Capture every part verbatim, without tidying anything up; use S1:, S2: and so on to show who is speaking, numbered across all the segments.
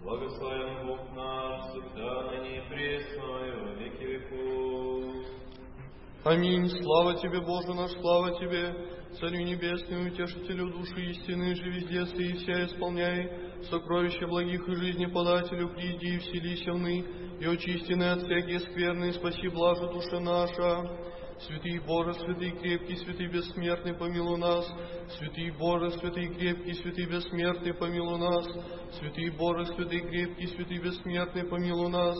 S1: Благословен Бог наш, всегда ныне и присно, и во веки веков.
S2: Аминь. Слава Тебе, Боже наш, слава Тебе, Царю Небесный, Утешителю души истины, же везде и вся исполняй, сокровища благих и жизни подателю, приди и вселися вны, и очистины от всякие скверны, спаси блажи душа наша. Святый Боже, святый крепкий, святый бессмертный, помилуй нас. Святый Боже, святый крепкий, святый бессмертный, помилуй нас. Святый Боже, святый крепкий, святый бессмертный, помилуй нас.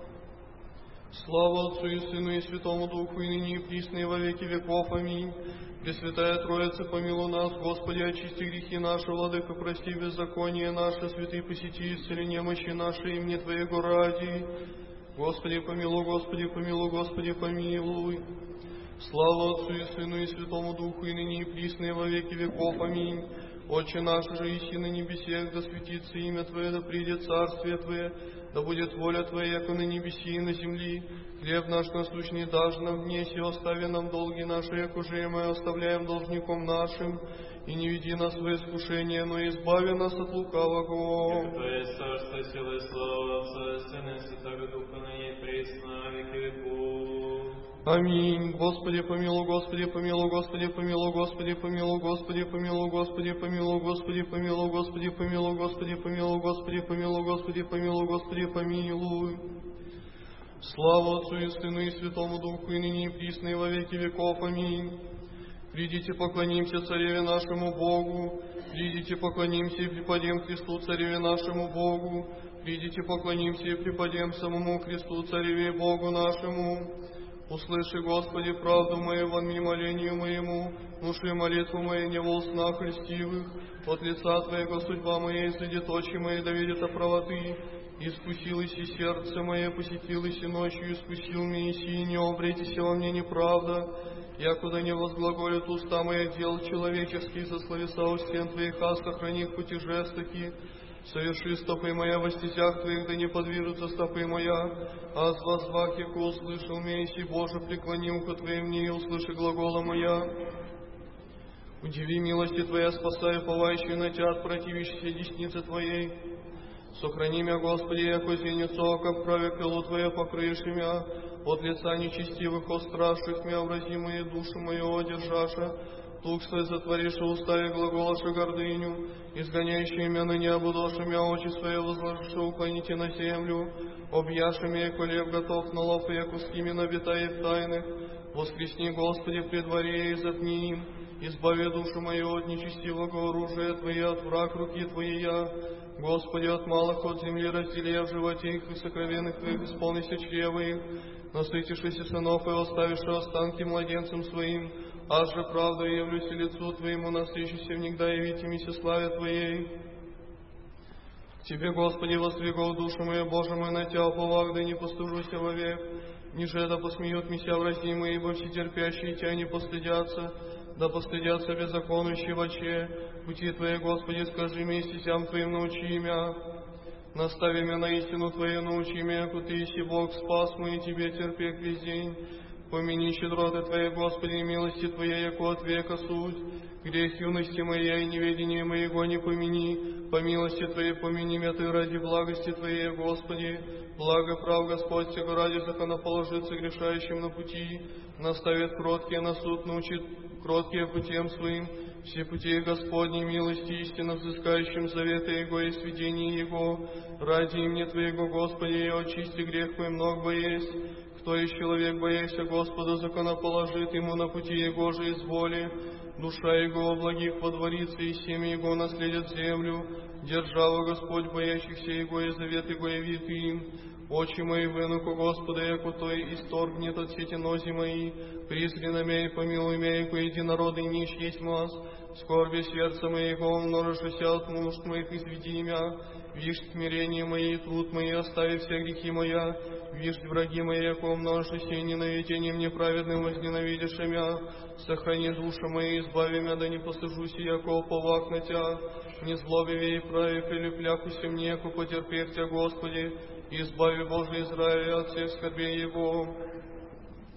S2: Слава Отцу и Сыну и Святому Духу, и ныне и присно, и во веки веков. Аминь. Пресвятая Троица, помилуй нас. Господи, очисти грехи наши, Владыка, прости беззаконие наше. Святый, посети исцели немощи наши, имени Твоего ради. Господи, помилуй, Господи, помилуй, Господи, помилуй. Слава Отцу и Сыну и Святому Духу, и ныне и присно, и во веки веков. Аминь. Отче наш, же иси на небесех, да светится имя Твое, да придет царствие Твое, да будет воля Твоя, яко на небеси и на земли. Хлеб наш насущный дашь нам днесь, и остави нам долги наши, яко же и мы оставляем должником нашим. И не веди нас в искушение, но избави нас от лукавого.
S1: Яко Твое царство, сила и слава Отца, Сына и Святого Духа, ныне и присно, во веки веков.
S2: Аминь. Господи, помилуй, Господи, помилуй, Господи, помилуй, Господи, помилуй, Господи, помилуй, Господи, помилуй, Господи, помилуй, Господи, помилуй, Господи, помилуй, Господи, помилуй, Господи, помилуй, Господи, помилуй. Слава Отцу и Сыну и Святому Духу, и ныне и присно, и во веки веков. Аминь. Придите, поклонимся Цареве нашему Богу. Придите, поклонимся и преподем Христу, Цареве нашему Богу. Придите, поклонимся и преподем самому Христу, Цареве Богу нашему. Услыши, Господи, правду мою во мне молению моему, внуши молитву мою не во снах льстивых, от лица Твоего судьба моя, изыдет очи мои, да видят о правоты. Искусилось и сердце мое, посетилось и ночью, искусил меня, и сии не обретися во мне неправда. Якуда не возглаголят уста мои дел человеческие, со словеса у стен Твоих, а сохрани их пути жестоки. Соверши стопы моя во стезях Твоих, да не подвижутся стопы моя. А с возвах, яко услышал меня, и Боже, преклони ухо Твое мне, и услыши глагола моя. Удиви милости Твоя, спасай уповающий на Тя от противящейся десницы Твоей. Сохрани меня, Господи, яко зеницо ока в праве крыло Твое покрыши меня, от лица нечестивых остраших меня, вразимые душу мою одержаша. Тук свой затворишь уставе глаголаша гордыню, изгоняющие меня ныне обудоша меня, очи свои возложишь, уклоните на землю. Объяши меня, коли готов на лов, и куски меня обитает тайных. Воскресни, Господи, при дворе, и запни им. Избави душу мою от нечестивого оружия Твоя, от враг руки Твоей я. Господи, от малых от земли раздели я в животе их, и сокровенных Твоих исполнися чрева их. Насытишься сынов и оставишь останки младенцам своим. Аз же правду явлюсь и лицу Твоему, насыщися внегда явитимися славе Твоей. К Тебе, Господи, воздвигал душу мою, Боже мой, на Тя уповах, да не постыжуся вовек. Ниже да посмеют мися вразимые, ибо все терпящие Тя не постыдятся. Да постыдятся беззаконующие воче. Пути Твои, Господи, скажи мне, стезям Твоим научи меня. Настави меня на истину Твою, научи меня, яко Ты иси Бог, спас мой, и Тебе терпех весь день. Помяни щедроты Твоей, Господи, и милости Твоей, яко от века суть. Грех юности моей и неведение моего не помяни. По милости Твоей помяни меня Ты ради благости Твоей, Господи. Благо прав Господь, сего ради законоположиться грешающим на пути. Наставит кроткие на суд, научит кроткие путем своим. Все пути Господней милости истинно взыскающим завета Его и сведения Его. Ради имени Твоего, Господи, и очисти грех мой много боясь. Кто и человек, боясь Господа, законоположит ему на пути Его же изволи. Душа Его в благих водворится, и семя Его наследят землю. Держава Господь, боящихся Его, и завет Его явит им. Очи мои вынуку Господа, яко Той исторгнет от сети нози мои. Призри на меня и помилуй меня, яко единородный нищ есть маз. Скорби сердца моего умножишься от нужд моих, изведи меня. Вишь смирение мои и труд мои, остави все грехи моя. Вишь враги мои, яко умножишься, и ненавидением неправедным возненавидишь меня. Сохрани душу мою, избави меня, да не постыжусь, яко уповах на Тя. Не злобиве и праве, прилепляхуся мне, яко потерпех Тя, Господи. Избави, Боже, Израиля от всех скорбей Его.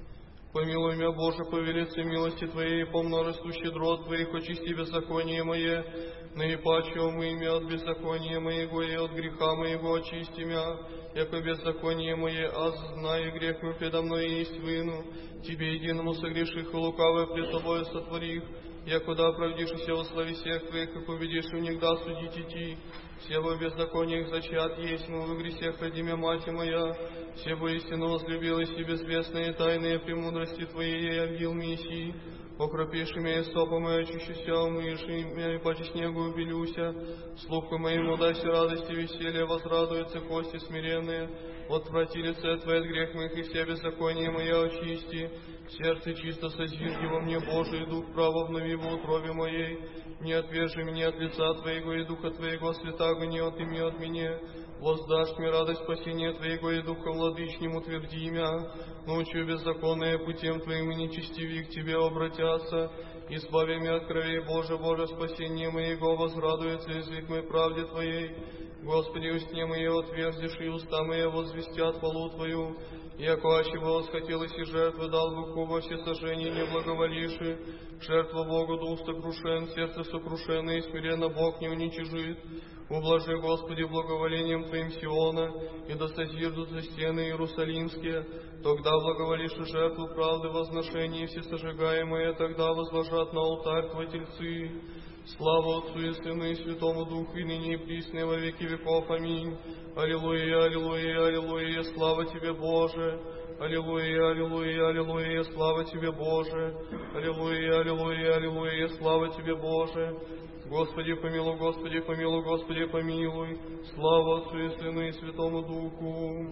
S2: Помилуй меня, Боже, по велице милости Твоей, по множеству щедрот Твоих, очисти беззаконие мое, наипаче умый меня от беззакония моего и от греха моего очисти меня, яко беззаконие мое, аз знаю грех мой предо мной и есть вину, Тебе единому согреших и лукавое пред Тобою сотворих, якуда оправдишься во славе всех Твоих, и победишь в них да судить идти. Все во беззакониях зачат есть, но в грехах роди меня, мать моя, все во истину возлюбилась и безвестные тайные премудрости Твоей явил Мессии. Окропишь меня и стопом и очищуся, умыешь меня и паче снегу убелюся. Слуху моему дайся радости, веселье, возрадуются кости смиренные. Отврати лице Твое от грех моих, и все беззакония моя очисти. Сердце чисто созижди во мне, Божий, дух право внови в утробе моей. Не отвержи меня от лица Твоего и духа Твоего, святаго не отыми от меня. Воздашь мне радость спасения Твоего и духа владычним утверди имя. Ночью беззаконные путем Твоим и нечестивые к Тебе обратятся. Избави меня от крови, Боже, Боже, спасение моего, возрадуется язык мой правде Твоей. Господи, устне мои отверзишь, и уста мои возвестят хвалу Твою. Яко аще бы восхотелось и жертвы дал бы Куба все сожжения не благоволивши. Жертва Богу дух сокрушен, сердце сокрушенное, и смиренно Бог не уничижит. Ублажи, Господи, благоволением Твоим Сиона, и да созиждутся стены Иерусалимские. Тогда благоволишь жертву правды, возношения, и все сожигаемые, тогда возложат на алтарь Твой тельцы. Слава Отцу и Сыну и Святому Духу, и ныне и присно, и во веки веков. Аминь. Аллилуйя, аллилуйя, аллилуйя, слава Тебе, Боже. Аллилуйя, аллилуйя, аллилуйя, слава Тебе, Боже. Аллилуйя, аллилуйя, аллилуйя, слава Тебе, Боже. Господи, помилуй, Господи, помилуй, Господи, помилуй. Слава Отцу и Сыну и Святому Духу.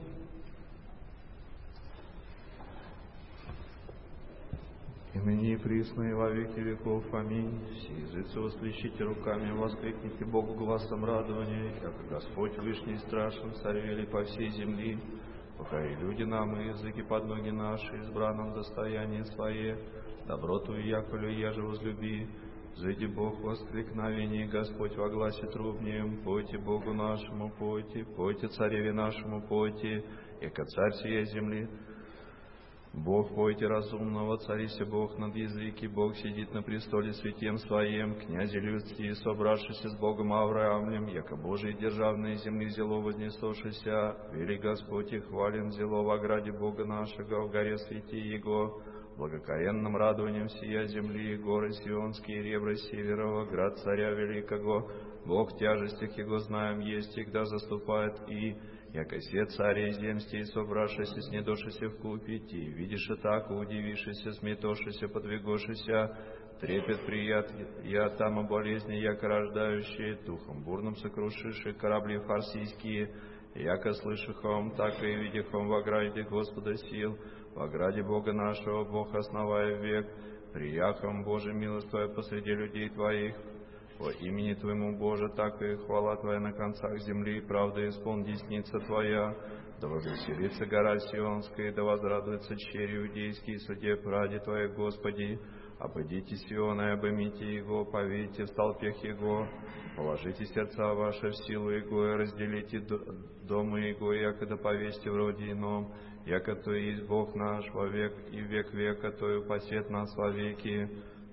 S3: И ныне и присно, и во веки веков. Аминь. Все языцы воскличите руками, воскликните Богу гласом радования, яко Господь Вышний страшен, царевели по всей земли. Пока и люди нам, и языки под ноги наши, избранном достояние свое, доброту и яколю еже возлюби. Взойди Бог в воскликновение, Господь во гласе трубнем, пойте Богу нашему, пойте, пойте цареве нашему, пойте, яко царь сия земли. Бог, пойте разумного, царися Бог над языки, Бог сидит на престоле святем Своем, князи людские, собравшиеся с Богом Авраамлем, яко Божий державные земли зело вознесошися, вели Господь и хвален зело в ограде Бога нашего, в горе свети Его, благокоренным радованием сия земли, горы Сионские, ребра северова, град царя великого, Бог в тяжестях Его знаем есть, всегда заступает и, яко се царей земстей, собравшися, снедошися в купить, и видишь и так, удивишися, сметошися, подвигошися, трепет прият, я там о болезни, яко рождающие, духом бурным сокрушиши корабли фарсийские, яко слышихом, так и видихом в ограде Господа сил, в ограде Бога нашего, Бог основая век, прияхом Божий милость Твоя посреди людей Твоих, во имени Твоему, Боже, так и хвала Твоя на концах земли, и правда исполн десница Твоя, да возвеселится гора Сионская, да возрадуется черь иудейский, судеб ради Твоей, Господи. Обойдите Сиона и обымите Его, повейте в столпех Его, положите сердца ваши в силу Его, и разделите дома Его, якогда повесьте в роде ином, яко то есть Бог наш во век и век века, то и упасет нас во веки.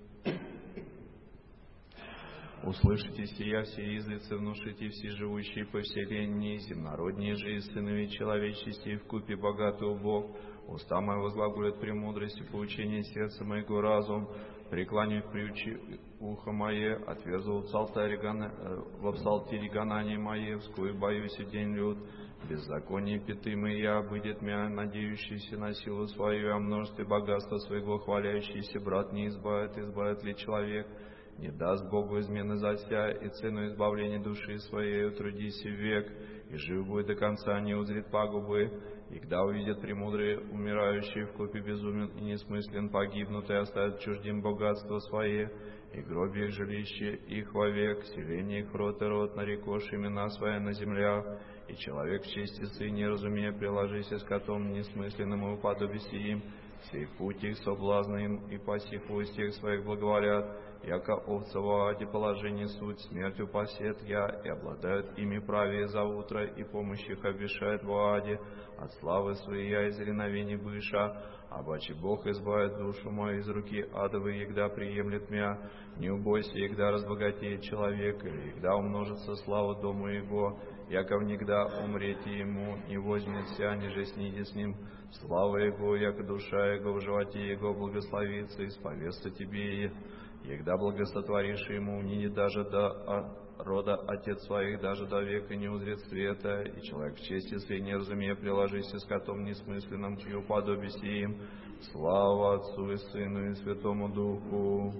S3: Услышите сия все языцы, внушите все живущие по вселенной, земнородние же и сынове человечести, вкупе богатый Бог. Уста мои возглаголят премудрости, поучение сердца моего разум, преклонив приучи ухо мое, отверзал в псалтире в псалтире гонание мое, вскую боюсь и день люд, беззаконие пяты мои обыдет меня, надеющийся на силу свою, о множестве богатства своего хваляющийся, брат не избавит, избавит ли человек? Не даст Богу измены зася, и цену избавления души своей утрудись век, и жив будет до конца, не узрит пагубы, и когда увидят премудрые, умирающие в купе безумен и несмыслен, погибнут и оставят чуждим богатство свое, и гробе их жилище, их вовек, селение их род и род, нарекошь имена свои на землях, и человек в чести сыне, разумея, приложися с котом несмысленным и уподобися им, Сей путь их соблазна им, и пасих в устьях своих благоволят, яко овца в аде положение суть, смертью посет я, и обладают ими правее за утро, и помощь их обвешает в аде, от славы своей я из реновений быша, обаче Бог избавит душу мою из руки адовой, егда приемлет мя, не убойся, егда разбогатеет человек, или егда умножится слава дому его, яко внегда умрете ему, не возьмется, ниже сниде с ним, слава его, яко душа его в животе его благословится, исповестся тебе и егда благосотворишь ему, нине даже до рода отец своих, даже до века не узрит света, и человек в чести своей не разумея, приложись с котом несмысленным, и уподобись им. Слава Отцу и Сыну и Святому Духу.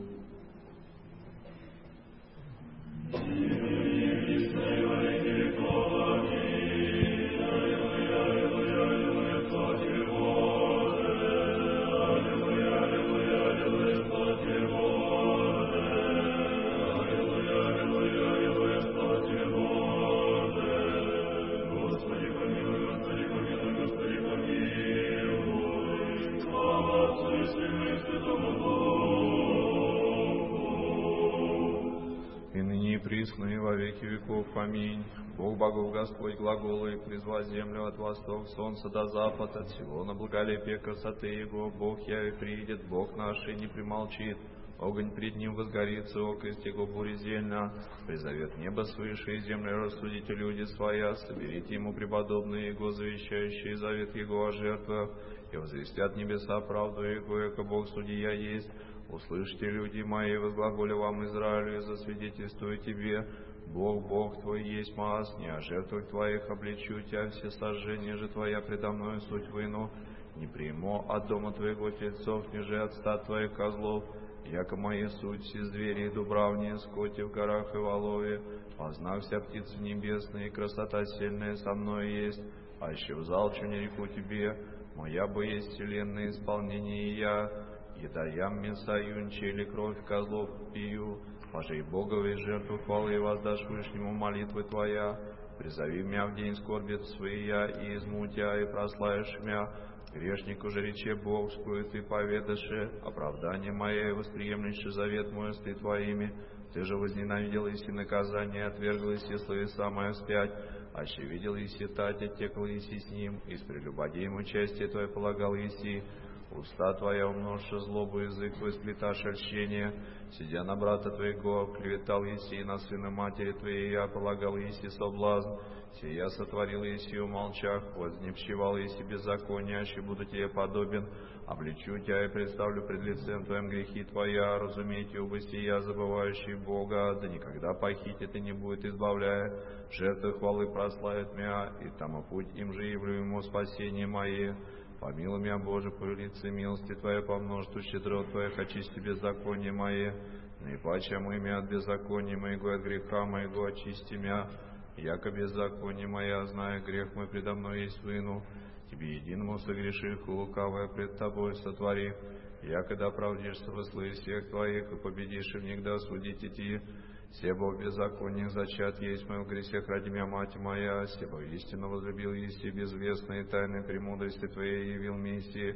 S3: И во веки веков. Аминь. Бог богов Господь глаголы, призвал землю от восток, солнце до запад, от всего на благолепие красоты Его. Бог яви приидет, Бог наш и не примолчит. Огонь пред Ним возгорится, окрест Его бури зельна. Призовет небо свыше, и землю рассудите люди своя. Соберите Ему преподобные Его, завещающие завет Его о жертвах, и возвестят небеса правду Его, яко Бог судья есть. Услышьте, люди мои, возглаголи вам Израилю, и засвидетельствую тебе, Бог, Бог твой есть маас, не о жертвах твоих обличу тебя, все сожжения же твоя предо мною суть выну, не приму от дома твоего тельцов, ниже от стад твоих козлов, яко мои суть из звери и дубравни, скоти в горах и волове, познав вся птицы небесные, и красота сильная со мной есть, а еще взалчу не реку тебе, моя бы есть вселенная исполнение и я, еда ям мяса юнчи или кровь козлов пью, пожей Боговой жертву хвалы и воздашь Вышнему молитвы твоя, призови меня в день скорби своя, и изму тебя, и прославишь меня, грешнику же рече Бог, скроет и поведаши, оправдание мое, восприемлющий завет мой с ты твоими, ты же возненавидел иси наказание, отвергл иси словеса мое вспять, аще видел иси тати, текл иси с ним, и с прелюбодеем участие твое полагал иси, уста твоя умножша злобу, язык твой сплеташь ольщение, сидя на брата твоего, клеветал еси, и на сына матери твоей я полагал еси соблазн, сия сотворил еси умолчах, вознепщевал еси беззаконие, аще буду тебе подобен, обличу тебя и представлю пред лицем твоим грехи твоя, разумейте, убы сия, забывающий Бога, да никогда похитит и не будет избавляя, жертвы хвалы прославит меня, и тому путь им же явлю ему спасение мое. Помилуй меня, Боже, по лице милости Твоей, по множеству щедрот Твоих, очисти беззаконие мое, наипаче омой меня от беззакония моего, от греха моего, очисти меня, яко беззаконие мое, зная грех мой предо мной есть выну, Тебе единому согрешив, и лукавое пред Тобой сотворив, якогда оправдишься во славе всех Твоих, и победишь, и внегда судить идти, себо в беззакониях зачат есть мой в грехах ради меня, мать моя, себо истинно возлюбил еси безвестные тайны премудрости Твоей явил месси.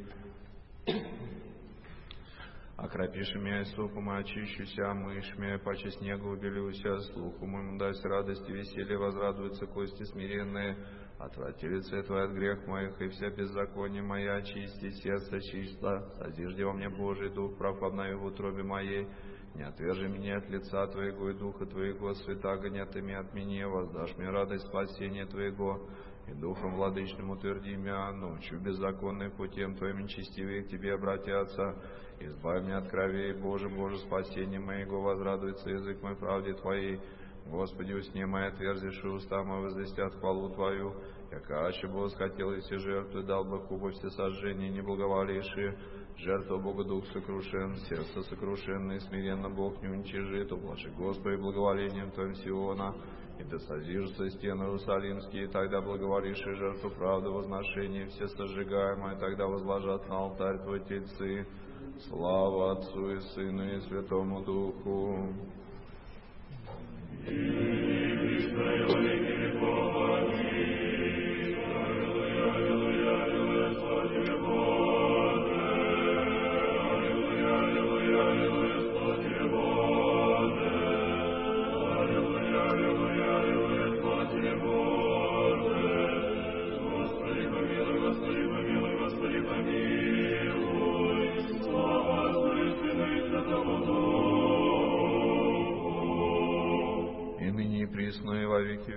S3: Окропишь меня и суху мою очищуся, мышь меня, паче снегу убелюся, слуху моему дасть радость и веселье, возрадуются кости смиренные, отврати лице Твое от грех моих, и вся беззаконие моя очисти, сердце чисто, созижди во мне Божий Дух, прав обнови в утробе моей, не отвержи меня от лица Твоего и Духа Твоего, свята гонят ими от меня, воздашь мне радость спасения Твоего, и Духом Владычным утверди меня, научу беззаконным путем Твоим нечестивые к Тебе обратятся, избавь меня от крови, Боже, Боже, спасение моего, возрадуется язык мой правде Твоей, Господи, усни мои отверзишь, и уста мои возвестят хвалу Твою, яко аще Бог хотел, если жертвы дал бы кубу все сожжения, не благоволившие, жертва Бога Дух сокрушен, сердце сокрушенное, смиренно Бог не уничижит, ублажи Господи благоволением Твоим Сиона, и да созижутся стены Иерусалимские, и тогда благоволишь и жертву правды возношения, все сожигаемые, тогда возложат на алтарь Твой тельцы. Слава Отцу и Сыну и Святому Духу.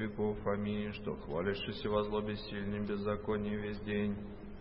S3: веков. Аминь. Что хвалишься во злобе сильным беззаконием весь день.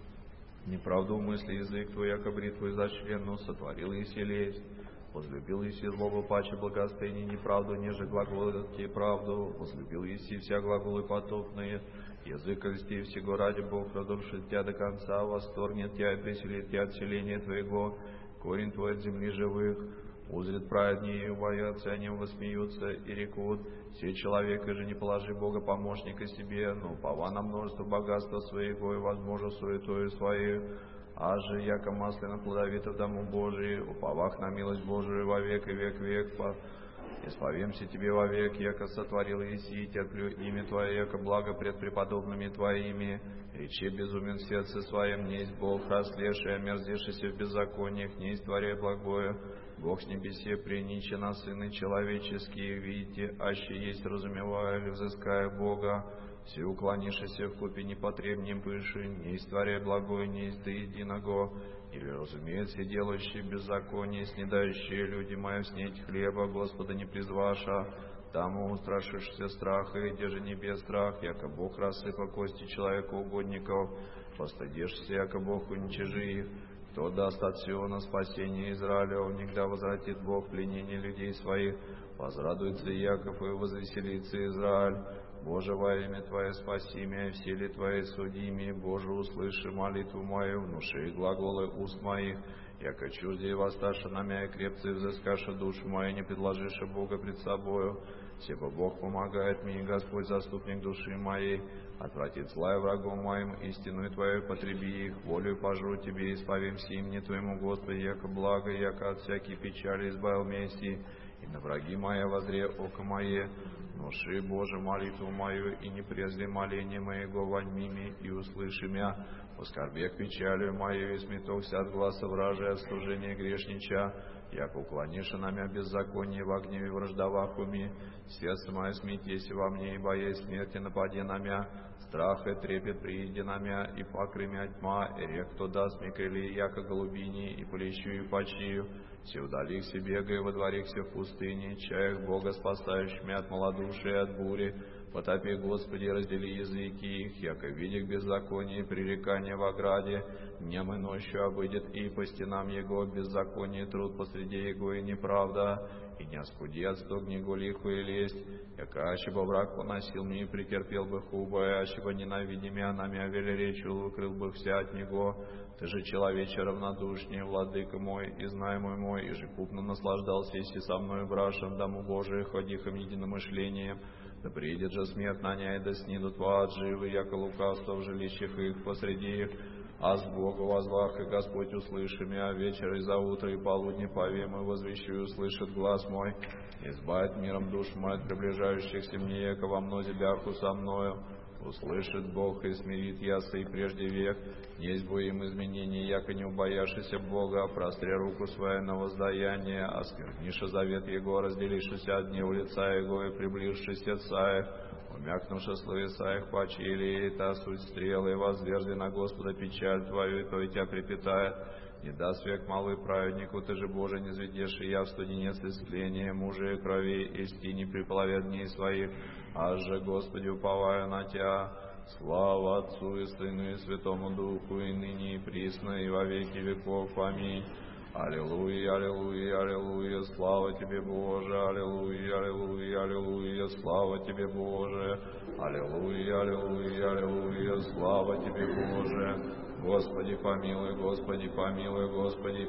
S3: Неправду мысли язык твой, яко бритву изощренную, сотворил еси лесть. Возлюбил еси злобу паче благостыни, неправду, неже глаголите правду. Возлюбил еси вся глаголы потопные. Язык льсти всего ради Бог, разрушит тебя до конца, восторгнет тебя и преселит тебя от селения твоего. Корень твой от земли живых. Узрят праведнее, боятся, они восмеются и рекут: сей человек, и же не положи Бога помощника себе, но упова на множество богатства своего и возможно суетою своей. А же, яко масляно плодовито в дому Божии, уповах на милость Божию во век и век век. По... Исповемся тебе во век, яко сотворил еси, и терплю имя Твое, яко благо пред преподобными Твоими. Речи безумен в сердце своем, не есть Бог, растлевший, омерзевшийся в беззакониях, не есть творя благое. Бог с небесе приниче на сыны человеческие, видите, аще есть разумевая или взыская Бога. Все уклонившиеся в купе непотребнем пыши, не истворяя благое, не из до единого. Или, разумеется, делающие беззаконие, снедающие люди мои снеть хлеба, Господа не призваша, тому устрашишься страха, и где же небес страх, яко Бог рассыпа кости человека угодников, постыдишься, яко Бог уничижи их. Кто даст от Сиона спасение Израилева, никогда возвратит Бог пленение людей своих, возрадуется Яков и возвеселится Израиль. Боже, во имя Твое спаси меня, в силе Твоей суди меня. Боже, услыши молитву мою, внуши глаголы уст моих. Яко чуждей воссташа на меня, и крепцы взыскаша душу мою, не предложиша Бога пред собою. Себо Бог помогает мне, и Господь заступник души моей. Отвратит злая врагом моим, истину Твою потреби их, волю пожру Тебе, исповемся имени Твоему, Господи, яко благо, яко от всякой печали избавил месси, и на враги мои возре око мое. Внуши, Боже, молитву мою, и не презри моление моего, воньми ми, и услыши мя. Оскорбех печалью мою, и сметохся от гласа вражия, от служения грешнича. Яко уклонишься на мя беззаконие, во гневе враждовах уми. Сердце мое смятеся во мне, и боясь смерти напади на мя. Страх и трепет прииди на мя, и покры мя тьма, и рек кто даст мне крылья, яко голубини, и полещу и почию. Все удалихся, бегая, во дворихся в пустыне, чаях Бога спасающими от малодушия и от бури. Потопи, Господи, раздели языки их, яко видях беззаконие и пререкания в ограде. Днем и ночью обыдет и по стенам Его беззаконие, труд посреди Его и неправда. И не оскуди от стог него лиху и лесть, яко аще бы враг поносил мне и претерпел бы хубо, и аще бы ненавиди мя на мя велеречил, укрыл бы вся от него. Ты же, человече, равнодушнее, владыка мой, и знай мой мой, и же купно наслаждался, если со мною брашем, дому Божию, ходихом единомышлением. Да приидет же смерть на ней, да снидут во ад живы, яко лукавство в жилищах их посреди их. А с Богу возвах, и Господь услыши меня, вечер и за утро, и полудня повем, и возвещу, и услышит глаз мой. Избавит миром душу мою от приближающихся мне, яко во мнозе бяху со мною. Услышит Бог, и смирит яса, и прежде век. Несть бо им изменений, яко не убояшися Бога, простре руку свою на воздаяние, оскверниша завет Его, разделившися от гнева лица Его, и приближшись отца их. Умякнувши словеса их паче или та суть стрелы, и возверзи на Господа печаль Твою, и то и тебя припитает. Не даст век малый праведнику, Ты же, Боже, не зведешь, и я в студенец исцеления, мужа и крови, и стени приплавят дней своих. Аж же, Господи, уповаю на Тебя. Слава Отцу и Сыну и Святому Духу, и ныне и присно, и во веки веков. Аминь. Аллилуйя, аллилуйя, аллилуйя, слава Тебе, Боже, аллилуйя, аллилуйя, аллилуйя, слава Тебе, Боже, аллилуйя, аллилуйя, аллилуйя, слава Тебе, Боже. Господи, помилуй, Господи, помилуй, Господи,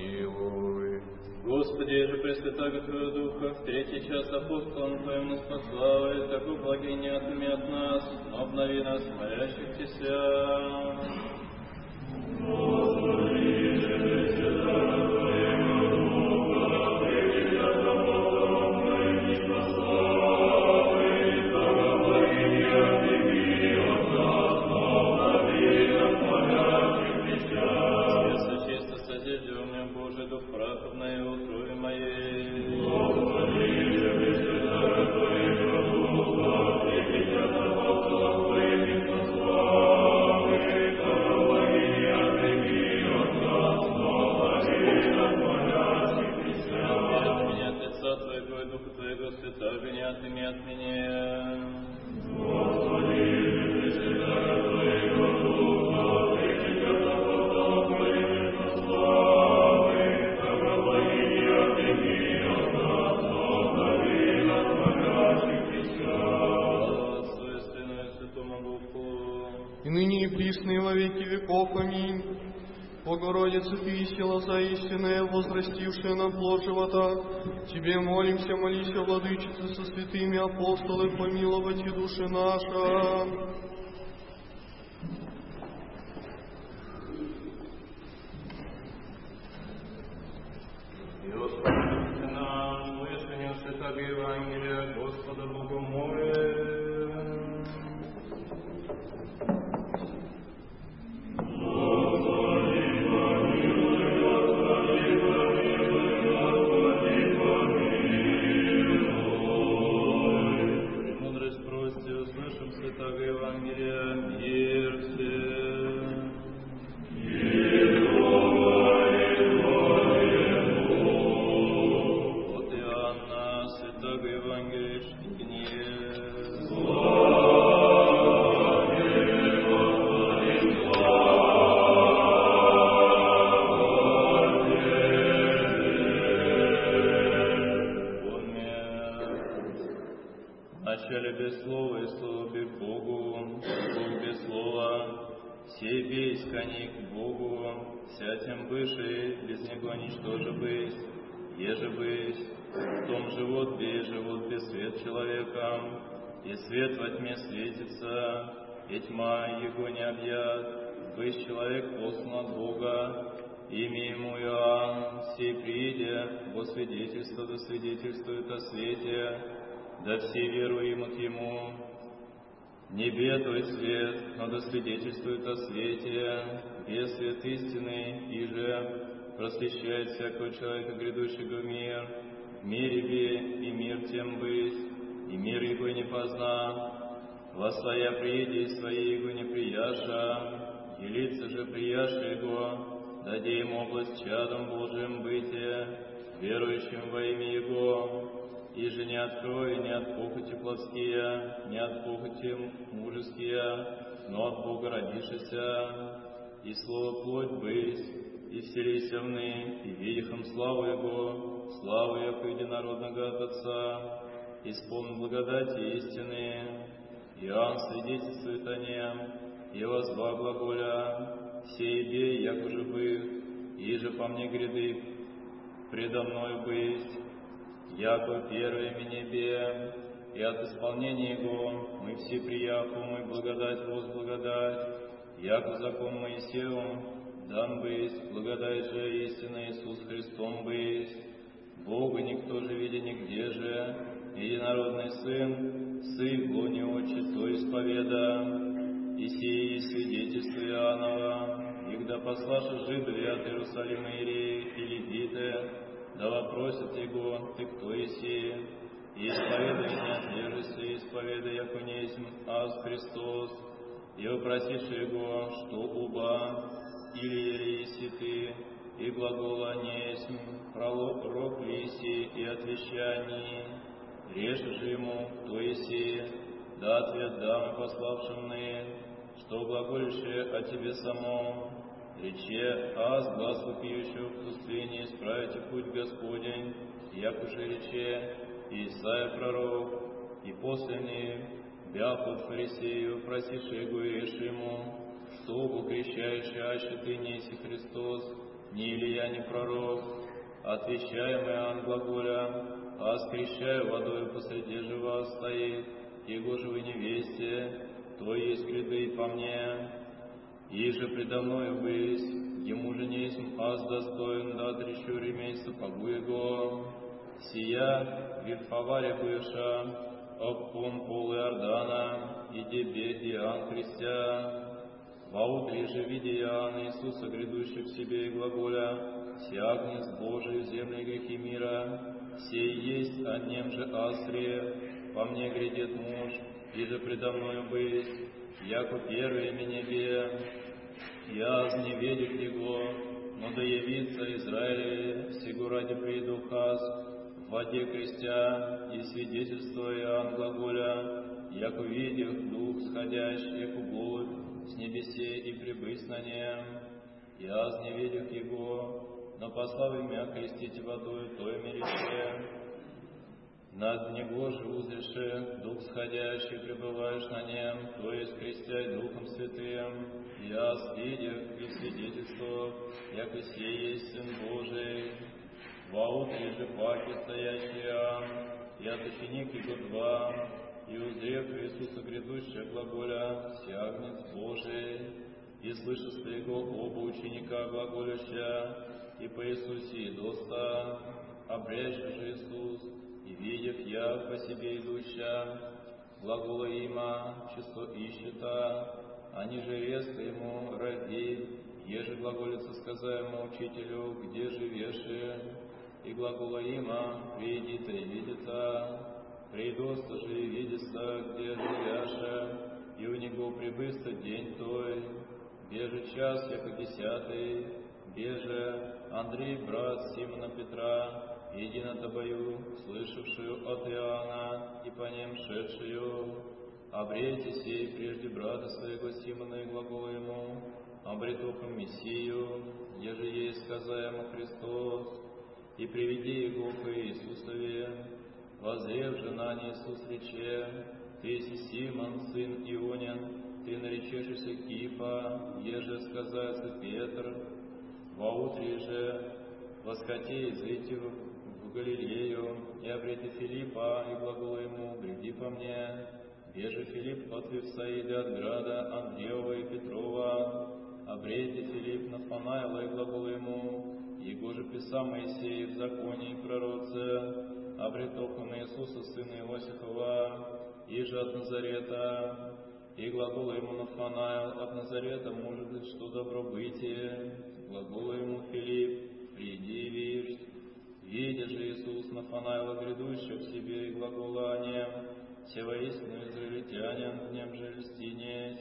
S3: помилуй.
S1: Господи, же Пресвятаго Твоего Духа, в третий час апостолом Твоим нас пославит, таку благи не отми от нас, но обнови нас, молящихся. Господи, же Пресвятаго Твоего Духа, в третий час апостолом Твоим нас пославит, таку благи не отми от нас, но обнови нас, молящихся. Сердце чисто созидем мне, Божий Дух прахов на его крови моей. Господи, же Пресвятаго Твоего Духа, в третий час апостолом Твоим нас пославит, таку благи не отми
S2: и ныне и присно и во веки веков. Аминь. Богородица, Ты истина лоза истинная, возрастившая нам плод живота, Тебе молимся, молися, Владычица, со святыми апостолами, помиловать и души наша.
S1: Господи наш, слышание Святого Евангелия, Господа Богу молим. Мудрость просите, услышим Святого Евангелия, мир всем. От Иоанна, Святого Евангелия, чтение. Вначале без слова, и слово без Богу, Бог без слова, сей весь кони к Богу, вся тем выше, без Него ничтоже быть, еже быть, в том живот без, живот без свет человеком, и свет во тьме светится, и тьма Его не объят, быть человек послан от Бога, имя Ему Иоанн, сей приидя, во свидетельство да свидетельствует о свете, да все веруем от Ему. Не бедует свет, но да свидетельствует о свете, без свет истины, и же просвещает всякого человека, грядущего в мир. В мире бе, и мир тем быть, и мир Его не позна. Во своя прииди, и своей Его не прияша, елица же прияша Его, даде им область чадом Божиим бытие, верующим во имя Его. И же не открой, не от похоти плотские, не от похоти мужеские, но от Бога родишися, и слово плоть быть, и вселися в ны, и видихом славу Его, славу Яко единородного от Отца, исполнен благодати истины. Иоанн свидетельствует о нем, и возва глаголя, сей бей, яко живых, и же по мне гряды предо мною быть, яко первое мне бе, и от исполнения Его мы все прияху, и благодать воз благодать, яко закон Моисею дан быть, благодать же истина Иисус Христом быть. Бога никто же видя нигде же, единородный Сын, Сын в лоне Отче, то исповеда, и сие свидетельство Иоаннова, и когда послаша жидови от Иерусалима Ирии и Левиты, да вопросят Его, Ты кто еси? И исповедай не отрежешься, исповедай, яко несмь аз Христос, и вопросишь Его, что уба, или еси Ты, и глагола несмь, пролог рок лиси и отвещаний, режешь же Ему, кто еси, да ответ дам пославшим ны, что глаголище о Тебе самом. Рече, аз глаз вопиющего в пустыне, исправите путь Господень, як уже рече Исаия пророк, и после них бял от фарисею, просишь его и ешь ему, что Бог крещающий, аще ты неси Христос, не Илия, не пророк, отвечаем Иоанн глаголя, аз крещаю водою посреди же вас стоит, его же вы невесте, то есть гряды по мне. И же предо мною быть, ему же не есть аз достоин, да отрещу ремень сапогу его. Сия верховаря быша, обпон пол Иордана, и тебе, Иоанн Христя. Воутре же видя Иоанна Иисуса, грядущих в себе и глаголя, сягнет Божий в земли грехи мира, сей есть о нем же астре, по мне грядет муж, и же предо мною быть, яко первое меня бе, я не видит его, но да явится Израиле, сего ради приду хас, в воде крестя, и свидетельство Иоанн глаголя, яко видях дух сходящий, яко голубь с небесе и прибыть на нем, я не видях его, но послав меня крестить водою, то и рече, над него же узреше дух сходящий, пребываешь на нем, то есть крестяй Духом Святым,
S4: Святым, я свидетель и свидетельство, яко сей есть Сын Божий. Во утре же паки стоящая, я ученик его два, и узрев Иисуса грядущего глаголя, сягнец Божий, и слыша своего оба ученика глаголяща, и по Иисусе идоста, обрящий же Иисус, и видев я по себе идуща, глагола има, число ищета, они же резко ему ради, еже глаголица сказаемо учителю, где живешь, и глагола има, приидите и видится, придоста же и видится, где живяше, и у него прибысто день той, беже час, яко десятый, беже Андрей, брат Симона Петра, едино тобою, слышавшую от Иоанна, и по ним шедшую, обрейте сей прежде брата своего Симона и глагола ему, обретохом Мессию, еже ей сказаемо Христос, и приведи его к Иисусове, возрев же на не Иисус рече, ты си Симон, сын Ионин, ты наречешься Кифа, еже сказается Петр, во утре же восхоти изыти в Галилею, и обрети Филиппа, и глагола ему, гряди по мне, беже Филипп от Вифсаиды от града Андреева и Петрова, обрейте Филипп Нафанаила, и глагола ему, его же писал Моисей в законе и пророце, обретохом Иисуса, сына Иосифова, и же от Назарета, и глагола ему Нафанаил, от Назарета может быть что добробытие, глагола ему Филипп, приди и вишь, видя же Иисус Нафанаила грядущего в себе, и глагола о нем, все воистину израильтянин, в нем же льстинесь,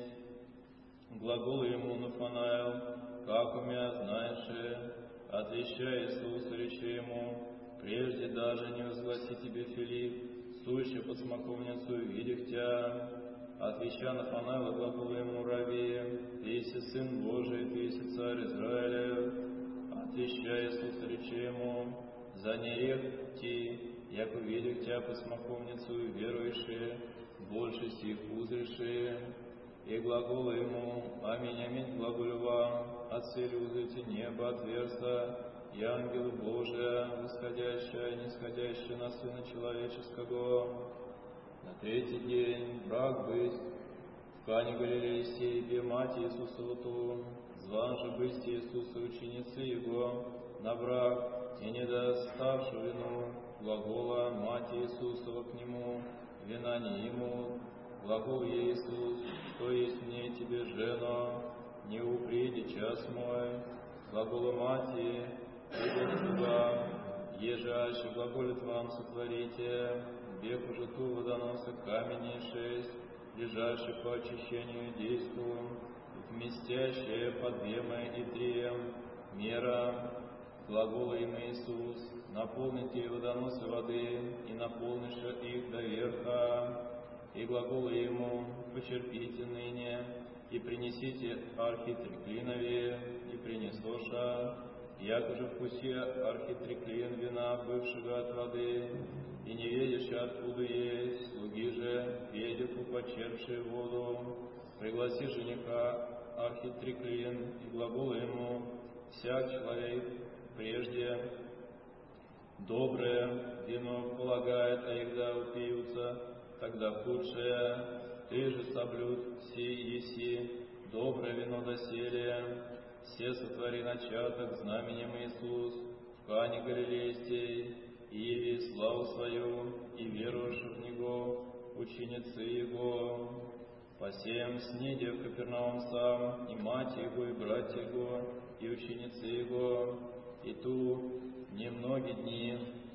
S4: глагола ему Нафанаил, как у меня знаешь, отвечая Иисусу, речи ему, прежде даже не возгласи тебе Филипп, суще под смоковницу, видях тебя, отвечая Нафанаила, глагола ему, рави, ты еси Сын Божий, ты еси Царь Израилев, отвечая Иисусу, речи ему, за нерех ти, яко видях тебя под смоковницу, верующие, больше сих узреши, и глагола ему, аминь, аминь, глаголю вам, отцы узрите небо отверста, и ангелы Божия, восходящая и нисходящая на Сына Человеческого. На третий день брак быть в Кане Галилейской, где мать Иисусова ту, зван же быть Иисуса ученицы Его, на брак, и не доставши вину, глагола мать Иисусова к нему, вина не ему, глагол ей Иисус, что есть мне тебе, жена, не упреди час мой, глагола мати, иду туда, еже аще глаголит вам сотворите, бег уже ту водоноса камени шесть, лежащий по очищению действу, вместящие по двема и трием, мера, глагола им Иисус, наполните водоносы воды, и наполниша их до верха, и глагола ему, почерпите ныне, и принесите архитриклинове, и принесоша, яко же вкуси архитриклин вина, бывшего от воды, и не ведешь, откуда есть, слуги же, ведяху почерпшие воду, пригласи жениха архитриклин, и глагола ему, всяк человек прежде доброе вино полагает, а егда упьются, тогда худшее, ты же соблюд сей еси, доброе вино доселе, все сотвори начаток знаменем Иисус, в Кане Галилейской, и яви славу свою, и верующих в Него, ученицы Его. По сем сниде в Капернаум сам, и мать Его, и братья Его, и ученицы Его, и ту немногие дни,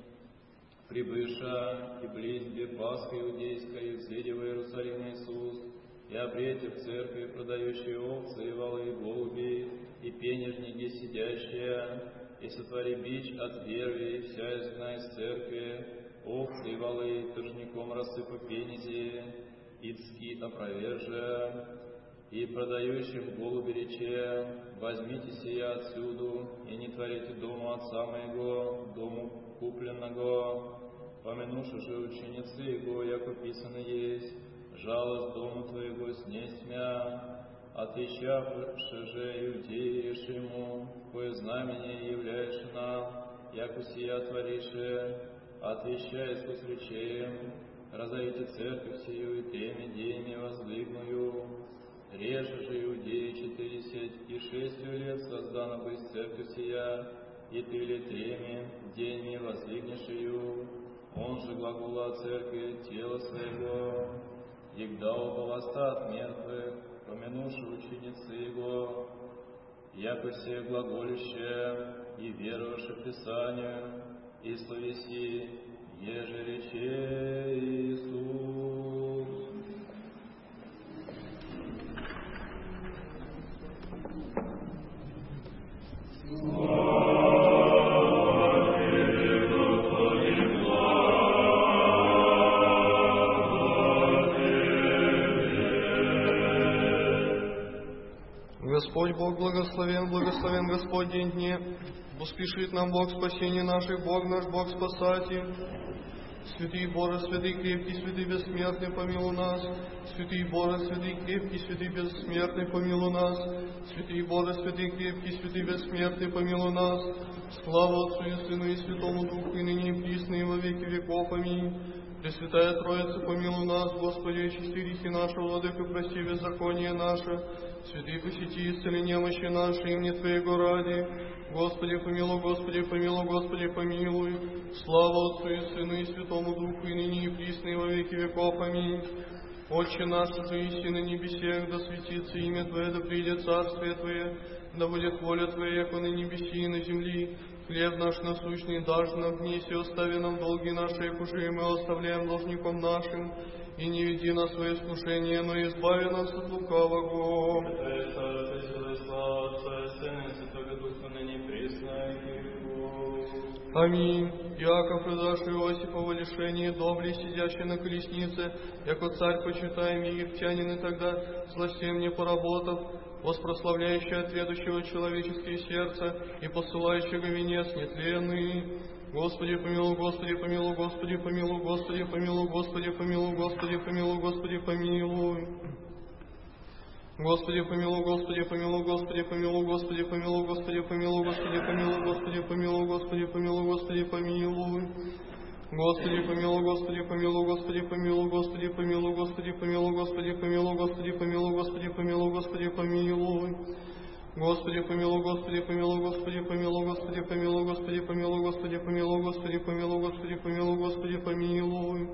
S4: прибыша и близбе Пасха Иудейская, взидев в Иерусалим Иисус, и обретя в церкви продающие овцы и волы, и голуби, и пенежники сидящие, и сотвори бич от верви, и вся изгна из церкви, овцы и волы, торжником рассыпа пенизи, и цки опровержа, и продающим голуби рече, возьмите сия отсюду, и не творите дому отца моего, дому купленного, помянувши же ученицы Его, яко писано есть, жалость дому твоего снесть мя, отвечавши же иудеешь ему, кое знамение являешь нам, яко сия творише, отвечает с речеем, разорите церковь сию и теми деньми воздвигную. Реже же иудеи четыридесят и шестью лет создана быть церковь сия, и ты ли теми деньми воздвигнешь ее. Он же глагола о церкви тело своего, егда уповоста от мертвых, помянувши ученицы его, яко все глаголище и веровавши в Писанию, и словеси, еже рече Иисус.
S2: Господь Бог благословен, благословен Господь день дне. Успешит нам Бог спасение наших, Бог наш Бог спасатель. Святый Боже, святый крепкий, святый бессмертный, помилуй нас. Святый Боже, святый крепкий, святый бессмертный, помилуй нас. Святый Боже, святый крепкий, святый бессмертный, помилуй нас. Слава Отцу и Сыну и Святому Духу, и ныне и присно, и во веки веков. Аминь. Пресвятая Троица, помилуй нас, Господи, очисти грехи наши, Владыка, прости беззаконие наше. Святый, посети, исцели немощи наши, имени Твоего ради. Господи, помилуй, Господи, помилуй, Господи, помилуй. Слава Отцу и Сыну и Святому Духу, и ныне и присно, и во веки веков. Аминь. Отче наш, же иси на небесех, да светится имя Твое, да придет царствие Твое, да будет воля Твоя, яко на небеси и на земли. Хлеб наш насущный дашь нам днесь, и остави нам долги наши, як уже и мы оставляем должником нашим. И не веди нас в свое искушение, но избави нас от лукавого.
S4: Святое Царство, сила и слава Отца и Сына и Святого Духа, ныне и присно, и во веки веков.
S2: Аминь. Яков, предавший Иосифово лишение, добрый, сидящий на колеснице, яко царь почитаем египтянин, и тогда, злостем не поработав, воспрославляющий отведущего человеческое сердце и посылающего венец нетленный. Господи, помилуй, Господи, помилуй, Господи, помилуй, Господи, помилуй, Господи, помилуй, Господи, помилуй, Господи, помилуй. Господи, помилуй, Господи, помилуй, Господи, помилуй, Господи, помилуй, Господи, помилуй, Господи, помилуй, Господи, помилуй, Господи, помилуй, Господи, помилуй. Господи, помилуй, Господи, помилуй, Господи, помилуй, Господи, помилуй, Господи, помилуй, Господи, помилуй, Господи, помилуй, Господи, помилуй, Господи, помилуй. Господи, помилуй, Господи, помилуй, Господи, помилуй, Господи, помилуй, Господи, помилуй, Господи, помилуй, Господи, помилуй, Господи, помилуй, Господи, помилуй.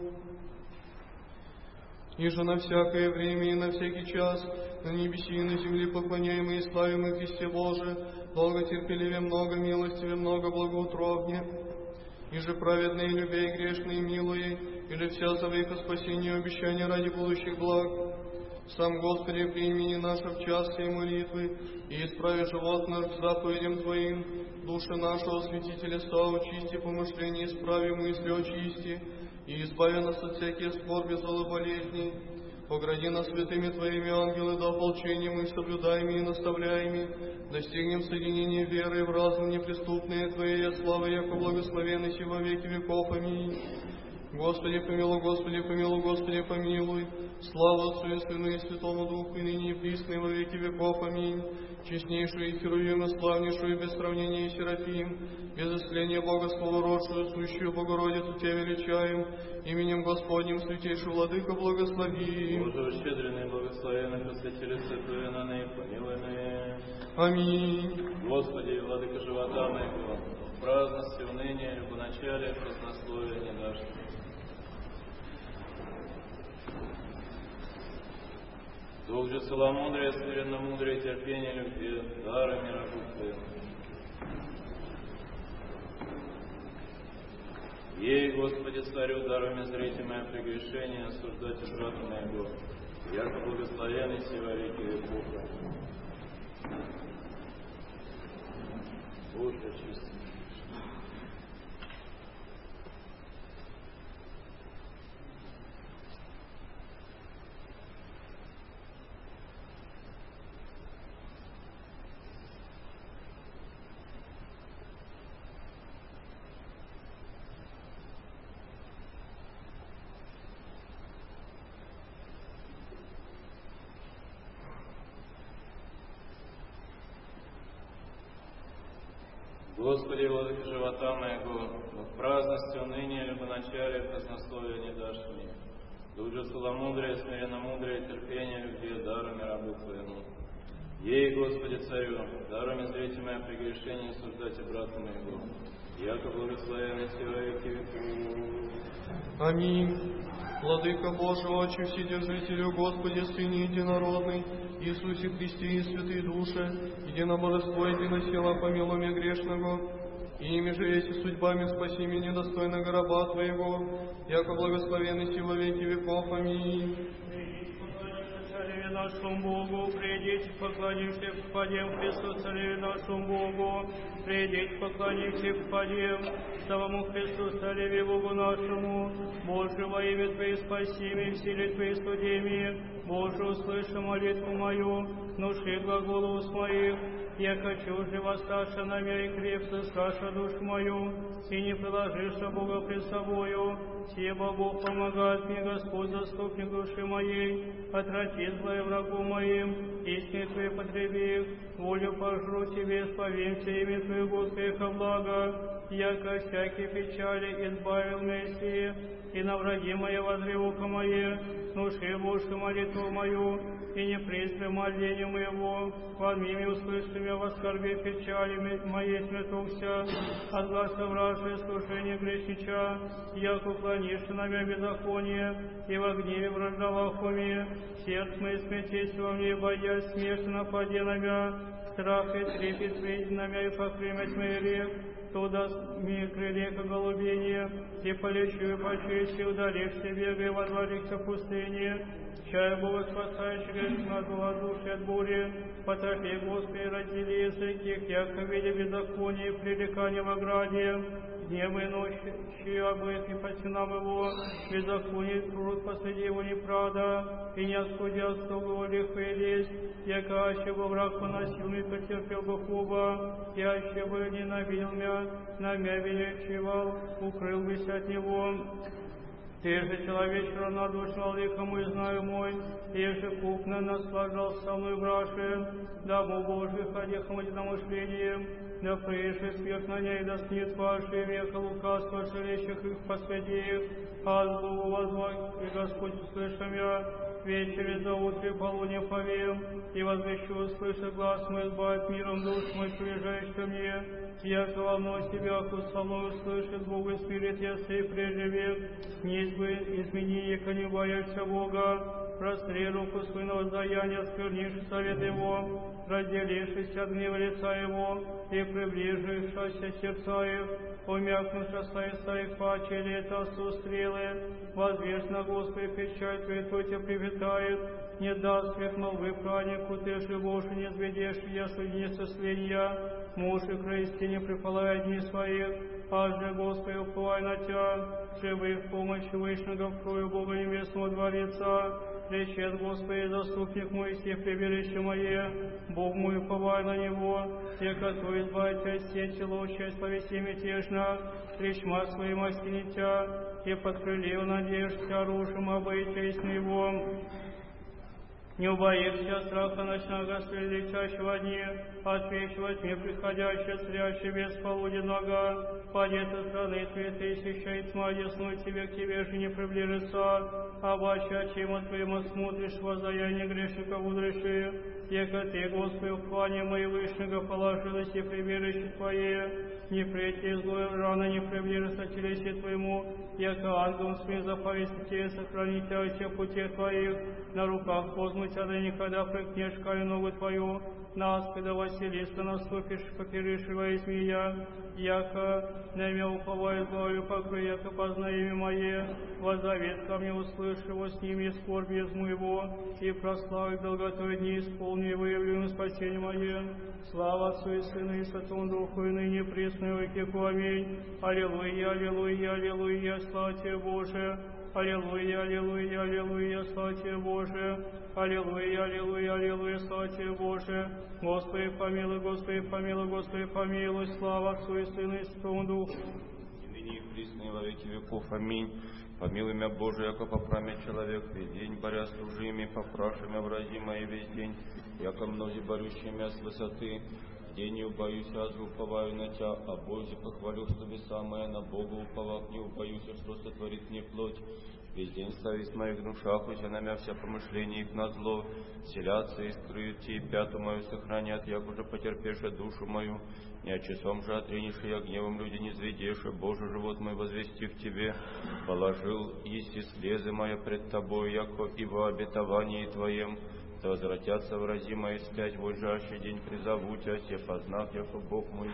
S2: И же на всякое время и на всякий час, на небеси и на земле поклоняемые и славимые Христе Боже, долго терпеливее, много милостивее, много благоутробнее. И же праведные, любя и грешные, милуя, и же вся за веко спасение и обещания ради будущих благ. Сам, Господи, прими наше в час сей молитвы, и исправи живот наш к заповедям Твоим, души нашего святителя славу, чисти помышления, исправи мысли очисти, и избави нас от всяких скорби, зло болезней. Погради нас святыми Твоими ангелы, да ополчением и соблюдаеми и наставляеми, достигнем соединения веры в разум неприступные Твоей славы, яко благословенный си во веки веков. Аминь. Господи, помилуй, Господи, помилуй, Господи, помилуй. Слава Отцу и Сыну и Святому Духу, и ныне и присно, и во веки веков. Аминь. Честнейшую и херувим, и славнейшую, без сравнения и серафим, без исцеления Бога словородшую, сущую Богородицу Тебя величаем, именем Господним, святейший Владыка, благослови.
S4: Боже, щедренный, благословенный, просветилица Твоя, на ныне помилуй ныне.
S2: Аминь.
S4: Господи, Владыка живота моего, праздности, уныния, любоначалия, празднословия не дашь. Дух же целомудрия, смиренно мудрее, терпение, любви, дары миропутствия. Ей, Господи, царю, даруй зрите мое прегрешение, осуждайте брата моего, яко благословенный си во веки веков. Боже, очисти. Господи, владыка живота моего, в праздности уныния, либо начале празднословия не дашь мне. Дуже целомудрие, смиренно мудрее, терпение, любви, дарами рабу Твоему. Ей, Господи, Царю, дарами зрите мое прегрешение и суждайте брата моего. Яко благословенный си во веки веков.
S2: Аминь. Владыка Божий, Отче Вседержителю, Господи, Сыне Единородный, Иисусе Христе и Святые Души, едино Божество, едино сила, помилуй меня грешного, и ими же есть судьбами спаси меня недостойного раба Твоего, яко благословенный си во веки веков. Аминь.
S5: Цареве нашему Богу, придите, поклонимся, попадем Христу, Цареве нашему Богу, придите, поклонимся, попадем самому Христу, Цареве Богу нашему, Боже, во имя Твое спаси меня, в силе Твоей суди меня, Боже, услыши молитву мою, внуши глаголу уст моих, я хочу же восстаться на меня и крепко страша душу мою, и не приложишь Бога пред собою, себо Бог помогает мне, Господь, заступник души моей, отврати злое врагу моим, истине Твоей потреби их, волю пожру Тебе, сповемся имя Твое, Господи, ко благо, яко всякие печали избавил меня, и на враги мои возри ухо мое, внуши Божию молитву мою, и не презри моления моего, во мне услыши меня во скорби печали моей смятухся, от гласа вражия служения грешнича, яко уклонишься на меня беззаконие, и во гневе враждовах уме, сердце мое смятись во мне, боясь смерти нападе на меня, страх и трепет сведен на меня, и покремять мои рек, туда мне крыле ко голубение, и полечу, и почуюсь, удалишься, бегай во дворихся в пустыне, чай Бога спасающий грешно от души от бури, потопи, Господи, раздели языки, яко видя беззаконие и пререкание в ограде, днем и ночью обыт и по стенам его, беззаконие труд посреди его неправда, и не осудя слугу лихо и лезть, яко аще бы враг поносил мне, потерпел бы хуба, и аще бы ненавидел меня, на мя величивал, укрыл бы от него. Ты же, человече равнодушно, владыка и знаю мой, ты же купно наслаждался со мной браше, да Бог Божий, ходихом единомышлением, да прежде смерть на ней, да снит ваши века лукавства, жалеющих их последних, а с Богу возвать, и Господь услышим я, вечере за утре полуне повем, и возвещу, услыша глаз мой, избавит миром душ мой, приезжающий мне, яко во мной себя, со мной услышит Бог и смирит я сей прежде век, несть бы измени, яко не боишься Бога, простри руку свою на воздаяния, сквернишь совет Его, разделившись от гнева лица Его, и приближившись сердца их, умякнувши соеса их паче лета сустрелы, возвешь на Господи печать Твою, то тебя привитает, не даст век молвы празднику, ты же Боже не зведешь, я судница свинья, муж и крести не припалай одни своих, а же, Господи, уповай на Тя, живы в помощи Вышнего в крою Бога Небесного Дворца, речет, Господи, заступник мой, все прибежище мое, Бог мой, уповай на Него, яко Твой избавить от сети лучшая, повеси мятежно, речма своим остенитя, и под крыльев надеждся оружием обойтесь на Его. Не убоишься страха ночного среди летящего дни, отвечивать тьме приходящего, стрящий без полуденного, падет страны цветы, исчищает тьма, ясную тебе, к тебе же не приближится, обаче очима твоему смотришь, воздаяние грешника мудрейшие, яко ты, Господи, в плане моей Вышнего положилось и прибежище Твое, не прийти злое рано не приближится телесе Твоему, яко ангелом своим заповести Тебе сохранить Тебя всех путей Твоих, на руках возьму Тебя, да никогда прикнешь каю ногу Твою, нас, когда Василиска наступишь, поперешивая змея, яко на имя уповаю злою покрой, яко познай имя мое, воззовет ко мне, услышь его, с ним и скорбь изму его, и прославит долготой дни, исполни и выявленное спасение мое. Слава Отцу и Сыну и Святому Духу, и ныне присно и во веки. Аминь. Аллилуйя, аллилуйя, аллилуйя, слава Тебе, Боже. Аллилуйя, аллилуйя, аллилуйя, слава Тебе, Боже. Аллилуйя, аллилуйя, аллилуйя, слава Тебе, Боже. Господи, помилуй, Господи, помилуй, Господи, помилуй, слава Отцу и Сыну и Святому Духу.
S3: И ныне и присно и во веки веков. Аминь. Помилуй меня, Боже, яко поправя человек, весь день боря с лжими, попраши меня врази мои весь день, яко многие борющие меня с высоты,
S4: День не убоюсь, аз же уповаю на Тя, а Бозе похвалю, что веса моя, на Бога уповав, не убоюсь, что сотворит мне плоть. Весь день совесть моих гнушах, хоть намя вся помышления их на зло, селятся и скрыют те, и пяту мою сохранят, як уже потерпеша душу мою, не от часом же отринешь, я гневом люди не зведешь, Боже, живот мой возвести к Тебе, положил, есть и слезы моя пред Тобою, яко и во обетовании Твоем, да возвратятся врази мои спять, в ужащий день призову Тебя, Те познав, яко Бог мой,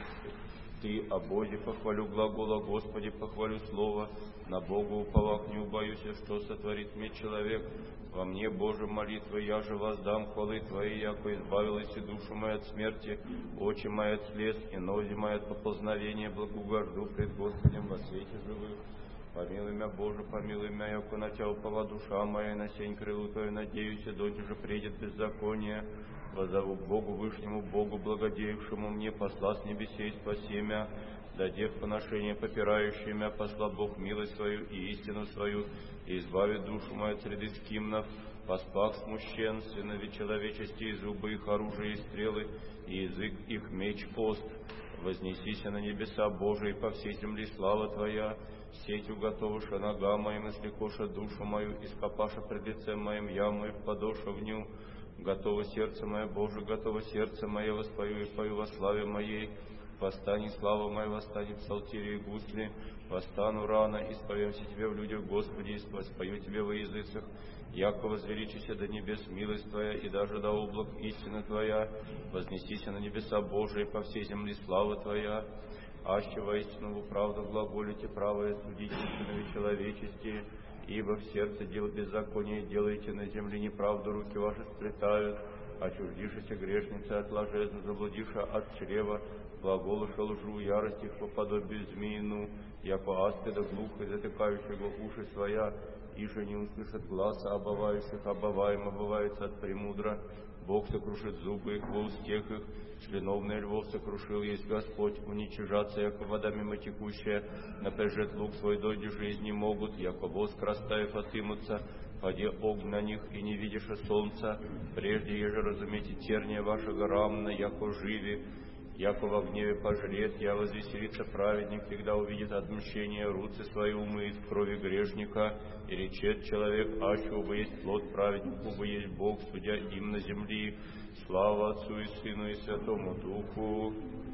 S4: Ты, о Боге похвалю глагола, Господи похвалю слово, на Бога уповах не убоюсь, что сотворит мне человек. Во мне, Боже, молитвы, я же воздам хвалы Твои, яко избавилась и душу мою от смерти, очи мои от слез, и ноги мои от поползновения, благоугожду пред Господем во свете живых. Помилуй меня, Боже, помилуй меня, яко на Тя упова душа моя, на сень крылу Твою надеюсь, и дочь же придет беззаконие. Воззову к Богу Вышнему, Богу благодеявшему мне, посла с небесей спаси мя, дадев поношение попирающее мя, посла Бог милость свою и истину свою, и избавит душу мою от среды скимнов, поспах смущен, сынови человечести, и зубы их оружие и стрелы, и язык их меч ост. Вознесися на небеса Божии, по всей земле слава Твоя, сеть уготовыша нога моим, и слекоша душу мою, ископаша пред лицем моим яму, и впадоша в ню. Готово сердце мое, Боже, готово сердце мое, воспою и пою во славе моей. Восстань, слава моя, восстань в псалтире и гусли, восстану рано, и споемся Тебе в людях, Господи, и спою Тебе во языцах, яко возвеличися до небес милость Твоя, и даже до облак истина Твоя, вознесися на небеса Божии, по всей земле слава Твоя, аще воистину в правду глаголите правое судите сынови человеческие, ибо в сердце дел беззакония делаете, на земле неправду руки ваши сплетают, отчуждившися грешница от ложезну, заблудивша от чрева, глаголыша лжу, ярость их по подобию змеину, яко аспида глухо, затыкающего уши своя, иже не услышат гласа обывающих, обываем обывается от премудра, Бог сокрушит зубы их во устех их, членовный львов сокрушил, есть Господь, уничижаться, яко вода мимо текущая, напряжет лук свой, дойди жизни могут, яко воск растаев отымутся, поде огонь на них, и не видишь солнца, прежде еже разумейте терния вашего рамна, яко живи, яко во гневе пожрет, я возвеселится праведник, когда увидит отмщение, руцы свои умыет в крови грешника, и речет человек, аще убо есть плод праведник, убо есть Бог, судя им на земли. Слава Отцу и Сыну и Святому Духу.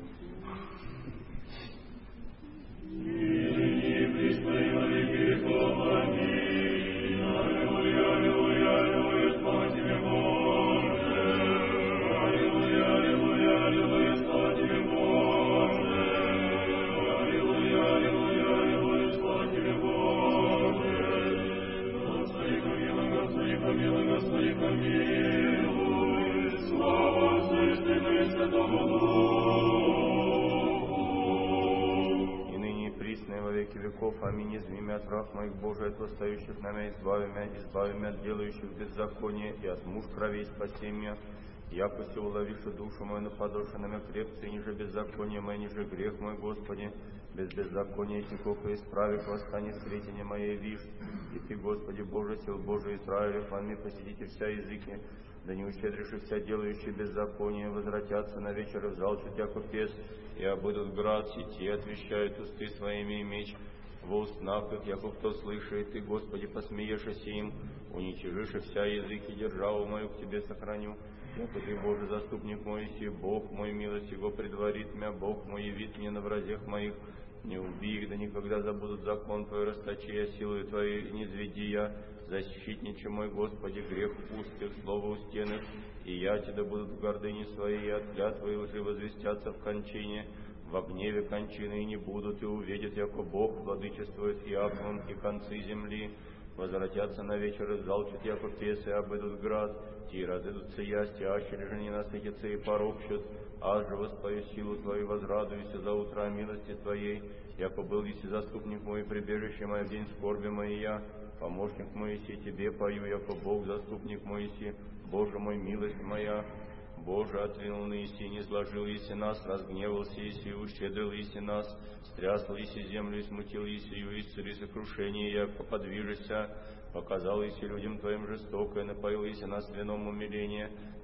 S4: Веков, аминь, изми мя от враг моих, Божий, от восстающих на меня, избави мя, избави мя от делающих беззаконие, и от муж кровей спаси мя, яко се уловиша душу мою нападоша на мя крепце, ниже беззаконие мое, ниже грех мой, Господи, без беззакония теков и исправив восстание сретения моей вишь, и Ты, Господи, Боже, сил Божий Израилев, вами посетите вся языки, да не ущедришь вся делающие беззаконие, возвратятся на вечер и в зал яко пес, и обыдут град, сети отвещают усты своими и меч во устнах их, яко кто слышит, Ты, Господи, посмеешься им, уничижишь вся языки, державу мою к Тебе сохраню, яко Ты, Боже, заступник мой, си Бог мой, милость Его предварит мя, Бог мой явит мне на вразях моих, не убей их, да никогда забудут закон Твой, расточи я силою Твоей, не зведи я, защитниче мой, Господи, грех устых, слово устенных, и я Тебе будут в гордыне своей, и от клятвы лжи возвестятся в кончине, во гневе кончины и не будут, и увидят, яко Бог владычествует Иаковом и концы земли, возвратятся на вечер и залчат, яко песы, обыдут град, те разыдутся ясти, ащели же не насытятся и поропщут, аз же воспою силу Твою, возрадуйся за утро милости Твоей, яко был еси заступник мой, прибежище мое в день скорби моей я, помощник мой еси, Тебе пою, яко Бог заступник мой еси, Боже мой, милость моя. Боже, отвинул на еси, не сложил еси нас, разгневался еси, ущедрил еси нас, стрясл еси землю и смутил есию, исцели сокрушение, яко подвижися, показал еси людям Твоим жестокое, напоил еси нас вином умиления,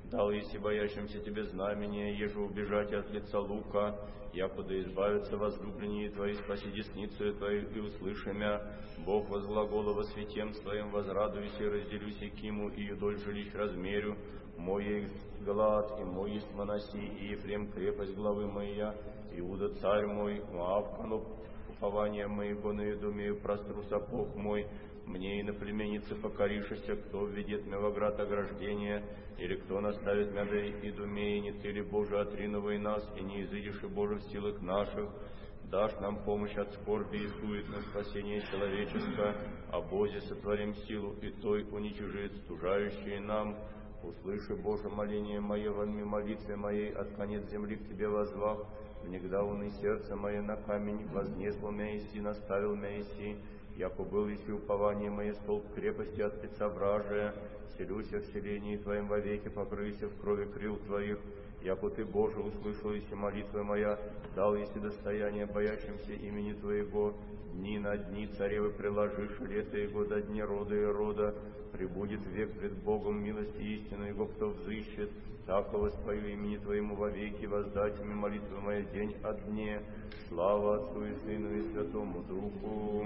S4: Дал еси боящимся Тебе знамение, еже убежать от лица лука, якуда избавятся возлюбленные Твои, спаси десницу Твою и услыши мя. Бог возглагола во святем Своем, возрадуйся и разделюся киму, и юдоль жилищ размерю. Мой есть Галат, и мой есть Моноси, и Ефрем крепость главы моя, Иуда царь мой, Моав каноп упования моего, на Идумею простру сапог мой. Мне и на племенице покоришься, кто введет меня во град ограждения, или кто наставит меня до Идумеи, не Ты ли, Боже, отринувай нас, и не изыдешь и, Боже, в силах наших. Дашь нам помощь от скорби и сует на спасение человеческое, а Бозе сотворим силу, и Той уничижит стужающие нам. Услыши, Боже, моление мое, вонми молитве моей, от конец земли к Тебе возвах, внегда уны сердце мое на камень, вознесло мя иси, наставил мя иси, яко был иси упование мое, столб крепости от лица вражия, селюся в селении Твоем вовеки, покрыйся в крови крил Твоих, яко Ты, Боже, услышал иси молитва моя, дал иси достояние боящимся имени Твоего, дни на дни царевы приложишь, лето Его до дня рода и рода, прибудет век пред Богом милости истины Его, кто взыщет, так воспою имени Твоему вовеки, воздать мне молитвы моя день от дне. Слава Отцу и Сыну и Святому Духу.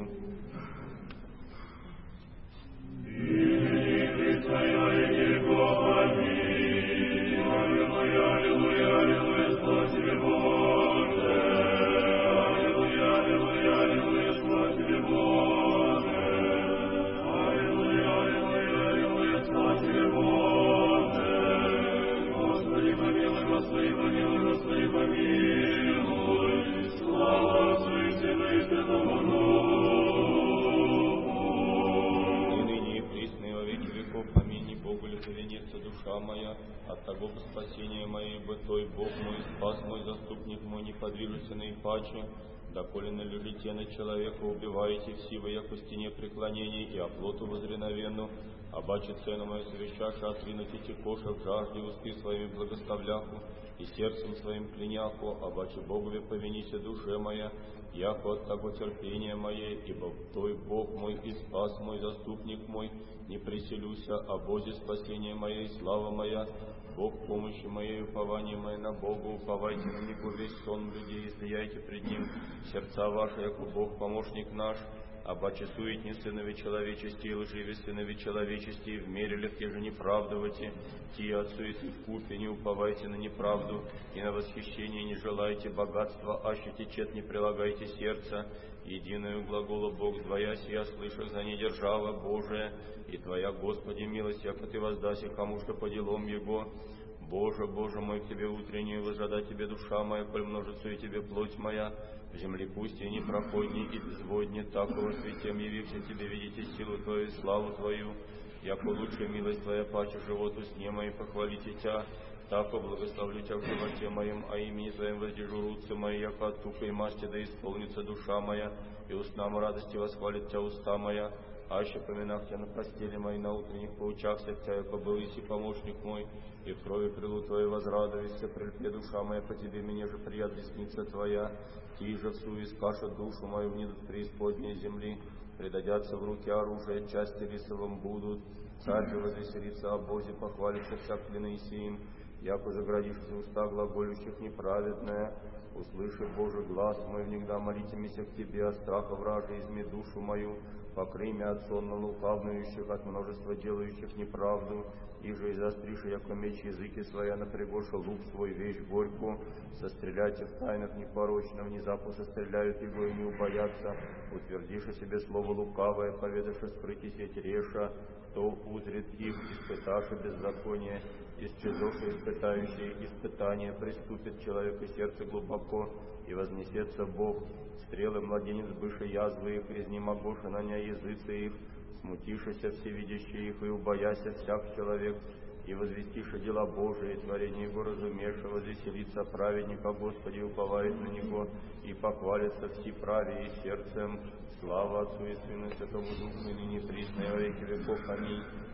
S4: Спасение мое, ибо Той Бог мой, спас мой, заступник мой, не подвижуся наипаче, доколе належите на человека, убиваете всего, яко стене преклонений, и оплоту возреновенну, обаче цену мою совещаша, отринуть эти коша в жажде, усты своими благоставляху, и сердцем своим кляняху, обаче Богове повинися душе моя, яко от того терпения мое, ибо Той Бог мой и спас мой, заступник мой, не приселюся, о Бозе спасение мое и слава моя, Бог помощи моей, упование мое на Бога, уповайте на Него весь сон людей, и слияйте пред Ним сердца ваши, яко Бог помощник наш, обаче суетни сынови человечести и лживи сынови человечести, и в мере легке же неправдовайте, тие от суеты в купе, не уповайте на неправду, и на восхищение не желайте богатства, аще течет не прилагайте сердца, единую глагола Бог двоя сия, слышах за недержава Божия, и Твоя, Господи, милость, яко Ты воздаси кому что по делам Его. Боже, Боже мой, к Тебе утреннюю возжада Тебе душа моя, коль множится и Тебе плоть моя, в земле пусть и непроходней и безводней, так во святем явивши Тебе, видите силу Твою и славу Твою, яко лучшая милость Твоя паче животу сне моей, похвалите Тя, так благословлю Тя в животе моем, а имени Твоем воздержу руцы мои, яко от тука и масти да исполнится душа моя, и устнам радости восхвалит Тя уста моя, аще поминах Тя на постели моей, на утренних поучахся Тя, яко был иси помощник мой, и в крови крылу Твоей возрадуйся, прельпе душа моя по Тебе, мне же прият десница Твоя, Ти же всу искашет душу мою, внидут преисподней земли, предадятся в руки оружия, части лисовым будут, царь же возвеселится о Бозе, похвалится вся клины сим, яко заградишь за уста глаголющих неправедное, услыши, Боже, глаз мой, внегда молитимися к Тебе, от страха вражи изми душу мою, покрый мя от сонно лукавнующих, от множества делающих неправду, и же и застриши, яко меч языки своя, напрягоша лук свой, вещь горькую, состреляйте в тайнах непорочно, внезапно состреляют его и не убоятся, утвердишь о себе слово лукавое, поведашь скрытие сеть реша, кто узрит их, испытавши беззаконие, исчезавши испытающие испытания, приступит человек и сердце глубоко, и вознесется Бог, стрелы младенец быше язвы их, изнемогоша на ня языцы их, смутишися всевидящие их, и убояся всяк человек, и возвестиша дела Божии, творение Его разумеша, возвеселится праведника, Господи, уповает на Него, и похвалится все праве и сердцем. Слава Отцу и Сыну и Святому Духу, и ныне присно и во веки веков. Аминь.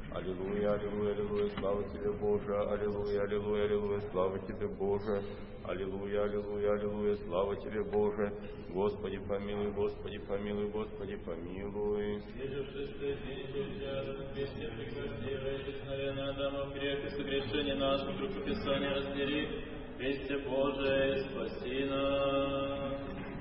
S3: Аллилуйя, аллилуйя, аллилуйя, слава Тебе, Боже. Аллилуйя, аллилуйя, аллилуйя, слава Тебе, Боже. Аллилуйя, аллилуйя, аллилуйя, слава Тебе, Боже. Господи, помилуй, Господи, помилуй, Господи, помилуй.
S4: Слежавшись день и час, песня прекраснейшая, исчезновенная Адама в грех и согрешение наше, вдруг Писание разбери, Христе Божие, спаси нас.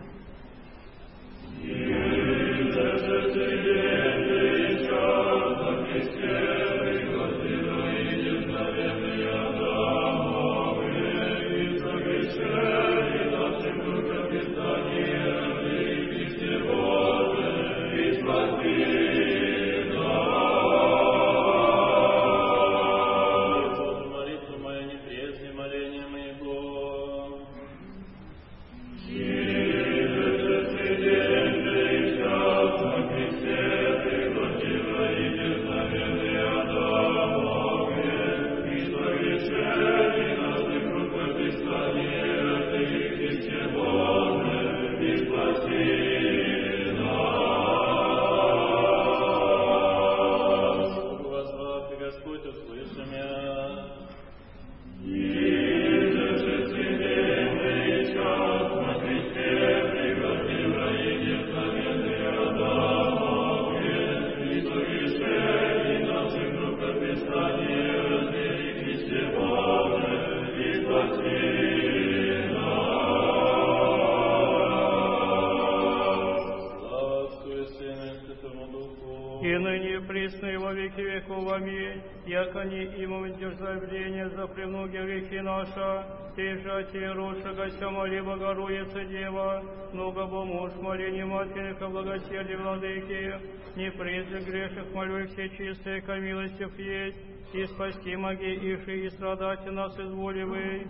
S5: Яко не имам дерзновения за премногие грехи наша, Ты же Отец росшегося, моли Богородица Дева, много бо муж моления Матери, ко благоселе Владыки, не призы грешных молю все чистые, ко милостив есть, и спасти моги иши, и страдати нас изволивай.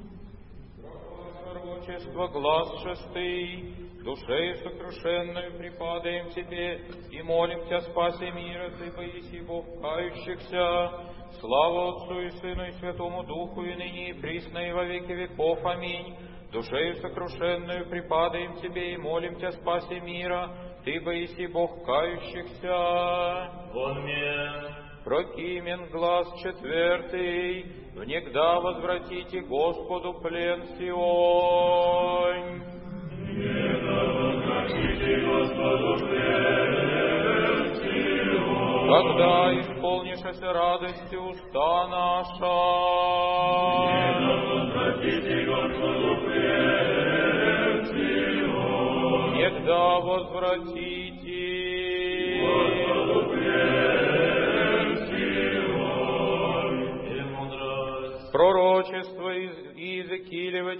S6: Пророчество, глаз шестый, душею сокрушенную припадаем Тебе и молим Тебя, спаси мира, Ты поиси Бог кающихся. Слава Отцу и Сыну и Святому Духу, и ныне и присно и во веки веков. Аминь. Душею сокрушенную припадаем Тебе и молим Тебя, спаси мира, Ты поиси Бог кающихся.
S4: Вон мне.
S6: Прокимен глаз четвертый, внегда возвратите Господу плен Сионь. Когда исполнишься радостью уста наша, негда возвратите пророчество из Иезекиилева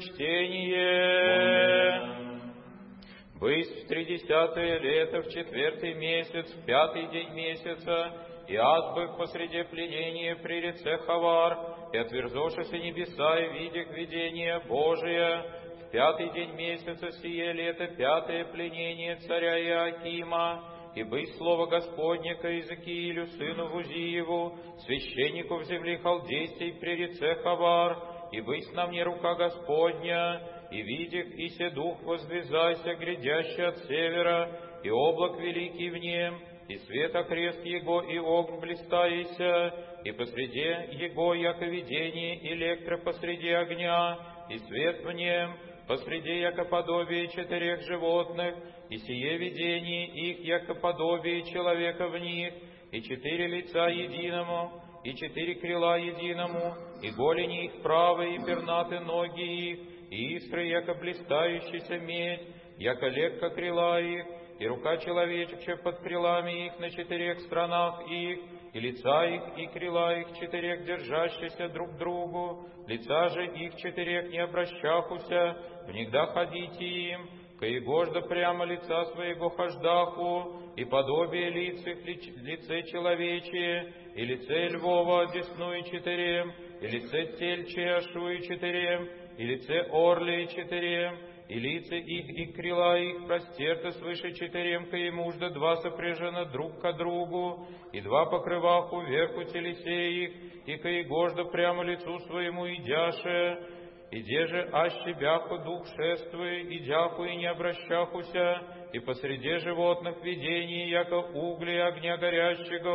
S6: чтение. Бысть в тридесятое лето, в четвертый месяц, в пятый день месяца, и азбых посреди пленения при реце Хавар, и отверзошися небеса, и видях видение Божие, в пятый день месяца сие лето, пятое пленение царя Иоакима, и бысть слово Господне ко Иезекиилю, сыну Вузиеву, священнику в земле халдейской при реце Хавар, и бысть на мне рука Господня, и видях, и се дух воздвизайся, грядящий от севера, и облак великий в нем, и свет окрест его, и огонь блистаися, и посреди его, яко видение электро посреди огня, и свет в нем, посреди яко подобие четырех животных, и сие видение их, яко подобие человека в них, и четыре лица единому, и четыре крила единому, и голени их правые, и пернаты ноги их, и искры, яко блистающийся медь, яко легко крила их, и рука человечеча под крилами их на четырех сторонах их, и лица их, и крила их четырех держащиеся друг к другу, лица же их четырех не обращахуся, внегда ходите им, коегожда прямо лица своего хождаху, и подобие лиц их лице человечие, и лице львова одесную четырем, и лице тельче ашуи четырем, и лице орли четырем, и лица их и крила их простерты свыше четырем, кое мужда два сопряжено друг ко другу, и два покрываху вверху телесе их, и кое гожда прямо лицу своему идяше, и де же аще бяху дух шествуя, идяху и не обращахуся, и посреди животных видений, яко угли огня горящего,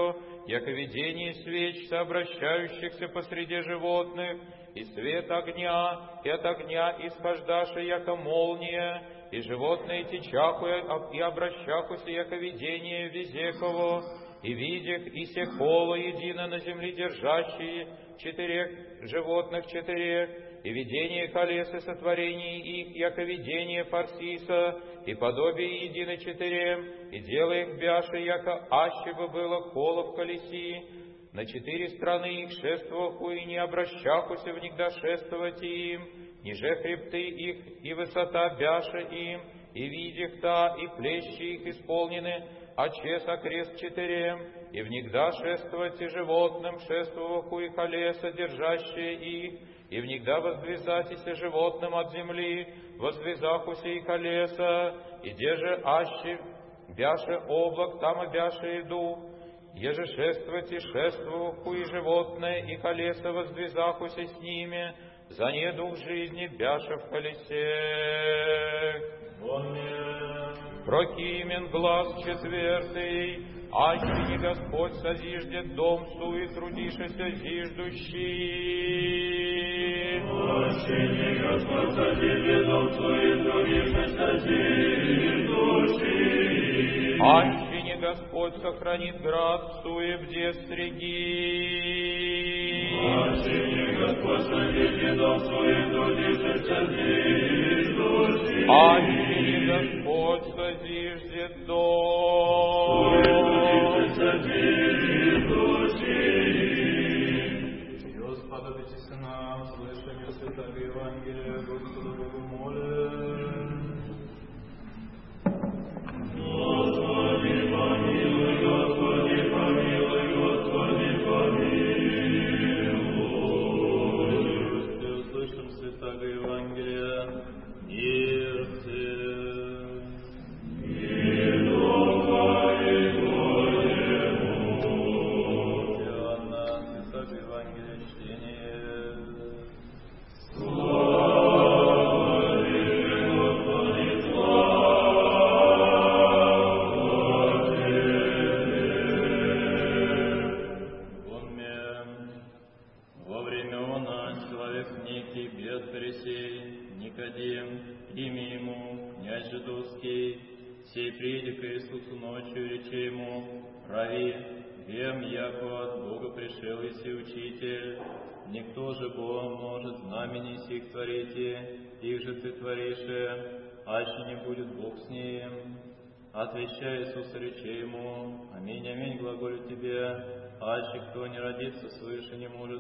S6: яко видение свеч, сообращающихся посреди животных, и свет огня, и от огня исхождаше, яко молния, и животные течаху и обращахуся, яко видение везекого, и видях и сехоло едино на земле держащие четырех животных четырех, и видение колеса сотворений их, яко видение Фарсиса, и подобие едино четырем, и дело их бяше, яко аще бы было коло в колеси, на четыре страны их шествоваху, и не обращахуся в них да шествовать им, ниже хребты их, и высота бяша им, и видях та, и плещи их исполнены, а чес окрест четырем, и в них да шествовать и животным, шествоваху и колеса, держащие их, и в них да воздвизатися животным от земли, воздвизахуся и колеса, и где же аще бяше облак, там и бяше и дух, еже шествовать и шествоваху и животное, и колеса воздвизахуся с ними, за не дух жизни бяше в колесе. Прокимен глаз четвертый, аще не Господь созиждет дом сует трудишися зиждущий.
S1: Аще не Господь созиждет дом сует трудишися зиждущий.
S6: Аще не Господь сохранит град суе бде стриги.
S1: Аще не Господь созиждет дом сует трудишися зиждущий.
S6: Аще не Господь созиждет дом.
S3: Господа, дайте нам слышание Святого Евангелия, Господу Богу молим.
S1: Господи, помилуй, Господи, помилуй, Господи, помилуй.
S3: Господи, услышим Святого Евангелия, мир всем.
S4: Никто же Бог может знамений сих творите, их же ты творише, аще не будет Бог с ним. Отвечай Иисус, рече ему, аминь, аминь, глаголю тебе, аще кто не родится свыше, не может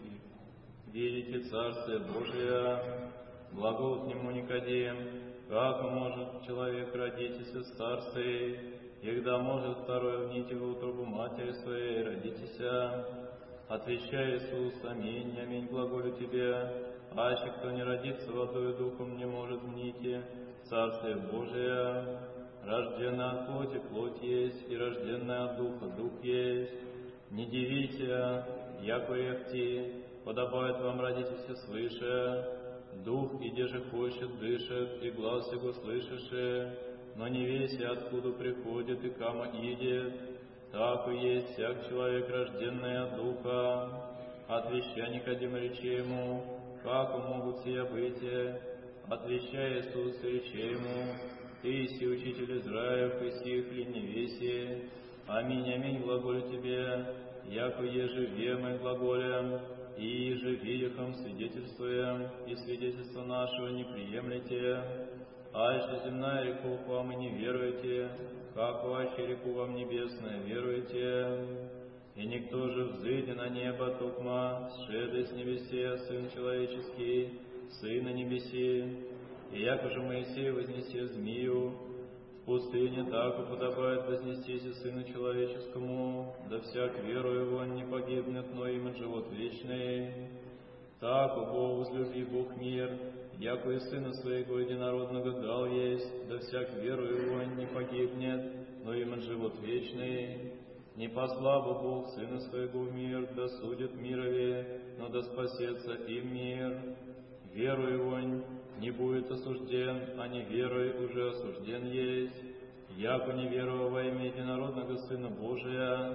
S4: видеть и Царствие Божие. Глагол к нему Никодим, как может человек родитесь из старцей, когда может второе вните в утробу матери своей, родитеся. Отвечай Иисус, аминь, аминь, глаголю тебе, аще кто не родится водой и духом, не может вните Царствие Божие. Рожденный от плоти плоть есть, и рожденный от духа дух есть. Не дивите, яко рехти, подобает вам родитесь свыше. Дух, иде же хочет, дышит, и глаз его слышишь, но не веси, откуда приходит и кама идет. Так и есть всяк человек, рожденный от Духа. Отвещай Никодим, рече ему, как могут сия быть? Отвещай Иисус, рече ему, ты си учитель Израилев, и сих ли не веси? Аминь, аминь, глаголю тебе, яко еже вемы глаголем, и еже видихом свидетельствуем, и свидетельство нашего не приемлете. Аще земная реков вам и не веруете, как вообще реку вам небесная веруете. И никто же взыйдет на небо, токма, сшеды с небесе, Сын человеческий, Сын на небеси. И яко же Моисей вознесе змею в пустыне, так и подобает вознестись Сыну человеческому, да всяк веру его не погибнет, но имеет живот вечный. Так, о Бог, возлюби Бог мир, яко и Сына Своего Единородного дал есть, да всяк веру его не погибнет, но имеет живот вечный. Не послал бы Бог Сына Своего в мир, да судит мирове, но да спасется им мир. Веру его не будет осужден, а не верой уже осужден есть. Яко не веровал во имя Единородного Сына Божия,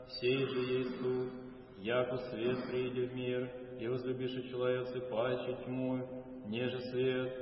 S4: сей же есть суд, яко свет прииди в мир, и возлюбишь человецы паче тьму, неже свет,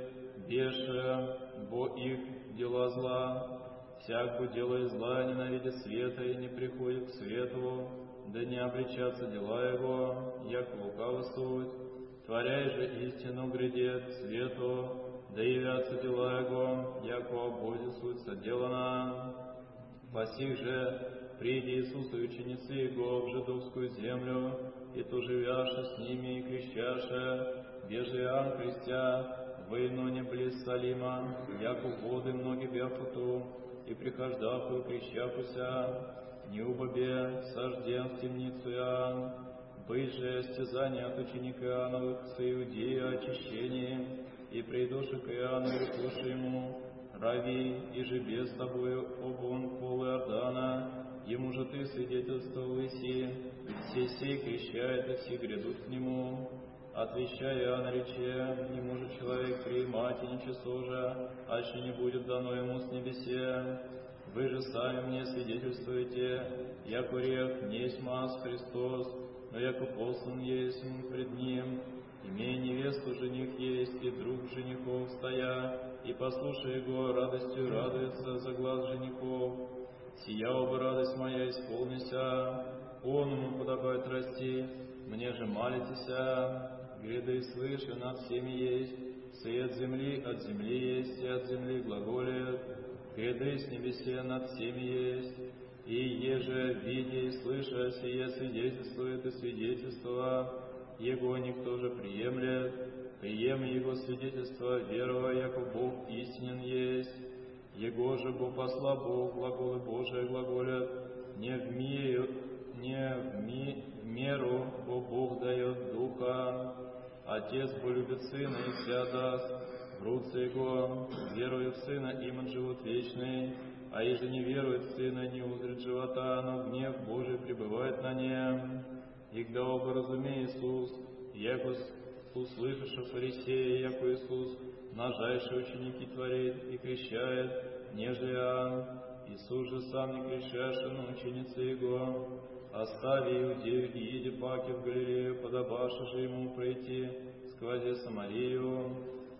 S4: беша, бо их дела зла. Всяк, кто делает зла, ненавидит света и не приходит к свету, да не обличатся дела его, яко лукавый суть. Творяй же истину грядет к свету, да явятся дела его, яко о Боге суть соделана. По сих же приди Иисус и ученицы Его в жидовскую землю, и то живяше с ними и крещаше, беже Иоанн крестя, во Иноне близ Салима, яко воды многие бяхуту, и прихождаху крещапуся, не убобе сожден в темницу Иоанн, быть же стязание от ученика Иоанновых с Иудеи очищение, и придоши к Иоанну и рекоши ему, рави, и же без тобою обон пол Иордана, ему же ты свидетельствовал Иси, все сей крещает, и все грядут к нему. Отвещая Иоанн рече, не может человек приимать и ничего же, аще не будет дано ему с небесе. Вы же сами мне свидетельствуете, яко рех не есть мас Христос, но яко послан есть пред ним, имея невесту жених есть, и друг женихов стоя, и послушай его, радостью радуется за глаз женихов. Сия оба радость моя исполнися, он ему подобает расти, мне же молитеся. Гряды свыше над всеми есть, свет земли от земли есть, и от земли глаголет. Гряды с небесе над всеми есть, и еже, видя и слыша, сие свидетельствует и свидетельство, его никто же приемлет, прием его свидетельство, веруя, яко Бог истинен есть. Его же Бог посла Бог, глаголы Божие глаголят, не в мире, не в, ми, в меру, бо Бог дает Духа. Отец полюбит Сына и вся даст, в руце Его, веруя в Сына, им живут вечный, а еже не верует в Сына, не узрит живота, но гнев Божий пребывает на нем. И когда оба разумеет Иисус, яко услышавши фарисея, яко Иисус, нажайшие ученики творит и крещает, нежели Иоанн, Иисус же сам не крещаше, но ученицы Его. Остави Иудею и иди паки в Галилею, подобаше же ему пройти сквозь Самарию.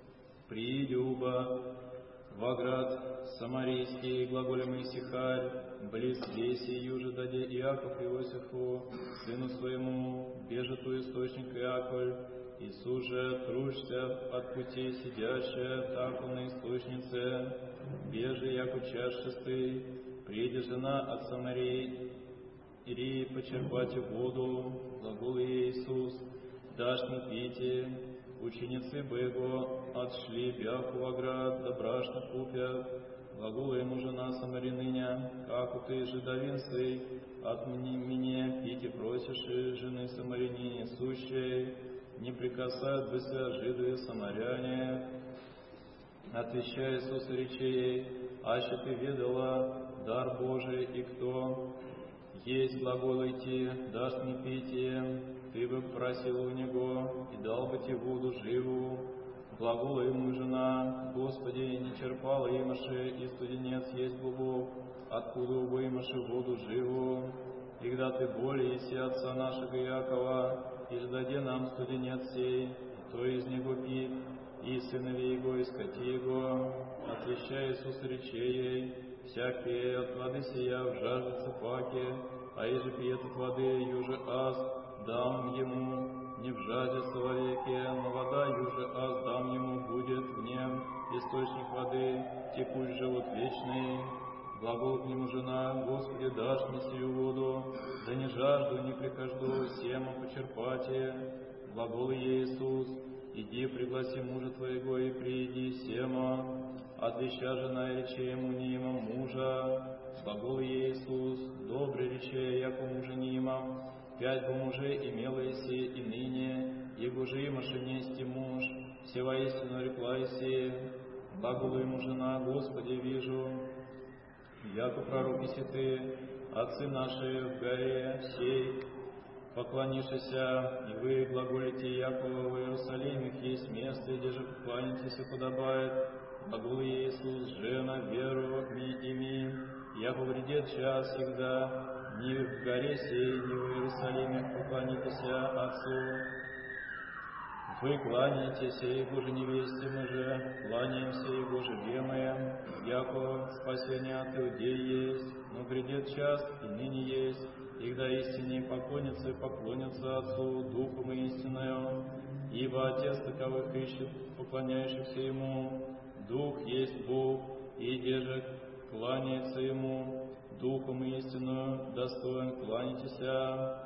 S4: Прииди уба во град Самарийский, глаголем Исихарь, близ Веси, юже даде Иаков Иосифу, сыну своему, бежит у источника Иаковль. Иисус же, тружься от путей сидящая, так он на источнице, бежи, яко чашистый, приди жена от Самарии, Ирии почерпайте воду, глагол Иисус, дашь не пите, ученицы бы его отшли бяху в оград, добрашно купят, глагол ему жена Самаряныня, как ты жидовинствый, от меня пите просишь, и жены Самарянине сущей, не прикасают бы себя жидове самаряне. Отвечая Иисусу речей, аще ты ведала дар Божий, и кто есть глагол идти, дашь мне питие, ты бы просил у него, и дал бы тебе воду живу. Глагола ему жена, Господи, не черпала имаше, и студенец есть глубок, откуда вымаши воду живу. И когда ты более еси отца нашего Иакова, и ждаде нам студенец сей, то из него пит, и сыновей его, и скоти его. Отвещая Иисус речей ей, всяк пей от воды сия в жаждется паки, а еже пьет от воды, юже аз дам ему, не в жаждется вовеки, но вода юже аз дам ему будет в нем источник воды, текущий живот вечный. Глагол к нему жена, Господи, дашь мне сию воду, да не жажду, не прихожду, сема почерпати. Глагол ей Иисус, иди, пригласи мужа твоего и прииди сема. Отвеща жена и рече ему не има мужа. Глагол ей Иисус, добрый рече, яко мужа не има. Пять бы мужей имела Иси, и ныне, его же имаше нести муж. Все воистину рекла Иси. Глагол ему жена, Господи, вижу, яко пророк Иси ты, отцы наши в горе сей, поклонишься, и вы глаголите, яко в Иерусалиме есть место, где же поклонитесь и подобает. Глагол Иисус, жена, веру ми ими, яко вредет час всегда, ни в горе сей, ни в Иерусалиме поклонитесь Отцу. Вы кланяетесь Его же невесте, мы же кланяемся Его же вемаем, яко спасение от Иудеи есть, но грядет час, и ныне есть, и когда истине поклонятся и поклонятся Отцу Духом и истиною, ибо Отец таковых ищет, поклоняющихся Ему. Дух есть Бог, и держит, кланяется Ему, Духом и истиною достоин кланяйтеся.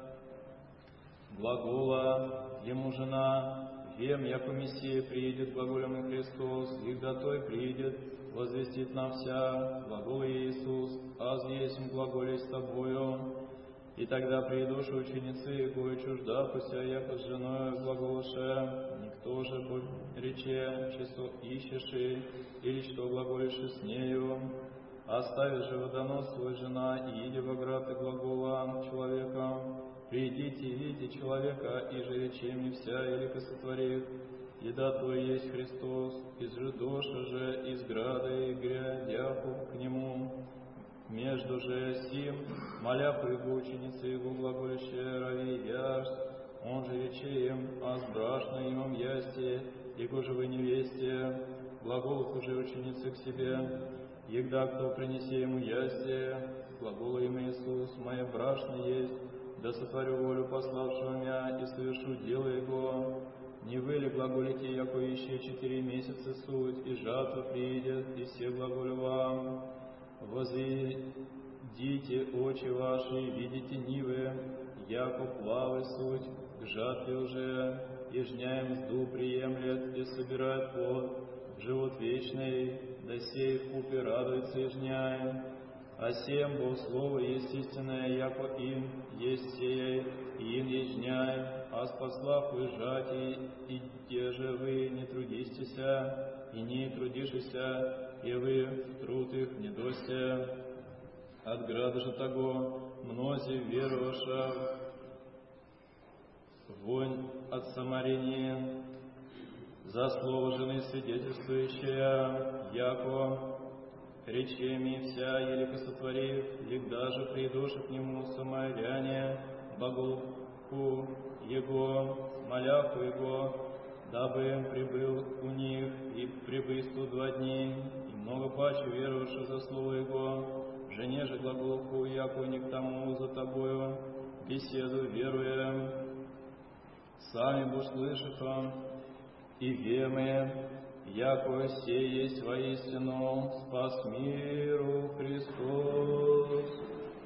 S4: Глагола Ему жена, вем, яко Мессия приидет, глаголем и Христос, и когда той приидет, возвестит нам вся, глагол Иисус, аз есть глаголей с тобою. И тогда придуши ученицы Его, и чуждахуся, яко с женою глаголше, никто же будь рече, часо ищеши, или что глаголишь с нею. Остави же водонос свой жена, и иди в град и глагола человека. Придите и видите человека, и же речеми вся илика сотворит. Еда то есть Христос, из же доша же, из града и грядяху к Нему. Между же сим, моля по Его ученицы Его глаголище рави яшь, он же рече им, а сбрашно имам ясти, Его же вы невесте, глаголов уже ученицы к себе, егда кто принесе Ему ясти, глагола им Иисус, моя брашна есть, да сотворю волю пославшего меня и совершу дело Его. Не вы ли глаголите, яко еще четыре месяца суть, и жатва приидет, и все глаголю вам. Возведите очи ваши, видите нивы, яко плавы суть, к жатве уже, и жня им мзду приемлет, и собирает плод, живот вечный, да сей в купе радуется и жня. А сем Бог слово есть истинное, яко им есть сея, и им есть жня, а спаслав вы жати, и те же вы не трудистеся, и не трудишися, и вы в труд их не досте. От града же того мнози веровавша, вонь от самарения, за слово жены свидетельствующая, яко речеми вся елика сотворив, лик даже придуши к Нему самаряне, богулку Его, моляху Его, дабы прибыл у них и прибысту два дни, и много паче веровавших за слово Его, жене же глаголку, яко не к тому за тобою, беседу веруем, сами бо слышаха, и вемы, яко сей есть воистину спас миру Христос.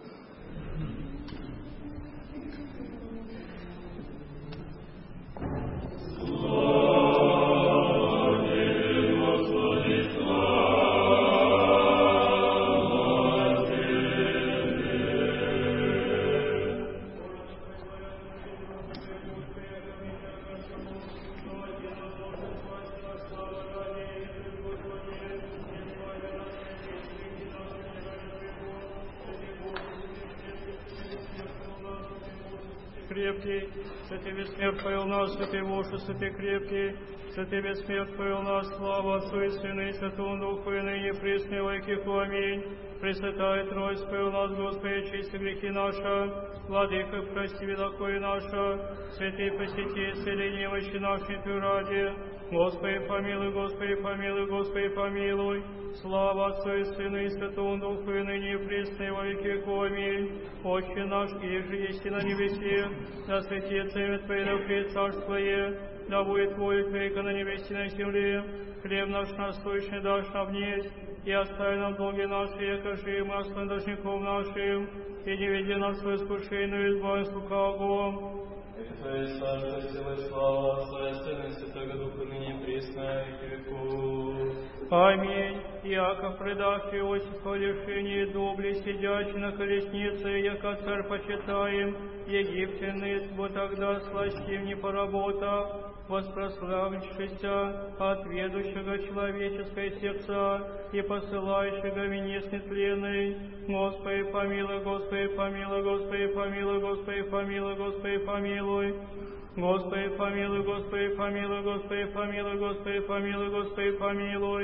S5: Крепкий, святый бессмертный у нас, святый Боже, святый крепкий, святый бессмертный у нас, слава Отцу и Сыну и Святому Духу, и ныне пресны во веки. Аминь. Пресвятая Тройство у нас, Господи, чисти грехи наши, Владыка, прости великое наша, святый посети, исцели немощи наши Ты ради. Господи, помилуй, Господи, помилуй, Господи, помилуй. Слава Отцу и Сыну и Святому Духу, и ныне и присно во веки веков. Аминь. Отче наш, иже есть на небесе, да светится имя Твое, да придет царство Твое, да будет воля Твоя на небесе и на земле. Хлеб наш насущный дашь нам вниз, и остави нам долги наши, яко же и мы оставим должников нашим, и не веди нас в искушение, но избави нас от лукавого.
S4: Твоя слава, сила и слава Отца и Сына и Святого Духа, ныне и присно во веки веков.
S5: Аминь. Яко предав Иосифа лишение дубли, сидящий на колеснице, яко царь почитаем, египтянец, бо тогда сластив не поработав, воспрославившийся от ведущего человеческое сердца и посылающего венец нетленный. Господи, помилуй, Господи, помилуй, Господи, помилуй, Господи, помилуй, Господи, помилуй. Господи, помилуй, Господи, помилуй, Господи, помилуй, Господи, помилуй, Господи, помилуй.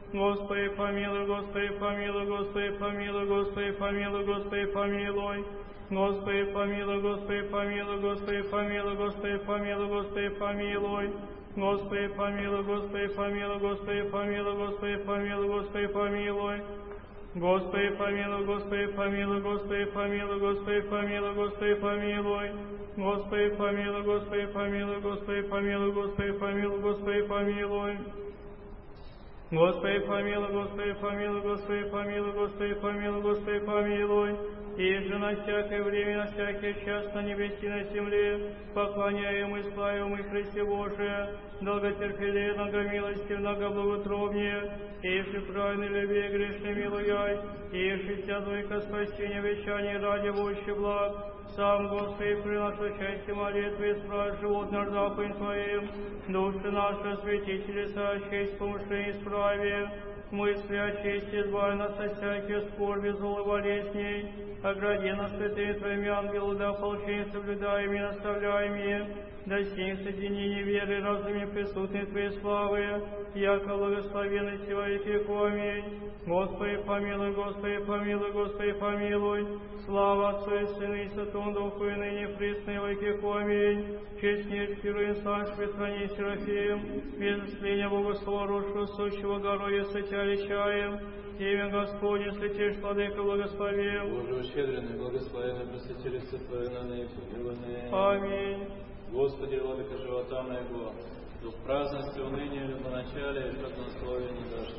S5: Господи, помилуй, Господи, помилуй, Господи, помилуй, Господи, помилуй, Господи, помилуй. Господи, помилуй, Господи, помилуй, Господи, помилуй, Господи, помилуй, Господи, помилуй. Господи, помилуй, Господи, помилуй, Господи, помилуй, Господи, помилуй, Господи, помилуй. Господи, помилуй, Господи, помилуй, Господи, помилуй, Господи, помилуй, Господи, помилуй. Господи, помилуй, Господи, помилуй, Господи, помилуй, Господи, помилуй, Господи, помилуй. Господи, помилуй, Господи, помилуй, Господи, помилуй, Господи, помилуй, Господи, помилуй. И же на всякое время, на всякий час, на небесе и на земле, поклоняем и славим и Христе Божие, долготерпелие, многомилостив, многоблаготруднее, если праведный люби, грешный милуяй, если вся двойка спасения, вечание ради больше благ, сам Господи, приношу счастье молитвы, исправь живот наш западом Твоим, души наши осветители, сообщесть помышления исправе, мысли очисти, избавь нас от всяких скорби, злой болезней, огради нас святыми Твоими ангелы, да ополчение соблюдаем и наставляем и достиг соединения веры и разуме присутствия Твоей славы, яко благословенности во веки веков. Аминь. Господи, помилуй, Господи, помилуй, Господи, помилуй. Слава Отцу и Сыну и Святому Духу, и ныне присно и во веки веков. Аминь. Честь мир, первый инстанс, храни Серафим, без сления Бога слова рушего, сущего горою, сотя величаем. Имя Господне, слетишь, Владыка, благословим.
S4: Боже, ущедренный, благословенный, просветилица Твоя, ныне и помилуй.
S5: Аминь.
S4: Господи, Владыка живота моего, дух праздности, уныния, любоначалия и празднословия не дашь.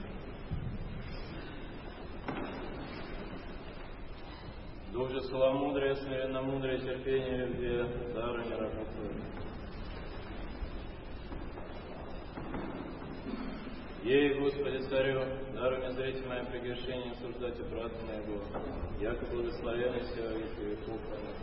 S4: Дух же целомудрия, смиренно-мудрия, терпения, любви, дарами рабу Твоему. Ей, Господи, Царю, даруй мне зрите мое прегрешение, осуждать и брата моего, яко благословенный все во веки веков.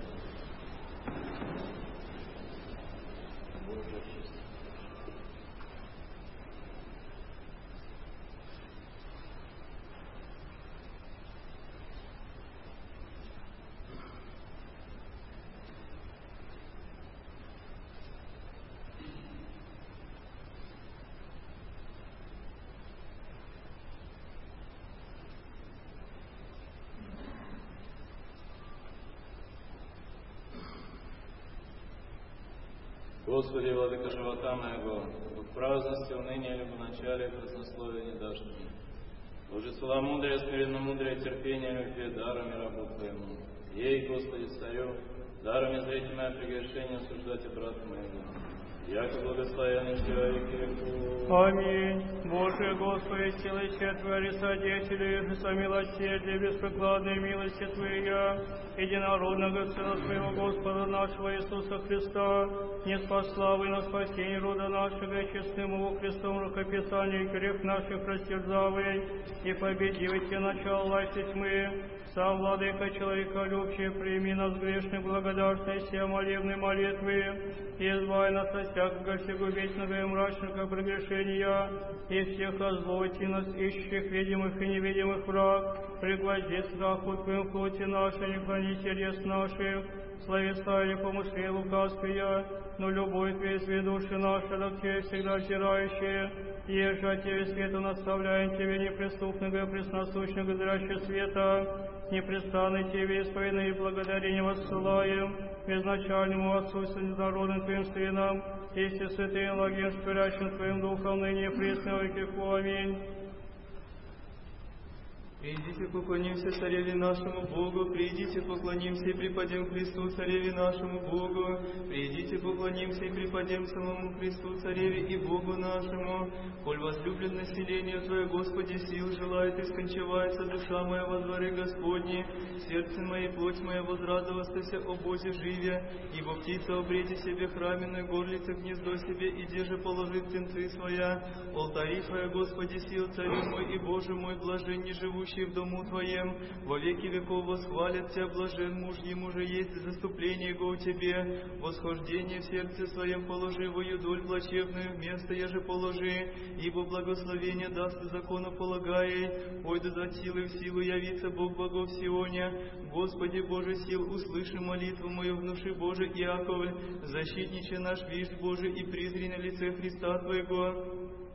S4: Господи, Владыка живота моего, дух праздности, уныния, любоначалия, празднословия не дашь мне. Боже, целомудрие, смиренно-мудрее, терпение, любви, дарами рабу Твоему. Ей, Господи, Царю, дарами зрите мое прегрешение, осуждать и брата моего. Яко благословенный все во веки веков.
S5: Аминь. Боже, Господи, силы четвери, содействия, со милосердия, беспрекладной милости Твоя, единородного Сына Твоего Господа нашего Иисуса Христа, не спасла вы на спасение рода нашего, честным Его Христом рукописанию, грех наших растерзавый, и победивайте начало власти тьмы, сам Владыка человеколюбчий, прими нас грешных благодарственной сия молебной молитвы, и избавь нас от всякого всегубительного и мрачного прегрешения, и всех озлоти нас, ищущих видимых и невидимых враг, пригвозди страху Твоим плоти нашей, не храни сердец наших, словеса или помышлей лукавствия, но любовь Твоей свет души наши, да к Тебе всегда взирающие, еже от Тебе света наставляем Тебе неприступного и пресносущного зрящего света, непрестанный Тебе исповедный и благодарение воссылаем, безначальному Отцу с народным Твоим Сыном, и все святым лагим, спирящим Твоим Духом, ныне и присно во веки веков. Аминь.
S2: Придите, поклонимся Цареве нашему Богу, придите, поклонимся и преподем Христу, Цареве нашему Богу, придите, поклонимся и преподем самому Христу, Цареве и Богу нашему. Коль возлюблен население Твое, Господи, сил желает и скончевается душа моя во дворе Господни, сердце мое и плоть моя возрадовастся о Бозе живе, ибо птица обреди себе храменную, горлица гнездо себе, и деже положит птенцы своя. Алтари Твоя, Господи, сил, Царю мой и Боже мой, блаженни живущий в дому Твоем, во веки веков восхвалят Тебя, блажен муж, ему же есть заступление Его у Тебе, восхождение в сердце своем положи, вою доль плачевную, вместо я же положи, ибо благословение даст закону полагай, пойду за силой в силу явится Бог богов Сионе, Господи Боже сил, услыши молитву мою, внуши Боже Иаковль, защитниче наш вишь Божий, и призри на лице Христа Твоего.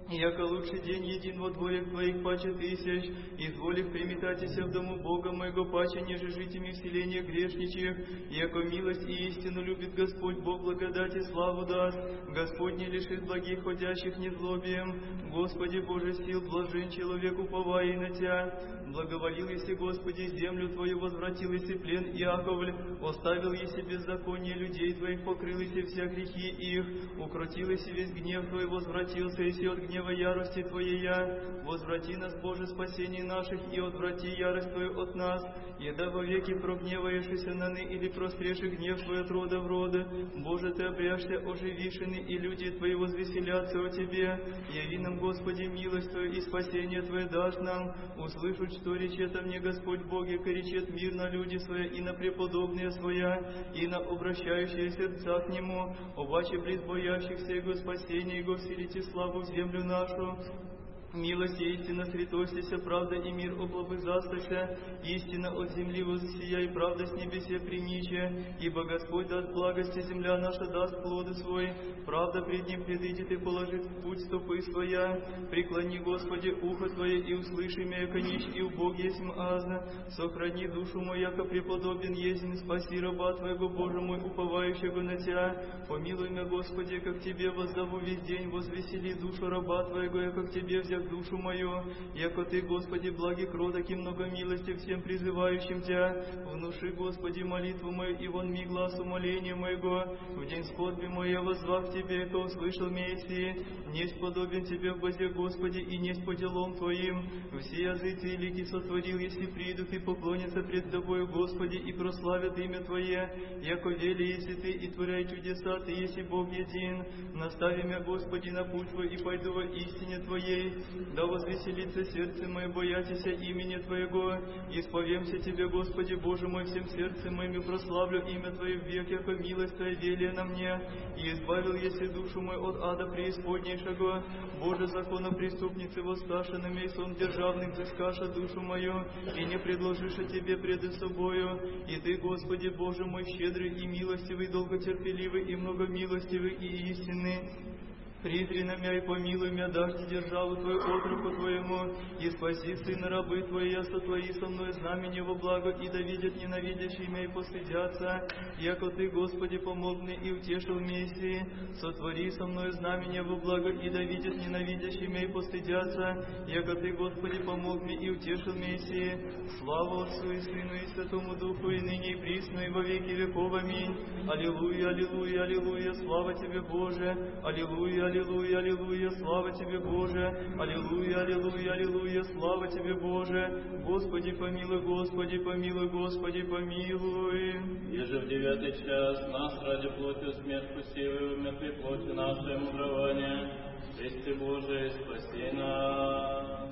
S2: Яко лучший день един во дворях Твоих паче тысяч, изволив приметатися в дому Бога моего паче, неже житими в селениях грешничьих, яко милость и истину любит Господь Бог, благодать и славу даст. Господь не лишит благих, ходящих незлобием. Господи Боже сил, блажен человек, уповая на Тя. Благоволил еси, Господи, землю Твою, возвратил еси плен Иаковль, оставил еси беззаконие людей Твоих, покрыл еси вся грехи их, укротил еси весь гнев Твой, возвратился еси от гнева ярости Твоей я. Возврати нас, Боже, спасение наших, и отврати ярость Твою от нас, еда вовеки прогневаешься наны, или простреши гнев Твой от рода в роды. Боже, Ты обряшься оживишены, и люди Твои возвеселятся о Тебе. Яви нам, Господи, милость Твою, и спасение Твое дашь нам. Услышать, что речет о мне Господь Боге, коречет мир на люди Свои, и на преподобные Своя, и на обращающие сердца к Нему, обаче близ боящихся Его спасения, Его вселите славу в землю нашу. Милость и истина святостися, правда и мир облобызастася, истина от земли воссия, и правда с небесе приниче, ибо Господь даст благости, земля наша даст плоды свой, правда пред Ним предыдет и положит в путь стопы своя. Преклони, Господи, ухо Твое, и услыши меня, конич, и в Бог есмь азна. Сохрани душу мою, яко преподобен есмь, спаси раба Твоего, Боже мой, уповающего на Тя. Помилуй меня, Господи, как Тебе воздаву весь день, возвесели душу раба Твоего, яко к Тебе взял душу мою, яко Ты, Господи, благи кроток и много милости всем призывающим Тя. Внуши, Господи, молитву мою, и вон ми глаз умоления моего. В день скорби моей воззвав к Тебе, то услышал Мессии. Несть подобен Тебе в бозе, Господи, и несть по делам Твоим. Все языцы и лики сотворил, если придут и поклонятся пред Тобою, Господи, и прославят имя Твое. Яко вели, если Ты, и творяй чудеса, Ты, если Бог един. Настави меня, Господи, на путь Твой, и пойду во истине Твоей. Да возвеселится сердце мое, боятися имени Твоего. Исповемся Тебе, Господи, Боже мой, всем сердцем моим, и прославлю имя Твое в век, яко милость Твоя велия на мне. И избавил еси душу мою от ада преисподнейшего. Боже, закона преступницы воссташа на мей сон державных, взыскаша душу мою, и не предложиша Тебе преды собою. И Ты, Господи, Боже мой, щедрый и милостивый, долготерпеливый и многомилостивый и истинный. Призри на меня и помилуй меня, дашь державу Твою отроку Твоему, и спаси сына рабы Твои, я сотвори со мной знамение во благо, и да видят ненавидящие меня и постыдятся. Яко Ты, Господи, помог мне и утешил Мессии, сотвори со мной знамение во благо, и да видят ненавидящие меня и постыдятся. Яко Ты, Господи, помог мне и утешил Мессии. Слава Отцу и Сыну и Святому Духу, и ныне и присно, и во веки веков. Аминь. Аллилуйя, аллилуйя, аллилуйя, слава Тебе, Боже. Аллилуйя, аллилуйя, аллилуйя, слава Тебе, Боже. Аллилуйя, аллилуйя, аллилуйя, слава Тебе, Боже. Господи, помилуй, Господи, помилуй, Господи, помилуй.
S4: Еже в девятый час нас ради плоти смерть посеивай, в мертвой плоти наше мудрование. Христе Божий, спаси нас.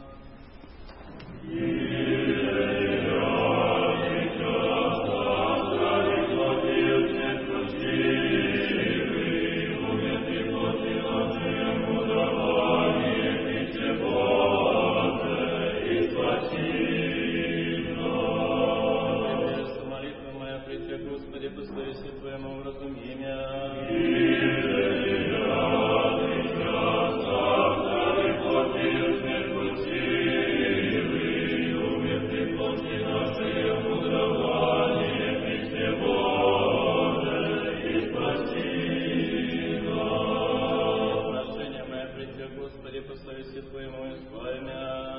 S4: Господи, пословися Твоему вразумения. Прошение мое притя, Господи, пословися Твоему избавия.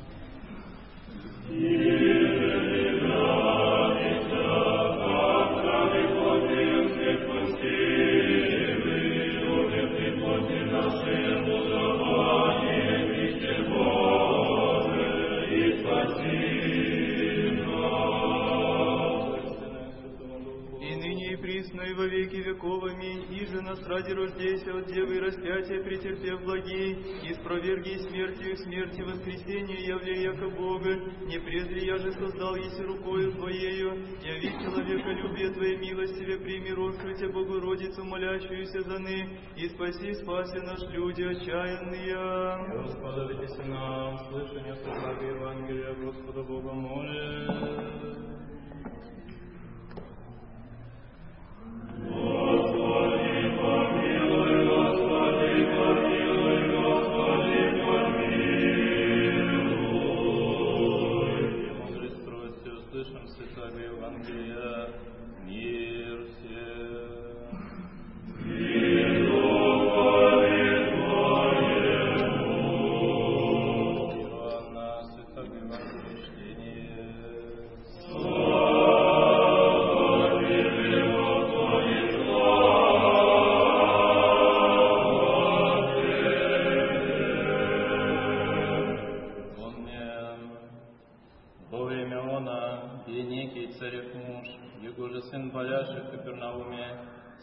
S2: И во веки веков, аминь. И же нас ради рождейся от девы и распятия, претерпев благий, и спроверги смертью и смерти воскресения, явле яко Бога. Не презри я же создал, еси рукою Твоею, яви человеколюбие Твоей милостиве, прими рожкую Богородицу, молящуюся за ны, и спаси, спаси наш люди отчаянные.
S4: Господа, ведися нам, слышание слова Евангелия, Господа Бога молим.
S1: Господи, помилуй, Господи, помилуй, Господи,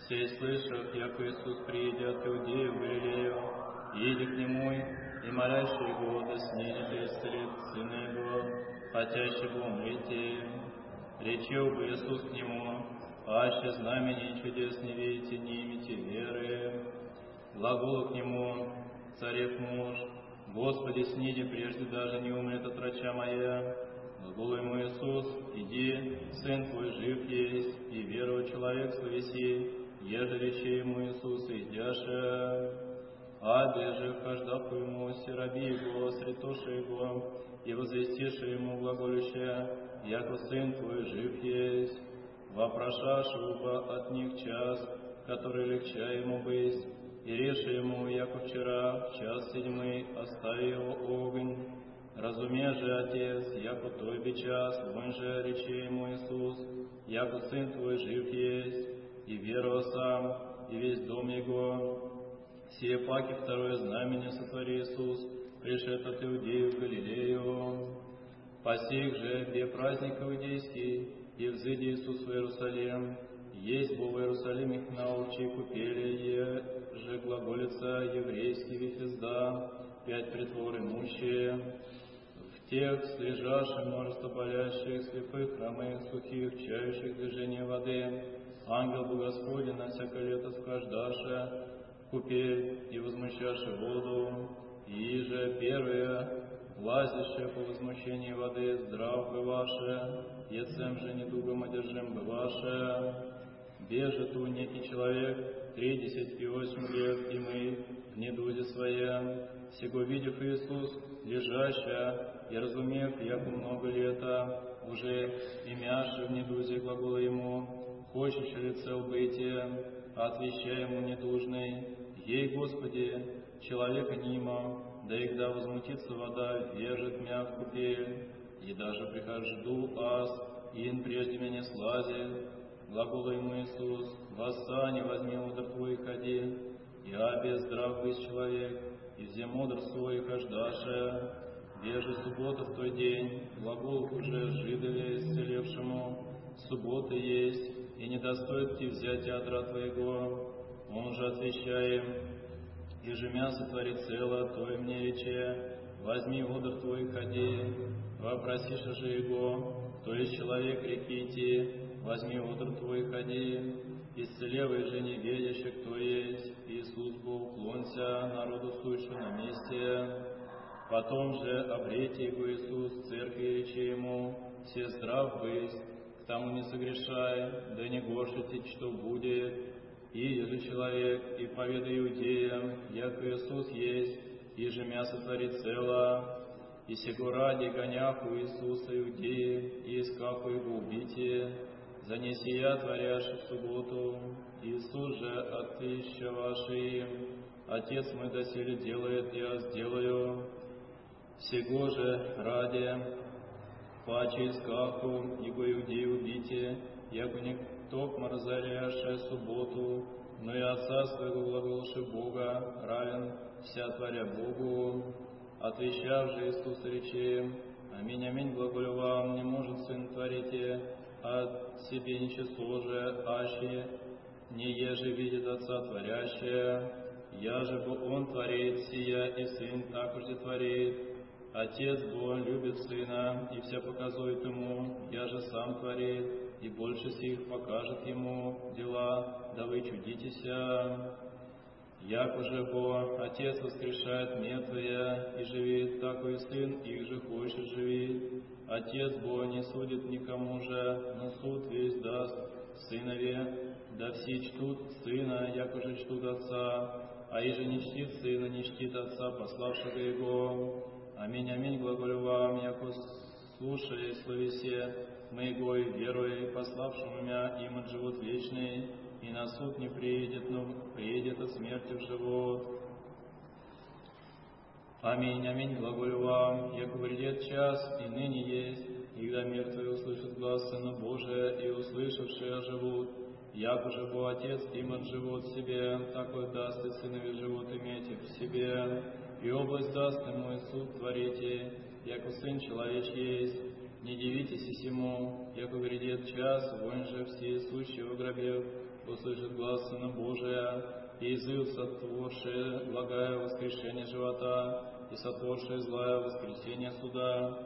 S4: Сей слышав, яко Иисус приидет от Иудею в Галилею, и иди к Нему, и молящий Его, да снинет и исцелит Сына Его, хотящего умрите. Речил бы Иисус к Нему: аще знамений чудес не видите, не имите веры. Глаголу к Нему царев муж: Господи, сниди, прежде даже не умрет от врача моя. Глаголу ему Иисус: иди, сын твой жив есть, и веру человек словеси, еже рече ему Иисус, идяше. А беже, вхождав ему, раби его, сретоше его, и возвестише ему глаголюще: яко сын твой жив есть. Вопрошаше оба от них час, который легча ему быть, и реше ему, яко вчера, в час седьмый, остави его огонь. Разуме же, Отец, яко той би час, вон же рече ему Иисус, яко сын твой жив есть, и веровал сам, и весь дом его. Сие паки второе знамение сотвори Иисус, пришед от Иудеи в Галилею. По сих же бе праздник иудейский, и взыди Иисус в Иерусалим. Есть был в Иерусалиме на овчей купели, же глаголица еврейский Вифезда, пять притвор имущие. В тех слежаше множество болящих, слепых, хромых, сухих, чающих движение воды. Ангел был Господень на всякое лето вхождаше в купель и возмущаше воду. И же первые, лазище по возмущении воды, здрав бываше, ецем же недугом одержим бываше. Бежит у некий человек, тридесять и восемь лет, и мы в недузе своем. Сего видев Иисус, лежаща, и разумев, яко много лета, уже имяше в недузе, глагола ему: хочешь ли цел бытие? Отвещай ему недужный: ей, Господи, человека нима, да и когда возмутится вода, вежет мя в купель, и даже прихожду аз, ин прежде меня слази. Глагола ему Иисус: восстань, возьми мудр твой, ходи. Я без здрав быть человек, и взе мудр свой хождаше. Веже суббота в той день, глагол уже жидове исцелевшему: суббота есть, и не достоит ти взять адра твоего. Он же отвечает: еже мясо творит цело, то и мне рече: возьми мудр твой, ходи. Вопросиша же его, то есть человек реките: возьми мудр твой, ходи. Исцелевый же не ведящий, кто есть. Иисус был уклонся народу сущему на месте. Потом же обрете его Иисус в церкви, рече ему: все здрав быть, к тому не согрешай, да не горшите, что будет. И еже человек, и поведай иудеям, яко Иисус есть, и же мясо творит цело. И сего ради гоняху Иисуса иудеи, и искаху его убитие, за несия творяши в субботу. Иисус же отвещаваши им: Отец мой доселе делает, я сделаю. Сего же ради паче искаху его иудеи убитие, яко не токмо разоряше субботу, но и Отца своего глаголши Бога, равен вся творя Богу. Отвещав же Иисус рече им: аминь, аминь, глаголю вам, не может сын творите от себе ничего же, аще не еже видит Отца творящее. Я же бо Он творит сия, и Сын також творит. Отец Бог любит Сына, и все показует Ему, я же сам творит, и больше сих покажет Ему дела, да вы чудитеся. Яко же бо Отец воскрешает мертвые и живит, тако и Сын их же хочет живит. Отец Бо не судит никому же, но суд весь даст Сынове, да все чтут Сына, яко же чтут Отца, а иже не чтит Сына, не чтит Отца, пославшего Его. Аминь, аминь, глаголю вам, яко слушали словесе моего и веруя, пославшему меня им от живот вечный, и на суд не приедет, но приедет от смерти в живот. Аминь, аминь, глаголю вам, яко придет час, и ныне есть, и когда мертвые услышат глас Сына Божия, и услышавшие оживут. Яко же бо Отец им от живот в себе, такой даст и Сынове живот имейте в себе, и область даст ему и суд творите, яко Сын Человечий есть. Не дивитесь и сему, яко грядет час, вон же все сущие в гробе услышит глаз Сына Божия, и изыв сотворшее благое воскрешение живота, и сотворшее злое воскресение суда.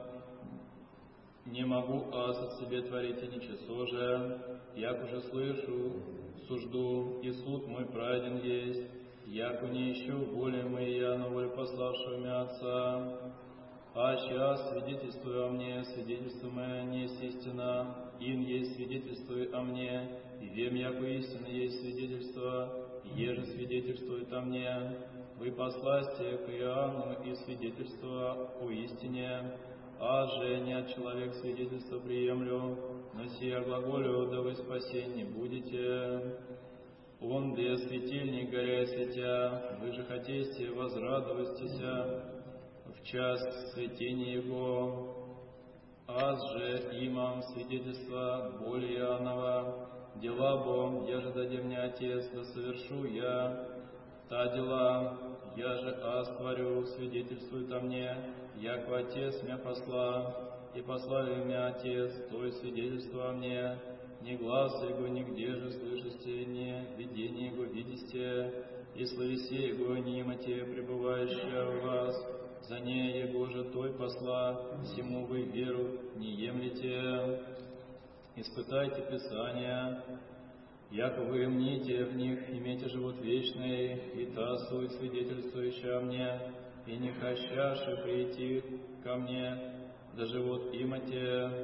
S4: Не могу аз от себе творить и ничего же, як уже слышу, сужду, и суд мой праведен есть, яко не ищу воли моей, но волю пославшего меня Отца. А сейчас свидетельствуй о мне, свидетельство мое не есть истина, им есть свидетельствуй о мне, и вем, яко истина есть свидетельство, еже свидетельствует о мне. Вы посласте к Иоанну и свидетельство о истине, а же не от человек свидетельство приемлю, но сия глаголю, да вы спасен не будете. Он, да светильник горя светя, вы же хотите возрадовастися в час светения Его. Аз же имам свидетельство боли Иоаннова, дела бо, я же даде мне Отец, да совершу я, та дела, я же аз творю, свидетельствует о мне, яко Отец меня посла, и послали меня Отец, то есть свидетельство о мне, ни глаз Его нигде же слышите, ни видение Его видите, и словесе Его не имате, пребывающее в вас, за ней Его же той посла, всему вы веру не емлете. Испытайте Писания, яко вы мните в них, имейте живот вечный, и та суть свидетельствующая о мне, и не хощаше прийти ко мне, да живот имате.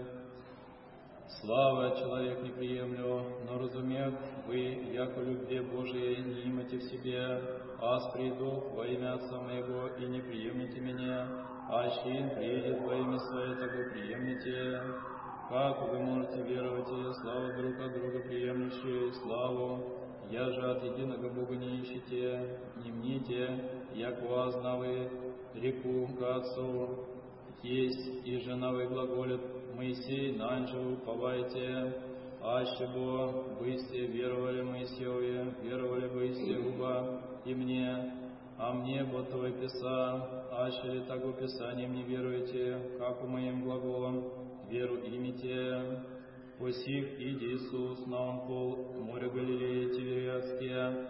S4: Слава человек не приемлю, но разумев вы, яко любви Божией не имате в себе, аз приду во имя Отца моего, и не приемлете меня, а чин приедет во имя Свое, так вы приемлете. Как вы можете веровать, и славу друг от друга приемлющие славу? Я же от единого Бога не ищите, не мните, яко ознавы реку к Отцу, есть и жена вы глаголит, Моисей нанче уповайте, аще бо бысте веровали Моисееве, веровали бысте уба и мне, а мне бо твой писа, аще ли того писанием не веруете, как у моим глаголам веру имите. Посих иди Иисус на он пол море Галилеи Тивериадские,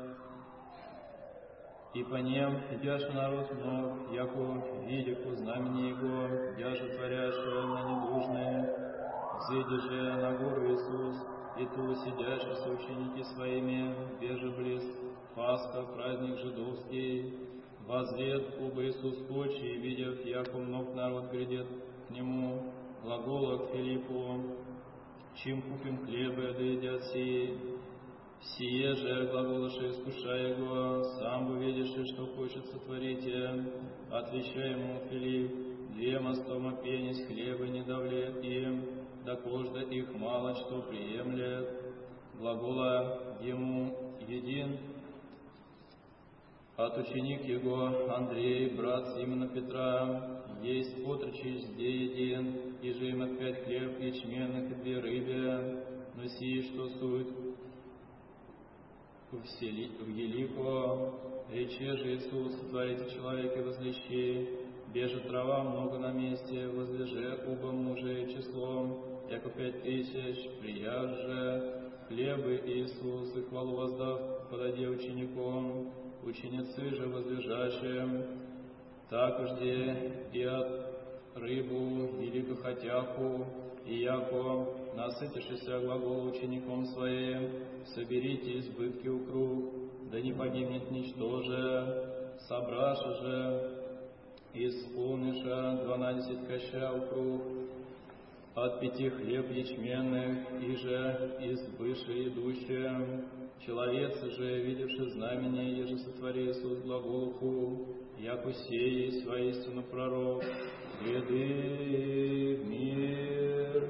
S4: и по нем идяшь народ много, яко видяку знамени Его, яже творяше на недужные, взыди же на гору Иисус, и ту сидящие со ученики своими, беже близ Пасха, праздник жидовский, возвед оба Иисус очи, и видят, яко много народ грядет к Нему, глагола к Филиппу, чем купим хлеба, да едят сии. Сие же глаголыше, искушая Его, сам вы видишь, что хочет сотворите. Отвечай ему Филипп, две мостома пенись хлеба не давлет им, да кожда их мало что приемлет. Глагола ему един от ученик Его, Андрей, брат Симона Петра, есть отрочий зде един, и же им от пять хлеб ячменных и две рыбе, но сии, что суть в Елико, рече же Иисус, сотворите человека возлещи, бежит трава много на месте, возлеже оба мужа числом, яко пять тысяч, прияж же хлебы Иисус, и хвалу воздав, подаде учеником, ученицы же возлежащим, такожде и от рыбу велико хотяху, и яко насытившийся глагол учеником своим, соберите избытки у круг, да не погибнет ничтоже, собраша же, исполниша двенадцать коща у круг, от пяти хлеб ячменных, и же из выше идущим, человец же, видевший знамение, еже сотвори Иисус глаголуху, яко сей есть воистину пророк, гряды в мир.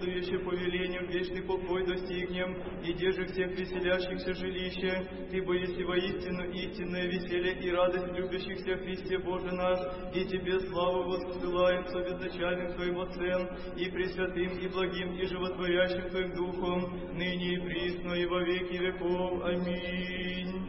S2: следующее повелением, вечный покой достигнем, и держи всех веселящихся жилище, ибо если воистину истинное веселье и радость любящихся в Христе Боже наш, и Тебе славу воссылаем со безначальным Твоим Отцем, и пресвятым, и благим, и животворящим Твоим Духом, ныне и присно, и во веки веков. Аминь.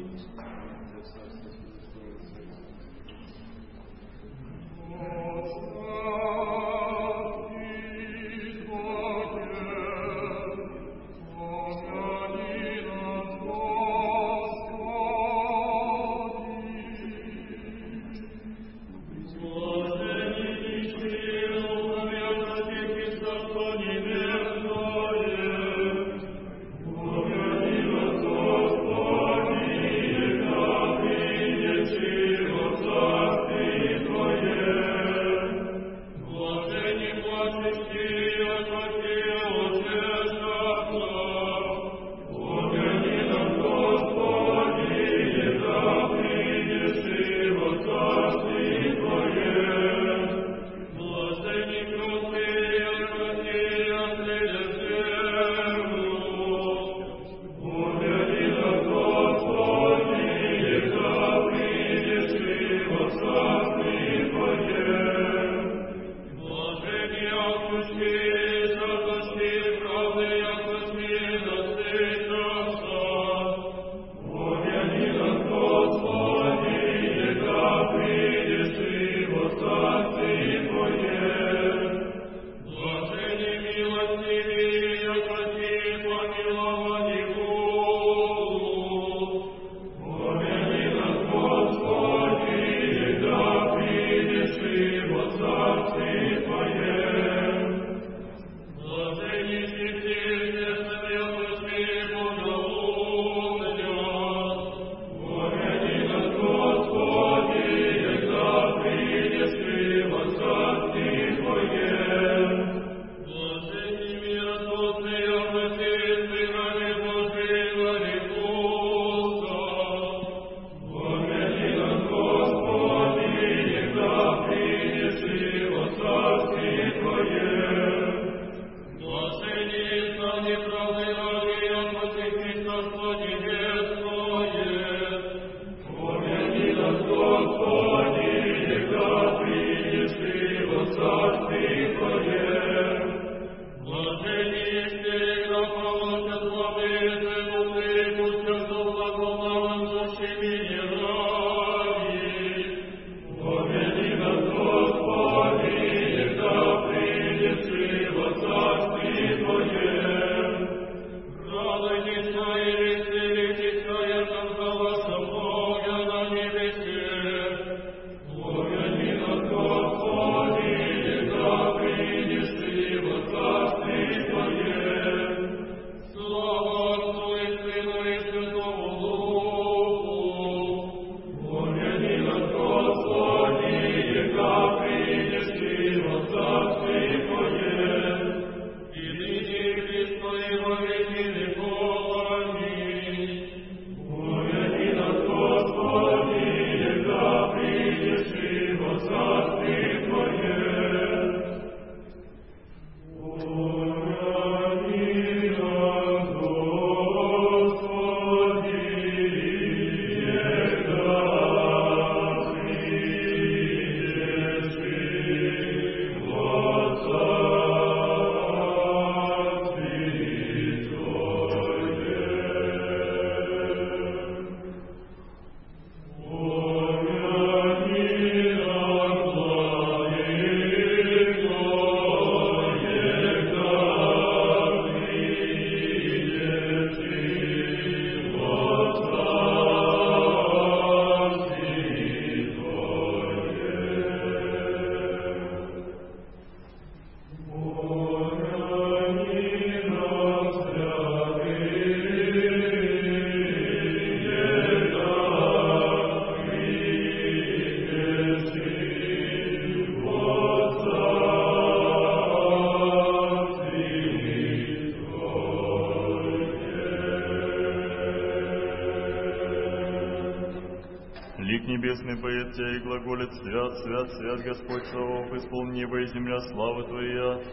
S1: Лик небесный поет Тебя и глаголит: свят, свят, свят, Господь Саваоф, исполни небо и земля славы Твоя.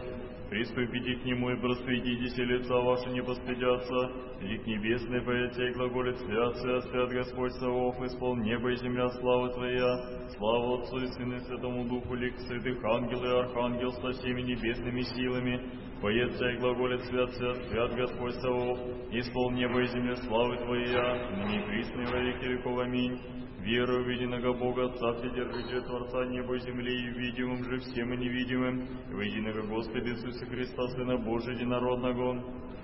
S1: Приступите к Нему и просветитесь, и лица ваши не постыдятся. Лик небесный поэте и глаголит: свят, свят, свят Господь Саваоф, испол небо и земля славы Твоя. Слава Отцу и Сыну и Святому Духу, лик святых ангел и архангел со всеми небесными силами. Поется и глаголит: свят, свят, свят Господь Саваоф, испол небо и земля славы Твоя, ныне и присно и во веки веков. Аминь. Верую в единого Бога, Отца Вседержителя, Творца неба и земли, и видимым же всем и невидимым, в единого Господа Иисуса Христа, Сына Божия единородного,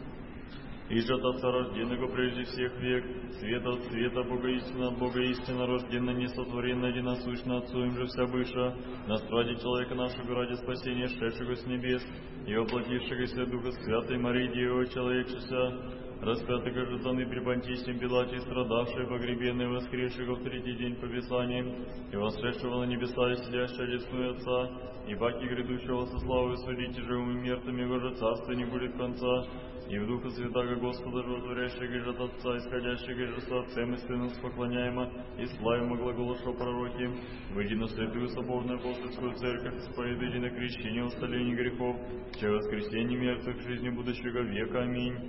S1: и же от Отца рожденного прежде всех век, света от света, Бога истина от Бога истина, рожденно, несотворенно, единосущно, Отцу им же вся быша, нас ради человека нашего, ради спасения, шедшего с небес, и воплотившегося Духа Святой Марии, Девы человечеся, распятого же Заны при Понтисием Пилате, страдавшего, погребенного, воскресшего в третий день по Писаниям, и восшедшего на небеса, и сидящего одесную Отца, и баки грядущего со славой судить живым и мертвым, его же царство не будет конца, и в Духа Святаго Господа, животворящего же от Отца, исходящего же со Отцем и Сыном споклоняемо, и славимо глаголоша пророки, выйди на святую соборную апостольскую церковь, исповедуйте на крещение усталения грехов, че воскресенье мертвых к жизни будущего века. Аминь.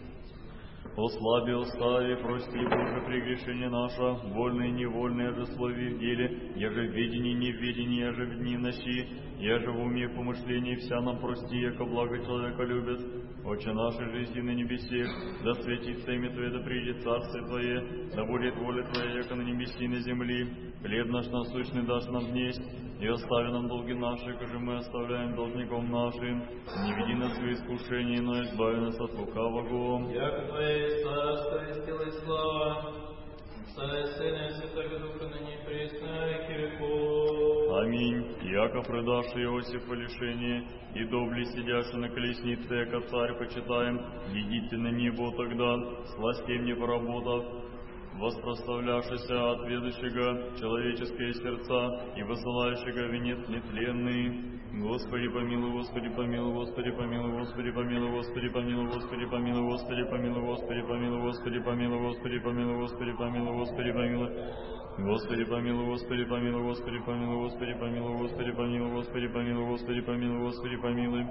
S1: Ослаби, остави, прости, Боже, прегрешение наше, вольное и невольное же слове в деле, еже в ведении, не в ведении, еже в дни ночи, еже в уме, в помышлении, вся нам прости, яко благо человека любит. Отче нашей жизни на небесе, да светится имя Твое, да придет Царствие Твое, да будет воля Твоя, яко на небеси и на земли. Хлеб наш насущный дашь нам днесь, и остави нам долги наши, каже мы оставляем должником нашим. Не веди нас в искушение, но избави нас от лукавого.
S4: Яко Твое есть царство, и сила, и слава, Отца и Сына и Святого Духа, ныне и присно во веки веков.
S1: Аминь. Яко предавший Иосиф по лишении, и добли сидящий на колеснице, яко царь почитаем, едите на небо тогда, сластей не поработав, воспроставлявшийся от ведущего человеческие сердца и высылающего венец нетленный. Господи помилуй, Господи помилуй, Господи помилуй, Господи помилуй, Господи помилуй, Господи помилуй, Господи помилуй, Господи помилуй, Господи помилуй, Господи помилуй, Господи помилуй, Господи помилуй. Господи помилуй, Господи помилуй, Господи помилуй, Господи помилуй, Господи помилуй, Господи помилуй, Господи помилуй, Господи помилуй.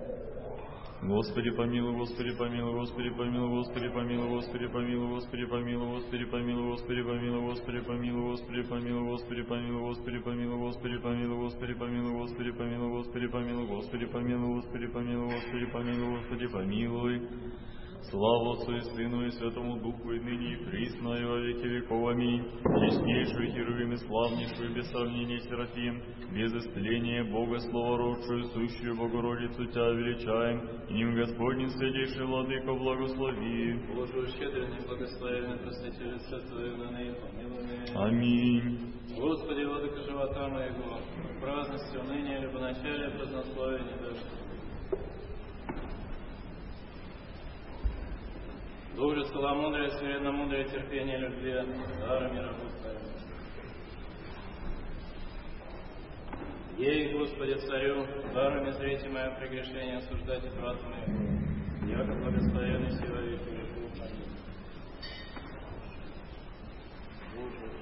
S1: Господи помилуй, Господи помилуй, Господи помилуй, Господи помилуй, Господи помилуй, Господи помилуй, Господи помилуй, Господи помилуй, Господи помилуй, Господи помилуй, Господи помилуй, Господи помилуй, Господи помилуй, Господи помилуй, Господи помилуй, Господи помилуй, Господи помилуй, Господи помилуй, Господи помилуй, Господи помилуй. Слава Отцу и Сыну и Святому Духу, и ныне и присно, и во веки веков. Аминь. Яснейшую Херувим и славнейшую, без сравнения Серафим, без исцеления Бога словородшую, сущую Богородицу Тебя величаем, и ним Господним святейший Владыко благослови.
S4: Боже, щедрый, благословенный, просвети лице Твое, ныне и помилуй.
S1: Аминь.
S4: Господи, Владыка живота моего, в праздности, уныния, либо начале, празднословия не дашь. Дух же целомудрие, смиренно-мудрее, терпение, любви, дарами рабов Твоим. Ей, Господи, Царю, дарами зрите мое прегрешение, осуждайте брата моего, яко благословенный сила веки веков. Аминь. Боже,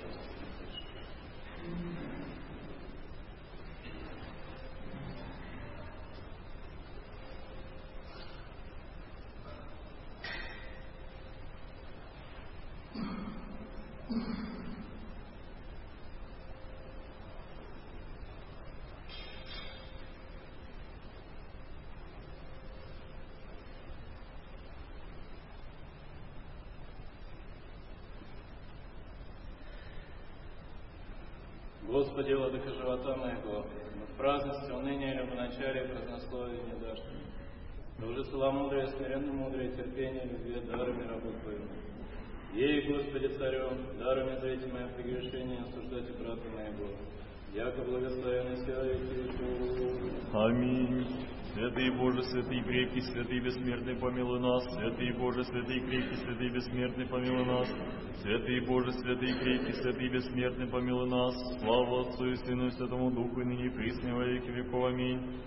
S4: Господи, Владыка живота моего, в праздности, уныния, любоначалия, празднословия не дашь. Да уже целомудрие, смиренно-мудрее, терпение, любви, дарами рабу Твоему. Ей, Господи, Царю, дарами зрите мое прегрешение, осуждайте брата моего, яко благословенный сила веки веков.
S1: Аминь. Святый Боже, святый крепкий, святый бессмертный, помилуй нас. Святый Боже, святый крепкий, святый бессмертный, помилуй нас. Святый Боже, святый крепкий, святый бессмертный, помилуй нас. Слава Отцу и Сыну и Святому Духу, и ныне и присно, и во веки веков. Аминь.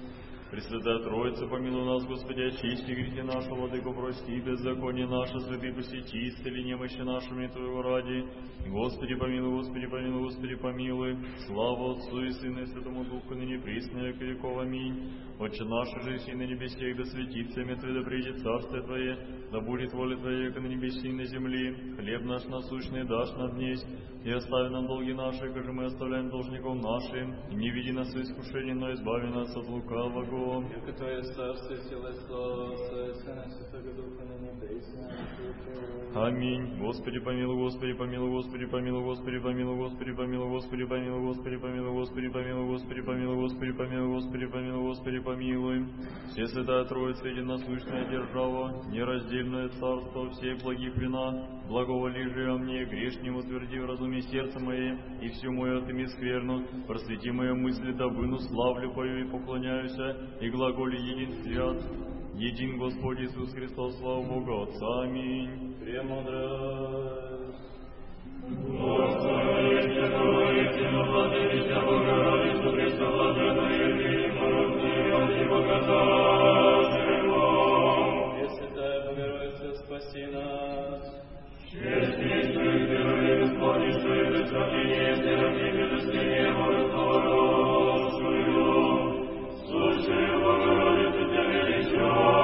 S1: Пресвятая Троица, помилуй нас, Господи, очисти грехи наши, Владыко, прости беззаконие наше, святый посети, исцели немощи нашими Твоего ради. Господи, помилуй, Господи, помилуй, Господи, помилуй. Слава Отцу и Сыну и Святому Духу, ныне присно и веки веков. Аминь. Отче наш, же и на небесех, да светится имя Твое, да придет Царствие Твое, да будет воля Твоя, как на небесе и на земле. Хлеб наш насущный дашь нам днесь, и остави нам долги наши, как же мы оставляем должников нашим. И не веди нас в искушение, но избави нас от лукавого.
S4: Яко Твое царство, сила и слава, Отца и Сына и Святого Духа, ныне и присно.
S1: Аминь. Господи, помилуй, Господи, помилуй, Господи, помилуй, Господи, помилуй, Господи, помилуй, Господи, помилуй, Господи, помилуй, Господи, помилуй, Господи, помилуй, Господи, помилуй, Господи, помилуй, Господи, помилуй. Все святая Троица, единосущная держава, нераздельное царство, все благих вина, благоволижие мне, грешним утверди в разуме сердце мое, и всю мою отыми скверну, просвети мои мысли, да выну славлю пою и поклоняюсь, и глаголи един свят. Един Господь Иисус Христос, слава Богу Отца. Аминь.
S4: Премудрость.
S1: Господи, Твоистину, Владычица Богородицу, пресновладанную и породную, и Боготворцеву.
S4: Пресвятая Богородица, спаси нас.
S1: Честь Христу, Герой, Господи, что и без сравнения, стерпи, безостение, Богородицу. Слушай, Богородицу, Тебя величаю.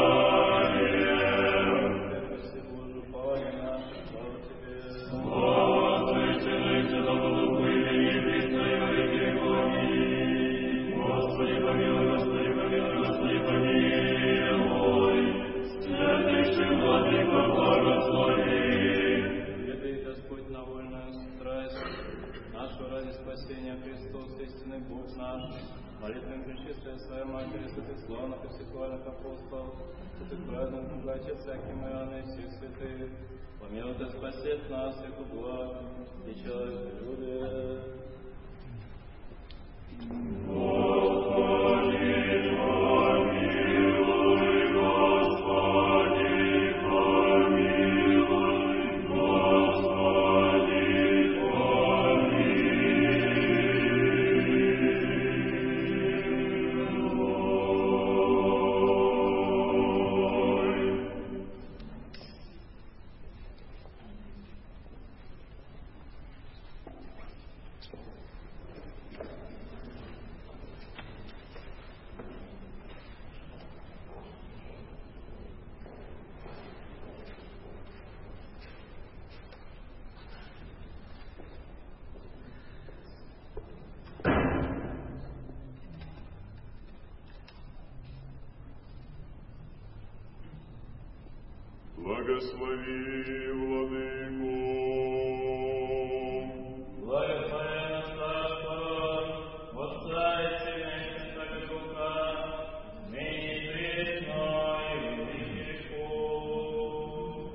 S4: Молитвами пречистая своя Матери, святых славных и всехвальных апостолов, святых праведных, братьев всяким Иоанна и всех святых, помилуй Ты спасет нас, яко благ и человеколюбие.
S1: Господи, помилуй, Господи, помилуй, Господи, Благослови, Владыку.
S4: Благословен Царство, Отца и Сына и Святого Духа, ныне и присно и во веки веков.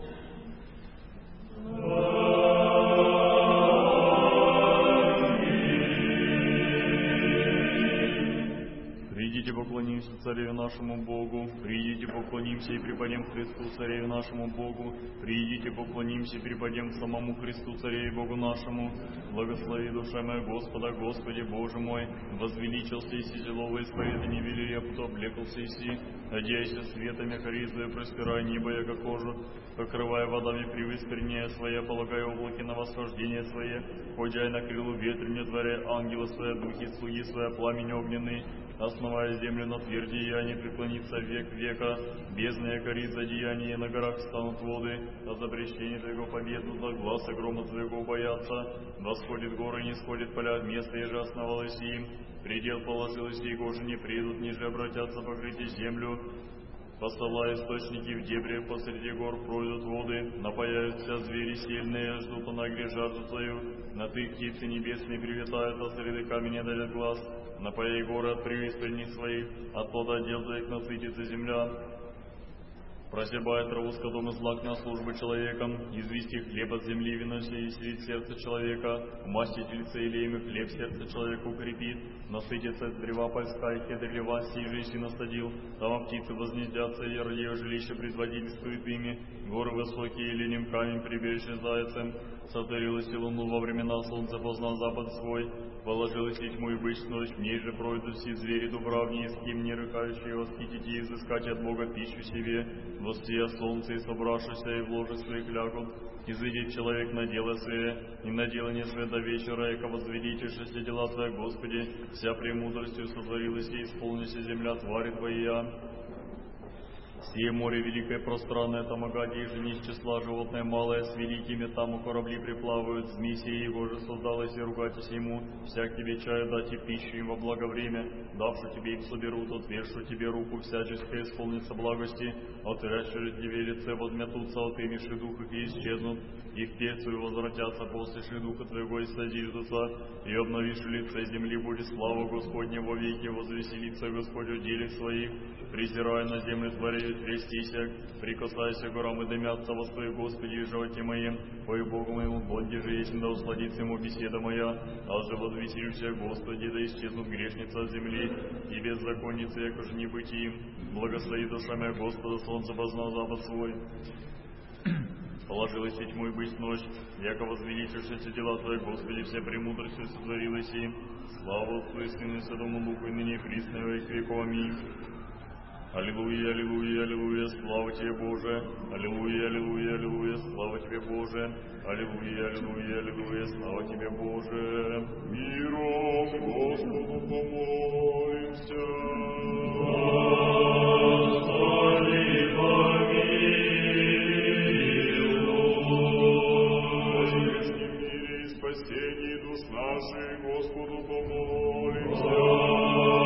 S1: Придите, поклонимся Цареве нашему Богу, придите, поклонимся и припадем Христу, Цареве нашему Богу, придите, поклонимся и припадем самому Христу, Цареве Богу нашему. Благослови душа моя Господа, Господи Боже мой, возвеличился иси зеловое исповедание вели репуту, облекался иси, одеяйся светом, яко ризою, простирая небо, яко кожу, покрывая водами привыспрение своя, полагая облаки на восхождение свое, ходя на крылу ветренне, творя ангела своя, духи слуги своя, пламень огненный, основая землю на тверди деяния, преклонится век века, бездная корит за деяние, на горах станут воды, а запрещение Твоего победу, за гласа грома Твоего боятся, восходит горы, не сходит поля, место еже основалось им, предел положилось, и гожи не придут, ниже обратятся покрытие землю, посылая источники в дебри, посреди гор пройдут воды, напаяются звери сильные, ждут на гре жажду свою, на ты птицы небесные привитают, а среды камня дадут глаз, напояй горы от привиспрений своих, от плода дел твоих насытится земля. Прозябает траву скотом и злак на службу человеком, извести хлеб от земли, вино сей средь сердца человека, умастить лице илеем и хлеб сердце человека укрепит, насытится древа польска и кедр лева, сей же иси насадил, там птицы вознездятся, и рое жилище предводительствует ими, горы высокие, ленем камень прибежище зайцем, Сотворилась и луну во времена солнца, познал запад свой. Положилась и тьму и бысть ночь, в ней же пройдут все звери дубравни, с кем не рыкающие, восхитить и изыскать от Бога пищу себе. Воссия солнце и собравшися, и в ложе своих лягут. Изыдет человек на дело свое, и на делание свое до вечера, яко возвеличившися дела Твоя, Господи, вся премудростью сотворилась и исполнилась земля твари Твоя. Сие море великое пространное, там огади, и же из числа животное малое, с великими там у корабли приплавают, змей сей его же создалось, и ругайтесь ему, всяк тебе чаю дать и пищу им во благо время, давши тебе их соберут, отвешу тебе руку всяческое, исполнится благости, отрящие тебе лице возметутся, отымеши дух их и исчезнут, и в пецу и возвратятся после духа твоего и созиждутся, и обновишь лице земли, будет слава Господня во веки, возвеселится Господь в делах своих, презирая на землю творей, трястися, прикасайся к горам и дымятся во своей Господи и животе моем, Ой, Богу моему, Бонде же есть, да усладится ему беседа моя, а же возвеселюся, Господи, да исчезнут грешницы от земли, и беззаконницы, яко же не быть им, благослови душа моя Господа, солнце познал запад свой. Положилась и тьму и бысть ночь, яко возвеличившиеся дела Твои, Господи, вся премудростью сотворилась им. Слава Отцу и Сыну и Святому Духу, и ныне и присно, и во веки веков. Аминь. Аллилуйя, аллилуйя, аллилуйя, слава Тебе, Боже. Аллилуйя, аллилуйя, аллилуйя, слава Тебе, Боже. Аллилуйя, аллилуйя, аллилуйя, слава Тебе, Боже. Миром Господу помолимся. Господи, помилуй. О вечном мире и спасении душ наших Господу помолимся.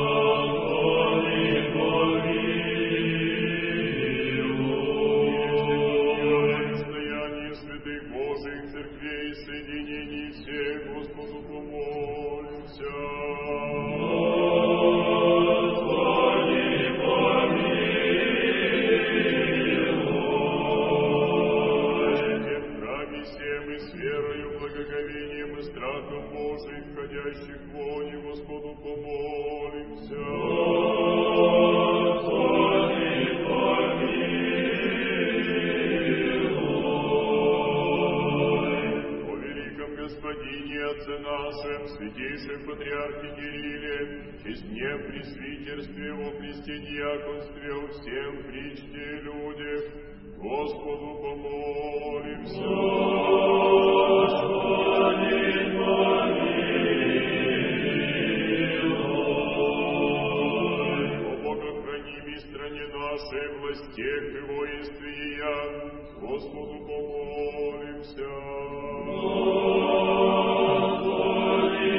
S1: Соединении всех Господу помолимся. Господи, помилуй. В храме всем и с верою, благоговением и страхом Божиим, входящих в воне, Господу помолимся. Господи, помилуй. Господине, Отце нашем, святейшем Патриархе Кирилле, честне в пресвитерстве, во Христе диаконстве, у всем причте людях, Господу помолимся. Господи, помилуй. О богохранимой стране нашей, властях и воинстве ея, Господу помолимся. Господи,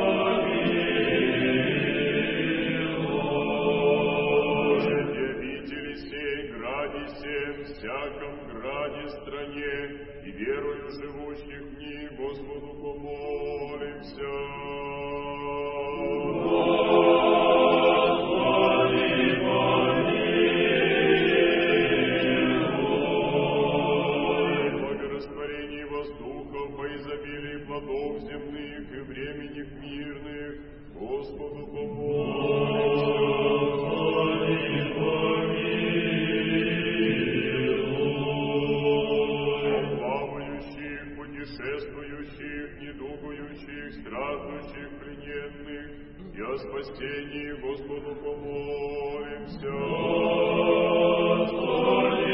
S1: помилуй. Обители сей, граде сем, всяком граде стране, и верою живущих в них, Господу помолимся. Господи, помилуй. Благорастворение воздухов, по изобилии плодов земных и времени мирных, Господу помолимся. Господи, помилуй. О плавающих, путешествующих, недугующих, страждущих, плененных, и о спасении Господу помолимся. Господи,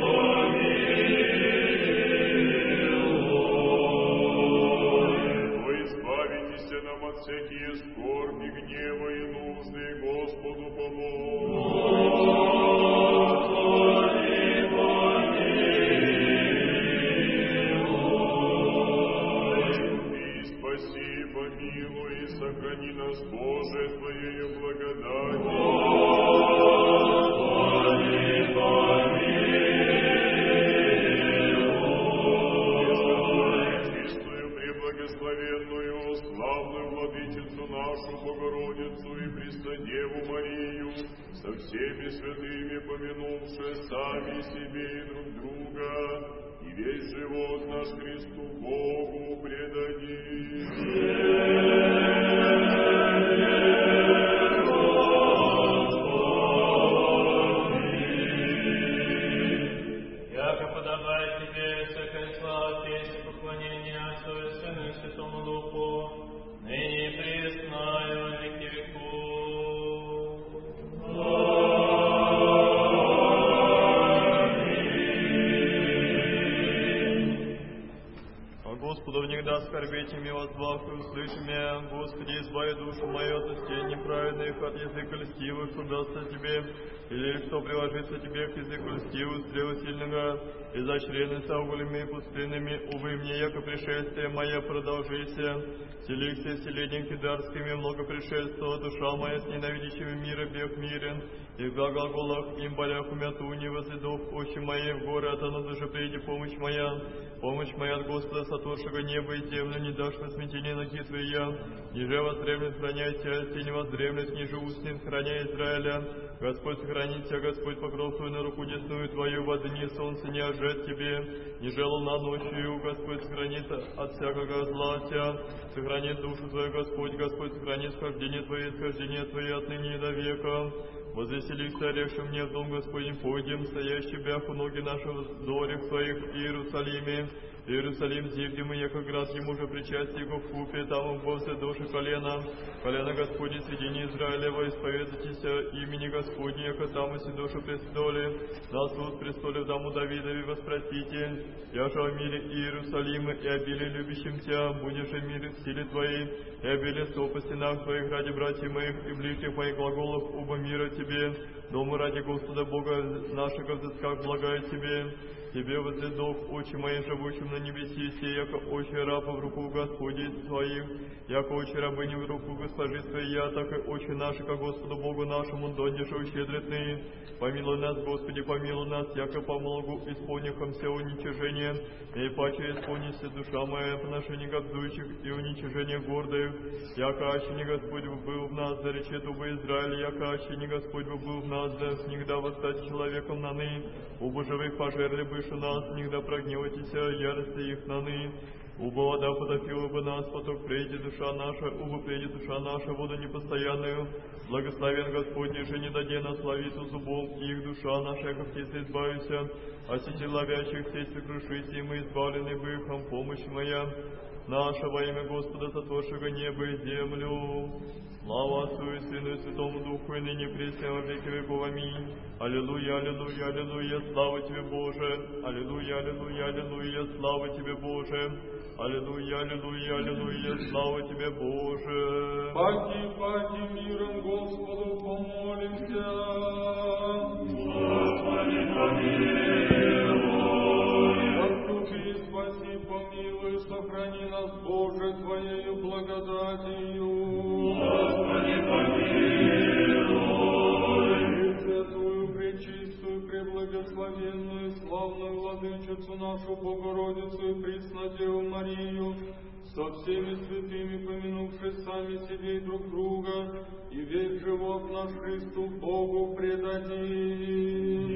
S1: помилуй. Избавитесь нам от всякие скорби, гнева и нужды, Господу помолимся. Господи, помилуй. И спаси, помилуй, и сохрани нас, Боже, Твоею благодатью. Господи, преблагословенную, славную Владычицу нашу, Богородицу и Преснодеву Марию, со всеми святыми помянувши сами себе и друг друга, и весь живот наш Христу Богу предадим.
S5: Яко подобает Тебе всякая слава, честь и поклонение,
S2: скорбеть ими возглав и услыши меня. Господи, избави душу мою от устей неправедных, от языка льстивых, удастся тебе, или что приложится тебе к языку льстивых, стрелы сильного, изощрены саугулями и пустынными, увы мне, яко пришествие мое продолжися. Селихся селедники дарскими много пришествовала, душа моя с ненавидящими мира бег мирен, и в глаголах им болях умяту не возведов, очи мои в горы, от оно даже приди помощь моя. Помощь моя от Господа, сотворшего небо и землю, не дашь на смятение ноги твоя. Ниже воздремлет, храняй тебя, не воздремлет, ниже уснет, храняй Израиля. Господь сохранит тебя, Господь покров твой на руку десную твою, во дни солнце не ожет тебе, ниже луна ночью, Господь сохранит от всякого зла тебя, сохранит душу твою, Господь, Господь сохранит схождение твое, схождение твое отныне и до века. Возвеселихся, ревши мне в дом Господень, пойдем, стоящий бях у ноги нашего дорих твоих в Иерусалиме. Иерусалим, зигде мы, яко град ему же причастие его в купе, там в души колена. Колено Господне среди Израилева, исповедайтеся имени Господне, яко там и сидоша престоле. На суд престоле в дому Давидове воспросите. Я же о мире Иерусалима и обилие любящим тебя, будешь и мир в силе твоей, и обилие сто по стенах твоих ради братьев моих и ближних моих глаголов, оба мира тебе. Дому ради Господа Бога нашего взыскав благая тебе. Тебе возведов очи мои, живущим на небеси, сей, яко очи раба в руку Господи твоих, яко очи рабыни в руку госпожи своей, я, так и очи наши, ко Господу Богу нашему, донеже щедрятные. Помилуй нас, Господи, помилуй нас, яко помогу исполнихом все уничижение, и паче исполнится душа моя по отношению гобзующих и уничижение гордых, яко аще не Господь был в нас, да речет убы Израиля, яко аще не Господь был в нас, да снегда восстать человеком наны, убо живых пожерли бы нас, нигда прогневайтесь, ярости их наны. Уба вода потопила бы нас, поток прейди душа наша, уба прейди душа наша, воду непостоянную. Благословен Господь, же не даде нас ловиту зубом, и их душа наша, яко птица избавися, а сети ловящих сеть сокрушите, и мы избавлены бы ихом, помощь моя наша во имя Господа, сотворшего небо и землю. Слава Отцу и Сыну и Святому Духу, и ныне пресно во веки веков. Аминь. Аллилуйя, аллилуйя, аллилуйя, слава Тебе, Боже. Аллилуйя, аллилуйя, аллилуйя, слава Тебе, Боже. Аллилуйя, аллилуйя, аллилуйя, слава Тебе, Боже.
S1: Паки, паки, миром Господу помолимся. Господи, помилуй. Заступи, спаси, помилуй, сохрани нас, Боже, Твоею благодатью. Господи, помилуй. Пресвятую, пречистую, преблагословенную, славную Владычицу нашу Богородицу и Преснодеву Марию, со всеми святыми, помянувши сами себе и друг друга, и весь живот наш Христу Богу предадим.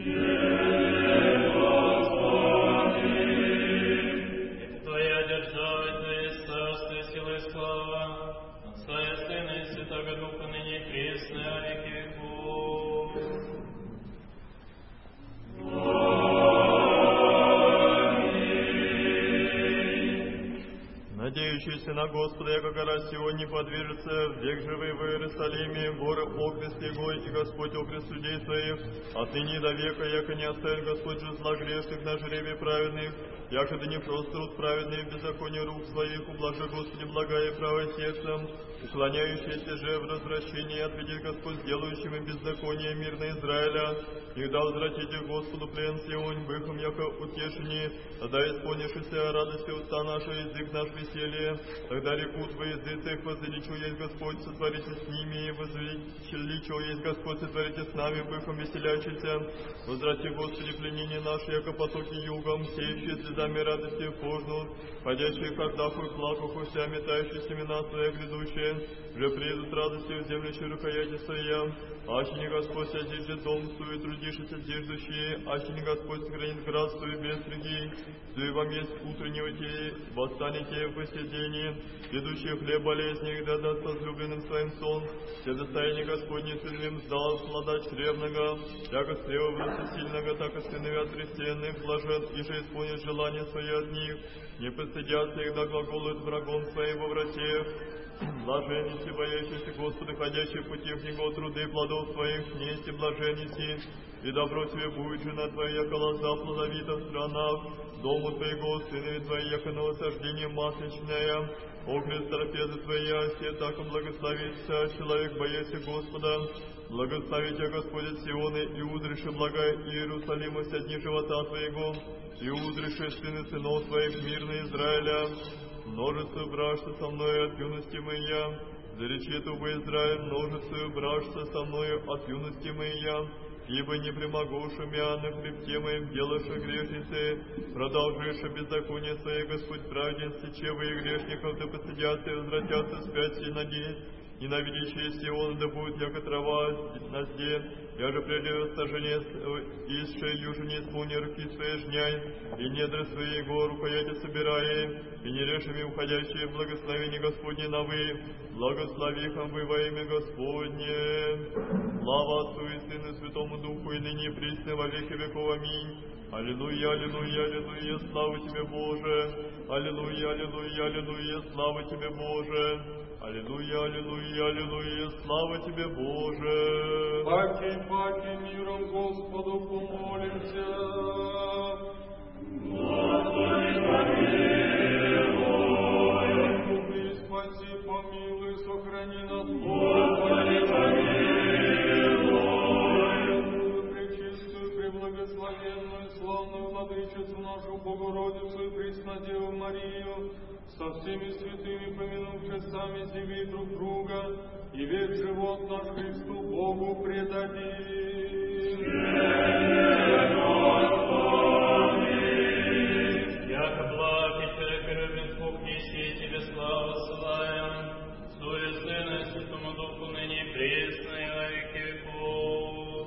S1: Господи!
S5: Твоя держава, Твоя царство, сила и слава, Отца и Сына и Святого Духа, ныне и присно, во веки веков.
S2: Надеющийся на Господа, яко гора Сион не подвижется, в век живый в Иерусалиме, горы окрест Его, и Господь окрест судей Своих, отныне до века, яко не оставит Господь же зла грешных на жребе праведных, яко да не просто труд праведный в беззаконии рук Своих, ублажи Господи благое и правое сердцем, уклоняющиеся же в развращении, отведет Господь делающим и беззаконие мирно Израиля, и да возвратите Господу плен Сионь, быхом яко утешение, тогда исполнившися радостью уста наша, язык наш веселье, тогда рекут во языцах, возвеличу есть Господь, сотворите с ними, и возвеличу есть Господь, сотворите с нами, быхом веселящийся, возврати, Господи, пленение наше, яко потоки югом, сеющие слезами радости вхожнут, ходящие хардаху и плакуху, вся метающие семена свои грядущие, же приедут радостью в землю широкояти своя, аще не Господь содержит дом свой, трудишься зиждущие, аще не Господь сохранит град свой без среди, да вам есть утреннего те, восстанете в посидении, ведущие хлеб болезней, да даст возлюбленным своим сон, все достояние Господне святым сдал плода чревного, яко стрела врата сильного, так и сыновья трясенных, блажен, и же исполнит желание свое от них, не постыдятся их, да глаголают врагом своим во врате,
S1: Блаженнейся, боящийся Господа, ходящий в путях Него, труды плодов Твоих, вместе блаженнейся, и добро Тебе будет, жена Твоя, яко лоза плодовита в странах, дому Твоего, сынове Твои, яко на насаждение масличное, окрест трапезы Твоя, все так и благословится человек, боясь Господа. Благослови Тебя, Господь, от Сиона, и удриши блага Иерусалима вся дни живота Твоего, и удриши сыны сынов Твоих мирно Израиля. Множество бражься со мною от юности моя, заречи тубы Израиль, множество бражься со мною от юности моя, ибо не примогуша мя на хребте моем делаша грешницы, продолжиша беззаконие Твое, Господь, праведен, сечевы и грешников, да посадятся и возвратятся спять все ноги, ненавидящие Сион, да будет яко трава на зде, я же прежде сожжение исшей южине исполни руки свои жняй, и недры свои его рукояти собирая, и нерешими уходящие благословение Господне на вы, благословихом вы во имя Господне. Слава Отцу и Сыну и Святому Духу, и ныне и присно во веки веков. Аминь. Аллилуйя, аллилуйя, аллилуйя, слава Тебе, Боже! Аллилуйя, аллилуйя, аллилуйя, слава Тебе, Боже! Аллилуйя, аллилуйя, аллилуйя, слава Тебе, Боже!
S2: Паки, паки, миром Господу помолимся.
S1: Господи, помилуй!
S2: Искупи, спаси, помилуй, сохрани нас,
S1: Господи, помилуй!
S2: Пречистую, преблагословенную, славную Владычицу нашу Богородицу и Преснодеву Марию, со всеми святыми помянувши сами себе и друг друга, и весь живот наш Христу Богу предадим.
S5: Яко благ и человеколюбен Бог неси, Тебе славу ссылаем, Отцу и Сыну и Святому Духу, ныне и присно и во веки веков.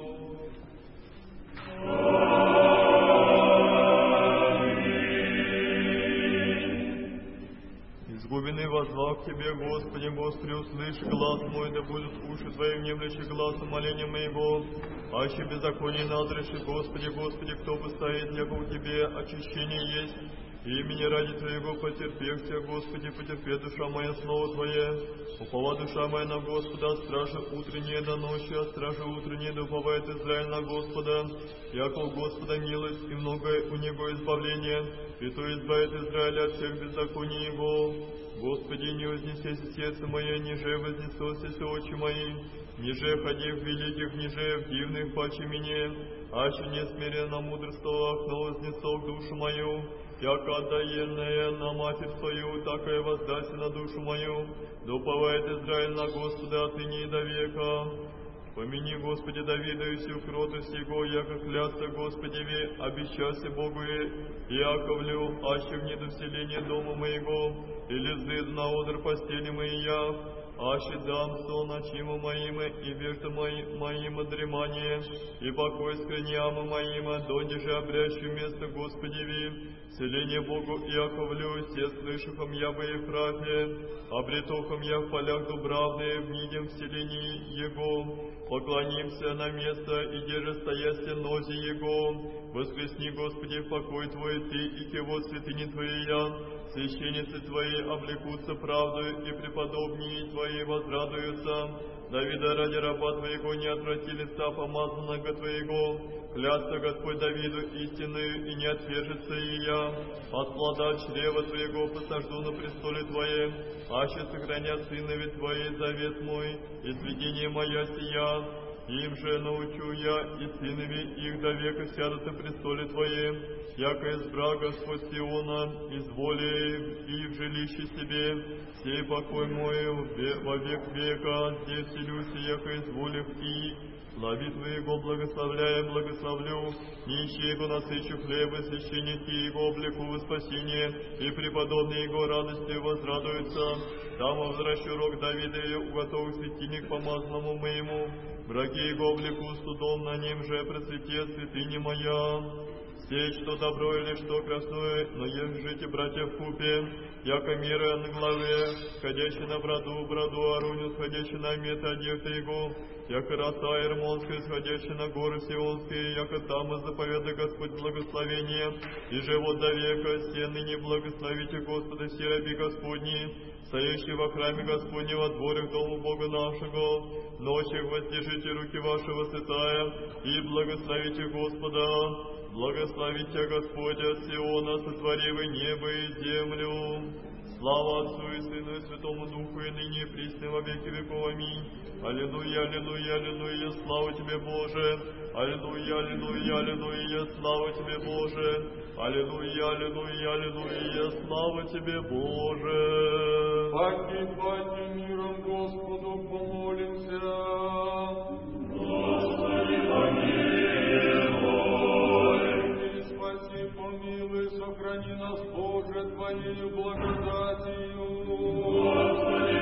S1: Изгубленный воззвал к Тебе, Господи, Господи, услышь глаз мой, да будут уши Твои внемлющие глазу моления моего. Аще беззаконие назреши, Господи, Господи, кто постоит, яко у Тебе очищение есть. Имени ради Твоего потерпевся, Господи, потерпи душа моя слово Твое. Упова душа моя на Господа, стража утренняя до ночи, а стража утренняя да уповает Израиль на Господа. Яко у Господа милость и многое у Него избавление, и то избавит Израиля от всех беззаконий Его. Господи, не вознесеся сердце мое, ниже вознесося очи мои, ниже ходи в великих, ниже в дивных паче мне, аще не смиренно мудрствовах, но вознесох душу мою, яко отдаенная на Матерь свою, такая воздася на душу мою, да уповает Израиль на Господа отныне и до века. Помяни, Господи, Давида и всю кротость Его, яко клятся Господеви, обещался Богу и Яковлю, аще в недоселение дома моего, или зыд на одр постели моя, аще дам сон ночима моим, и вежда моим дремание, и покой скрыняма моим, донде же обрящу место Господеви, селение Богу Яковлю, все слышахом я во Ефрафе, обретохом я в полях дубравные, в нидем в селении Его, поклонимся на место, и держа стояся нози Его, воскресни, Господи, в покой Твой, Ты и Его святыни Твоя, священницы Твои облекутся правдою, и преподобнее Твои возрадуются. Давида ради раба Твоего не отврати лица помазанного Твоего, клятся Господь Давиду истинную, и не отвержется и я. От плода чрева Твоего посажду на престоле Твоем, аще сохранят сынови Твои завет мой, и сведение моя сия. Им же научу я, и сынови их до века сядут на престоле Твоем, яко избра Господь Сиона, изволи и в жилище себе, сей покой мой во век века, здесь селюся, яко изволив и. Слави Твоего благословляя, благословлю, нищие Его насыщу хлеба, священники Его облеку во спасение, и преподобные Его радостью возрадуются. Там возвращу рог Давида, уготовив светильник помазанному моему, враги Его облеку судом, на нем же процветет святыня моя. Все, что добро или что красное, но ежите, братья, в купе, яко мира на главе, ходящий на броду, броду Аруню, сходящий на мета одежды Его, яко роса Ермонская, сходящий на горы Сионские, яко там и заповеда Господь благословение, и живот до века, все ныне благословите Господа, все раби Господни, стоящий во храме Господне во дворах Дому Бога нашего, ночью воздержите руки ваши святая, и благословите Господа, благословите Господа от Сиона, сотворивый небо и землю. Слава Отцу и Сыну и Святому Духу, и ныне и присно во веки веков. Аминь. Аллилуйя, аллилуйя, аллилуйя, слава Тебе, Боже. Аллилуйя, аллилуйя, аллилуйя, слава Тебе, Боже. Аллилуйя, аллилуйя, аллилуйя, слава Тебе, Боже.
S2: Погибайте миром Господу помолимся.
S1: Господи, помилуй.
S2: Спаси, помилуй, сохрани нас, Боже, Твоею благодатью.
S1: Господи,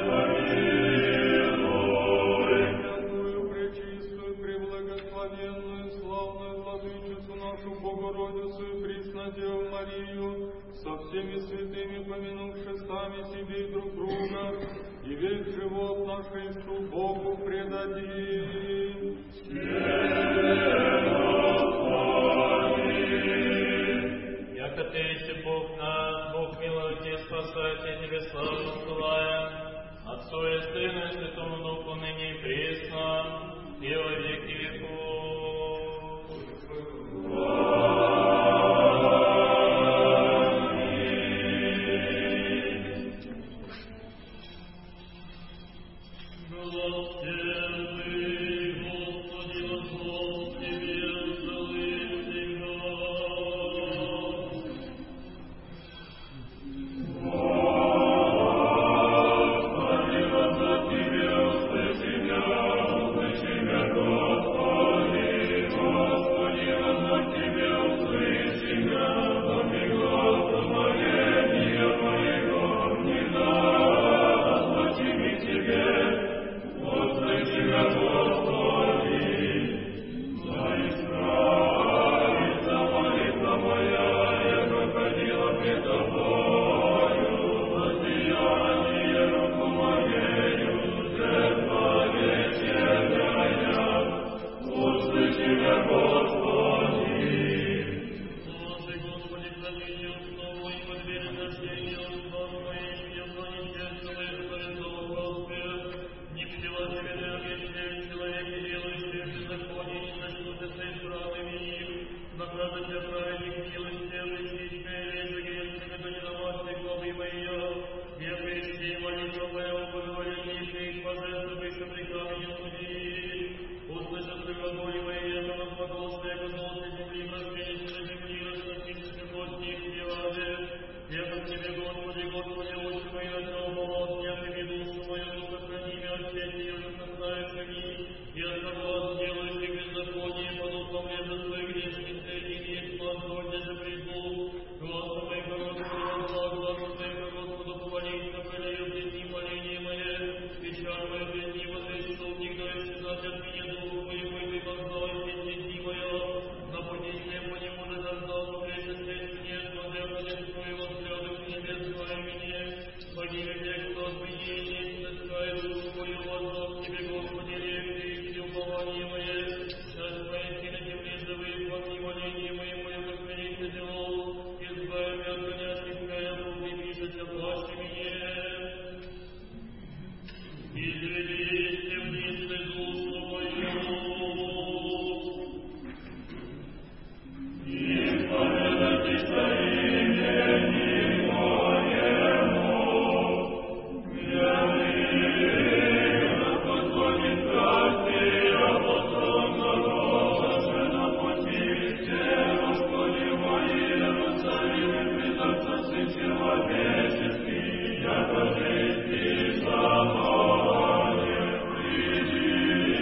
S1: помилуй.
S2: Святую, пречистую, преблагословенную, славную Владычицу нашу Богородицу и Преснодеву Марию, со всеми святыми, помянувши сами себе и друг друга, и весь живот наш Христу Богу предадим.
S5: Яко Ты есть Бог наш, Бог милости, спасайте Тебе славу посылая, Отцу и Сыну и Святому Духу ныне и присно, и во веки веков.
S1: Человеческий, я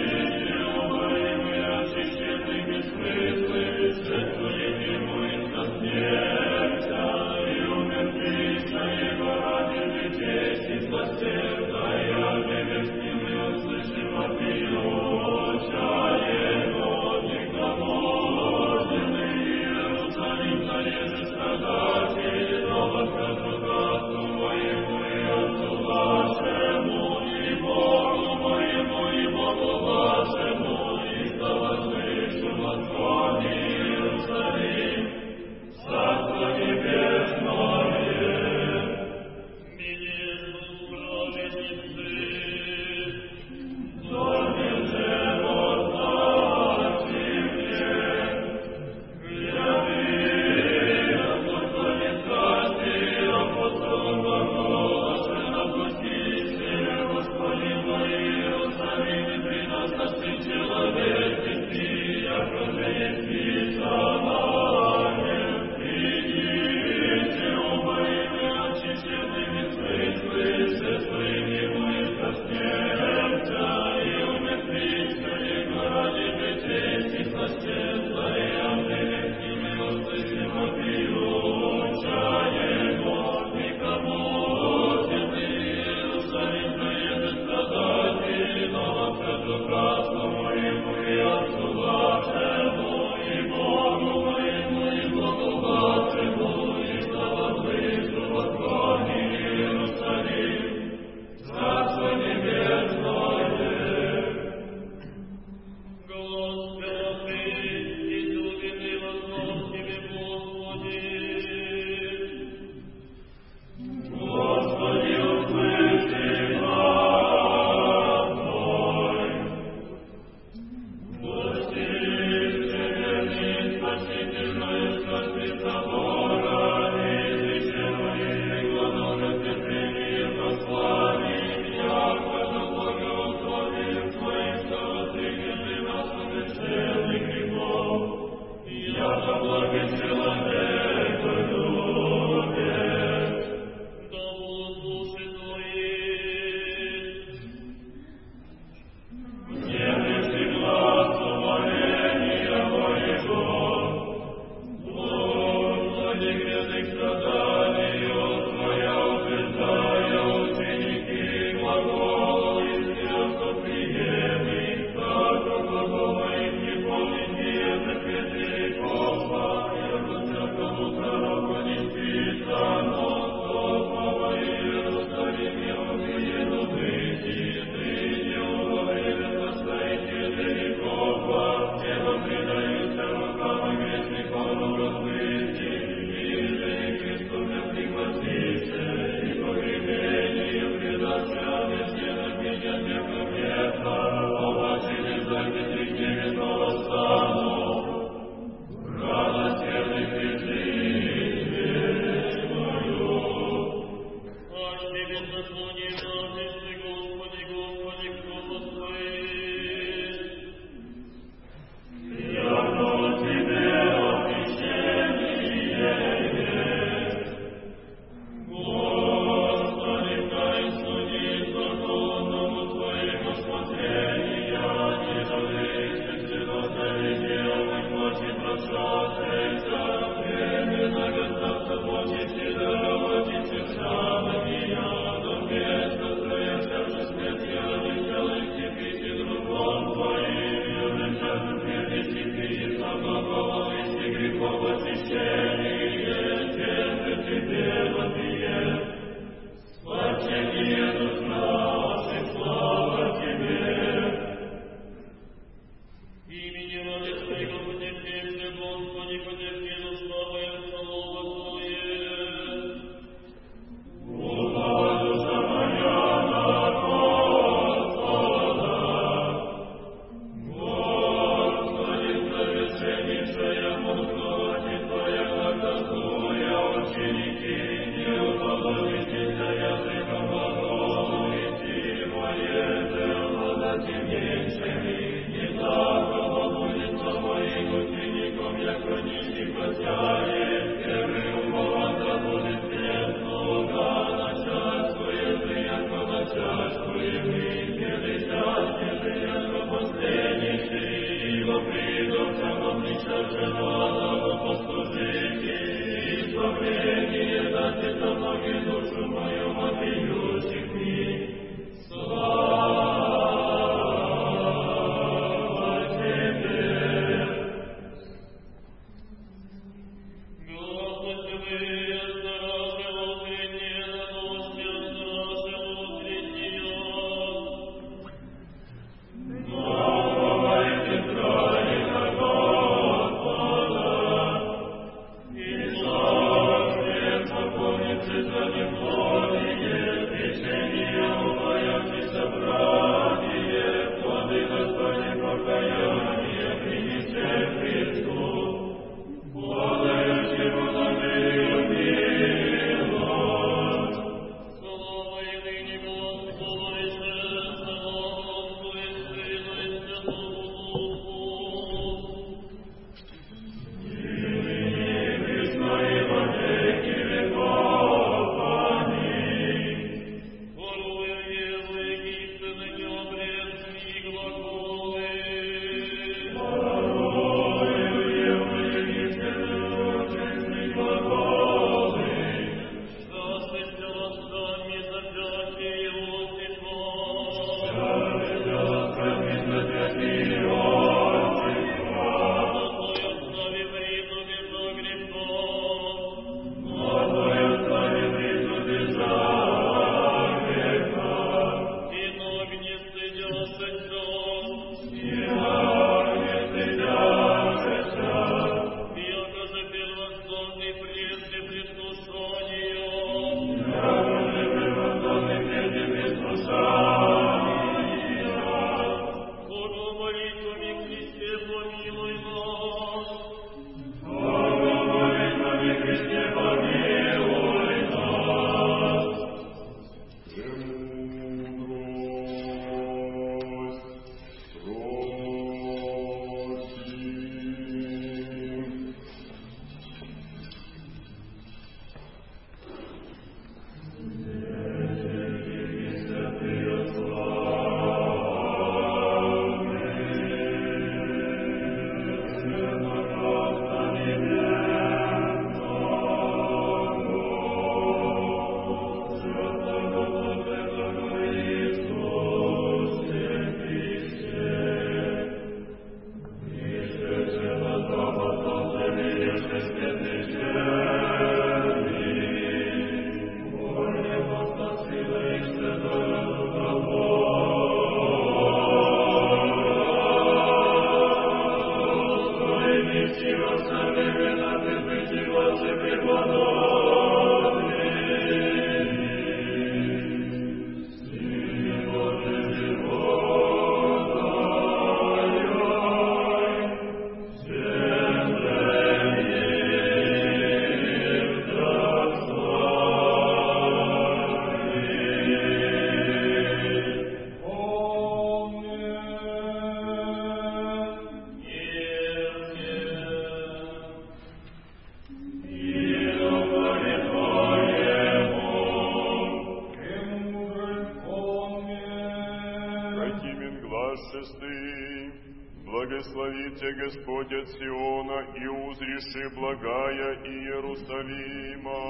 S1: Противен глас шестый. Благословит тебя Господь от Сиона, и узреши благая Иерусалима.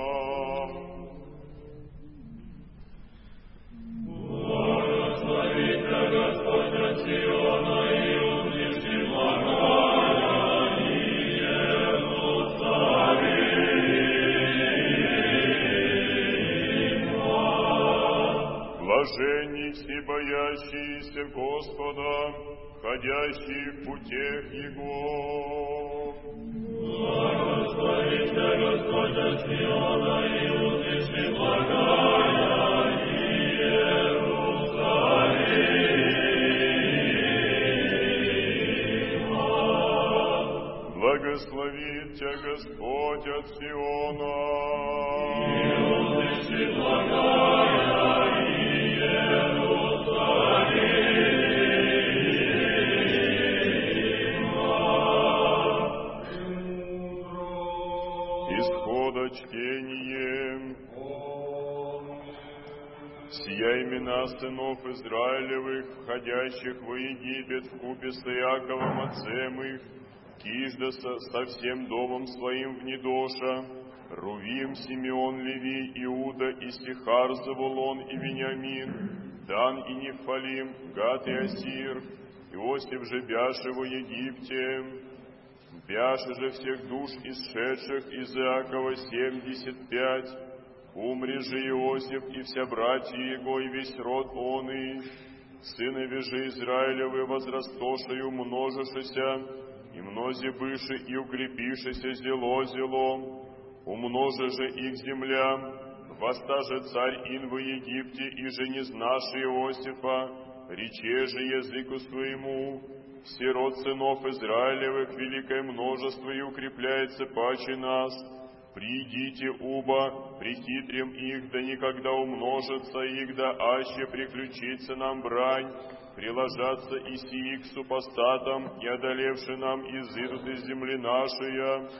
S7: Благословит тебя Господь от Сиона, и узреши благая Иерусалима.
S1: Блаженни все боящиеся Господа, ходящие в путях Его.
S7: Благословит тебя Господь от Сиона, и узреши благая Иерусалима.
S1: Благословит тебя Господь от Сиона,
S7: и узреши благая
S1: Исхода чтением. Сия имена сынов Израилевых, входящих во Египет вкупе с Иаковом отцем их, Кижда со, со всем домом своим в Недоша, Рувим, Симеон, Леви, Иуда, Исихар, Завулон и Вениамин, Дан и Нефалим, Гад и Асир, Иосиф же бяше во Египте, бяше же всех душ исшедших из Иакова семьдесят пять, умри же Иосиф и вся братья его, и весь род он и, сынови же Израилевы возрастошею множишися, и мнози быше и укрепишися зело-зело, умножи же их земля, восстаже царь ин во Египте, и же не знаши Иосифа, рече же языку своему, сирот сынов Израилевых великое множество и укрепляется паче нас. Придите, уба, прихитрим их, да никогда умножится их, да аще приключится нам брань, приложатся и сии к супостатам, и одолевши нам изыдут из земли нашей,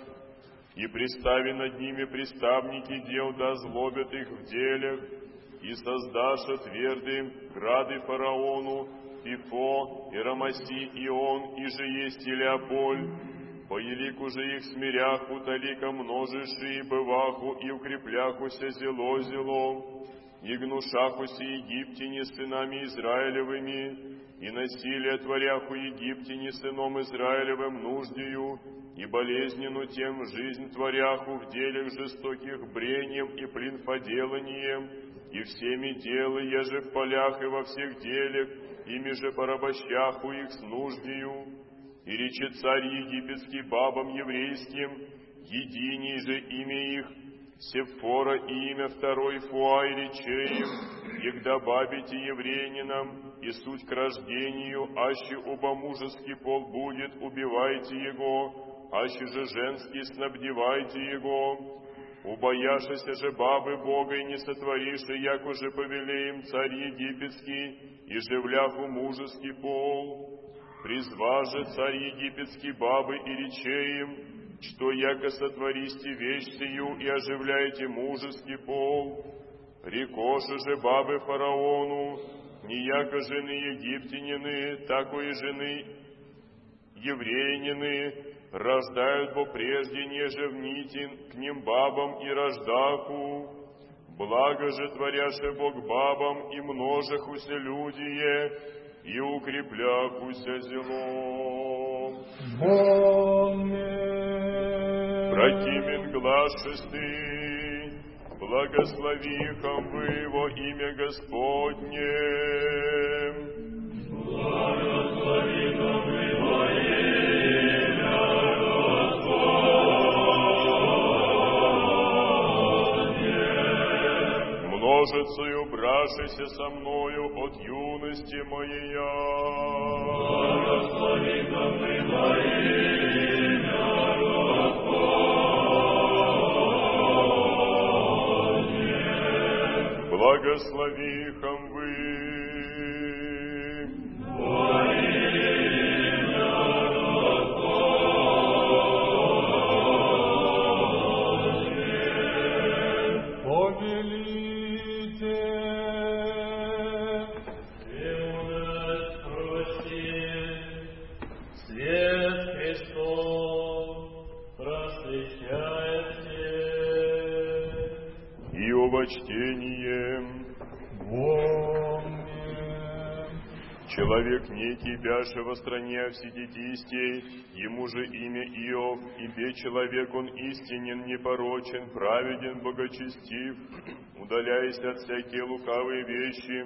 S1: и пристави над ними приставники дел, да злобят их в делях, и создаша твердым грады фараону, Пифо, и Рамаси, и он, и же есть и Леополь. По елику же их смиряху, талика множиши, и бываху, и укрепляхуся зело-зело, и гнушахуся египтяне сынами Израилевыми, и насилие творяху египтяне сыном Израилевым нуждею, и болезненну тем жизнь творяху в делях жестоких брением и плинфоделанием, и всеми делы, еже в полях и во всех делях, ими же порабощаху их с нуждею. И рече царь египетский бабам еврейским, единий же имя их, Сепфора и имя второй Фуа, и рече им, егда бабите еврейнинам, и суть к рождению, аще оба мужеский пол будет, убивайте его, аще же женский снабдевайте его. Убояшися же бабы Бога и не сотвориши, яко же повелеем царь египетский, и живляху мужеский пол. Призва же царь египетский бабы и рече им, что яко сотвористе вещь сию и оживляете мужеский пол. Рекоши же бабы фараону, не яко жены египтянины, тако и жены еврейнины, рождают бо прежде, неже в нити к ним бабам и рождаку. Благо же творяше Бог бабам и множехуся людие, и укрепляхуся зело. Противен глас шестый, благословихом вы во имя Господне.
S7: Благословихом вы во имя Господне.
S1: Множицею бражися со мною от юности моей.
S7: Благословихом вы во имя Господне.
S1: Благословихом вы
S7: во имя Господне.
S2: Повелите.
S7: И у нас
S8: почтением.
S2: Помни.
S8: Человек некий, бяше во стране в сети тистей, ему же имя Иов, ибе человек он истинен, непорочен, праведен, богочестив, удаляясь от всякие лукавые вещи.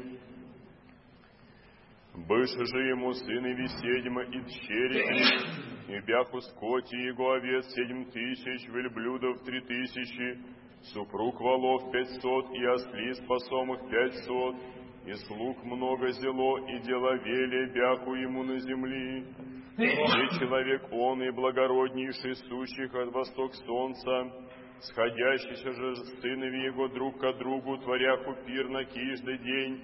S8: Быше же ему сыны Веседьма и тщери три, и бяху скоти его овец семь тысяч, верблюдов три тысячи, супруг волов пятьсот, и осли спасомых пятьсот, и слуг много зело, и деловелие бяху ему на земли. И человек он, и благороднейший сущих от восток солнца, сходящийся же сынови его друг к другу, творяху пир на каждый день,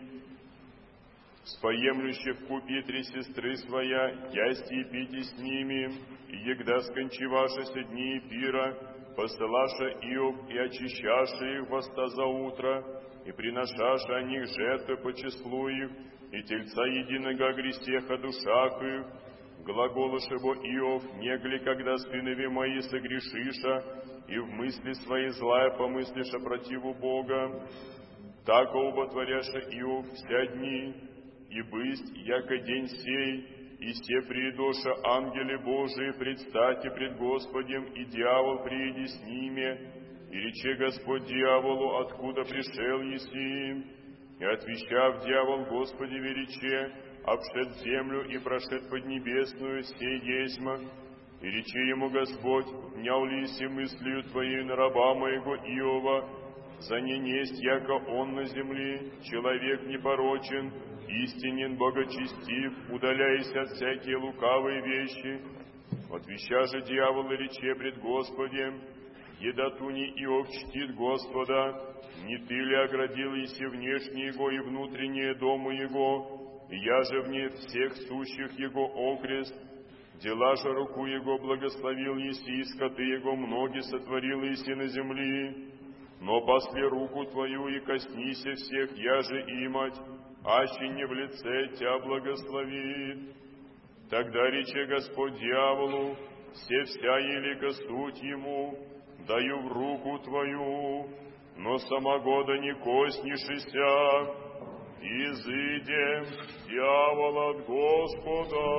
S8: споемлющий в купе три сестры своя, ясти и пити с ними, и егда скончивашися дни пира, посылаша Иов и очищаша их воста за утро, и приношаша о них жертвы по числу их, и тельца единого о грехах о душах их, глаголыша бо Иов, негли, когда сынови мои согрешиша, и в мысли своей злая помыслиша противу Бога, так оботворяша Иов вся дни, и бысть, яко день сей, и се приидоша ангели Божии, предстати пред Господем, и дьявол прииди с ними, и рече Господь дьяволу, откуда пришел еси, и отвещав дьявол Господи верече, обшед землю и прошед поднебесную, сей есьма, и рече ему Господь, внял ли еси мыслью твоей на раба моего Иова, за не несть, яко он на земле, человек непорочен, истинен, богочестив, удаляясь от всякие лукавые вещи. Отвеща же дьявол и рече пред Господем, едатуни Иов чтит Господа, не ты ли оградил еси внешнее его и внутреннее дома его, и я же вне всех сущих его окрест, дела же руку его благословил еси, и скоты его многие сотворил еси на земли, но после руку твою и коснися всех, я же имать, аще не в лице тебя благословит. Тогда рече Господь дьяволу, все вся елика суть ему, даю в руку твою, но самого да не коснишися, изыдем дьявол от Господа.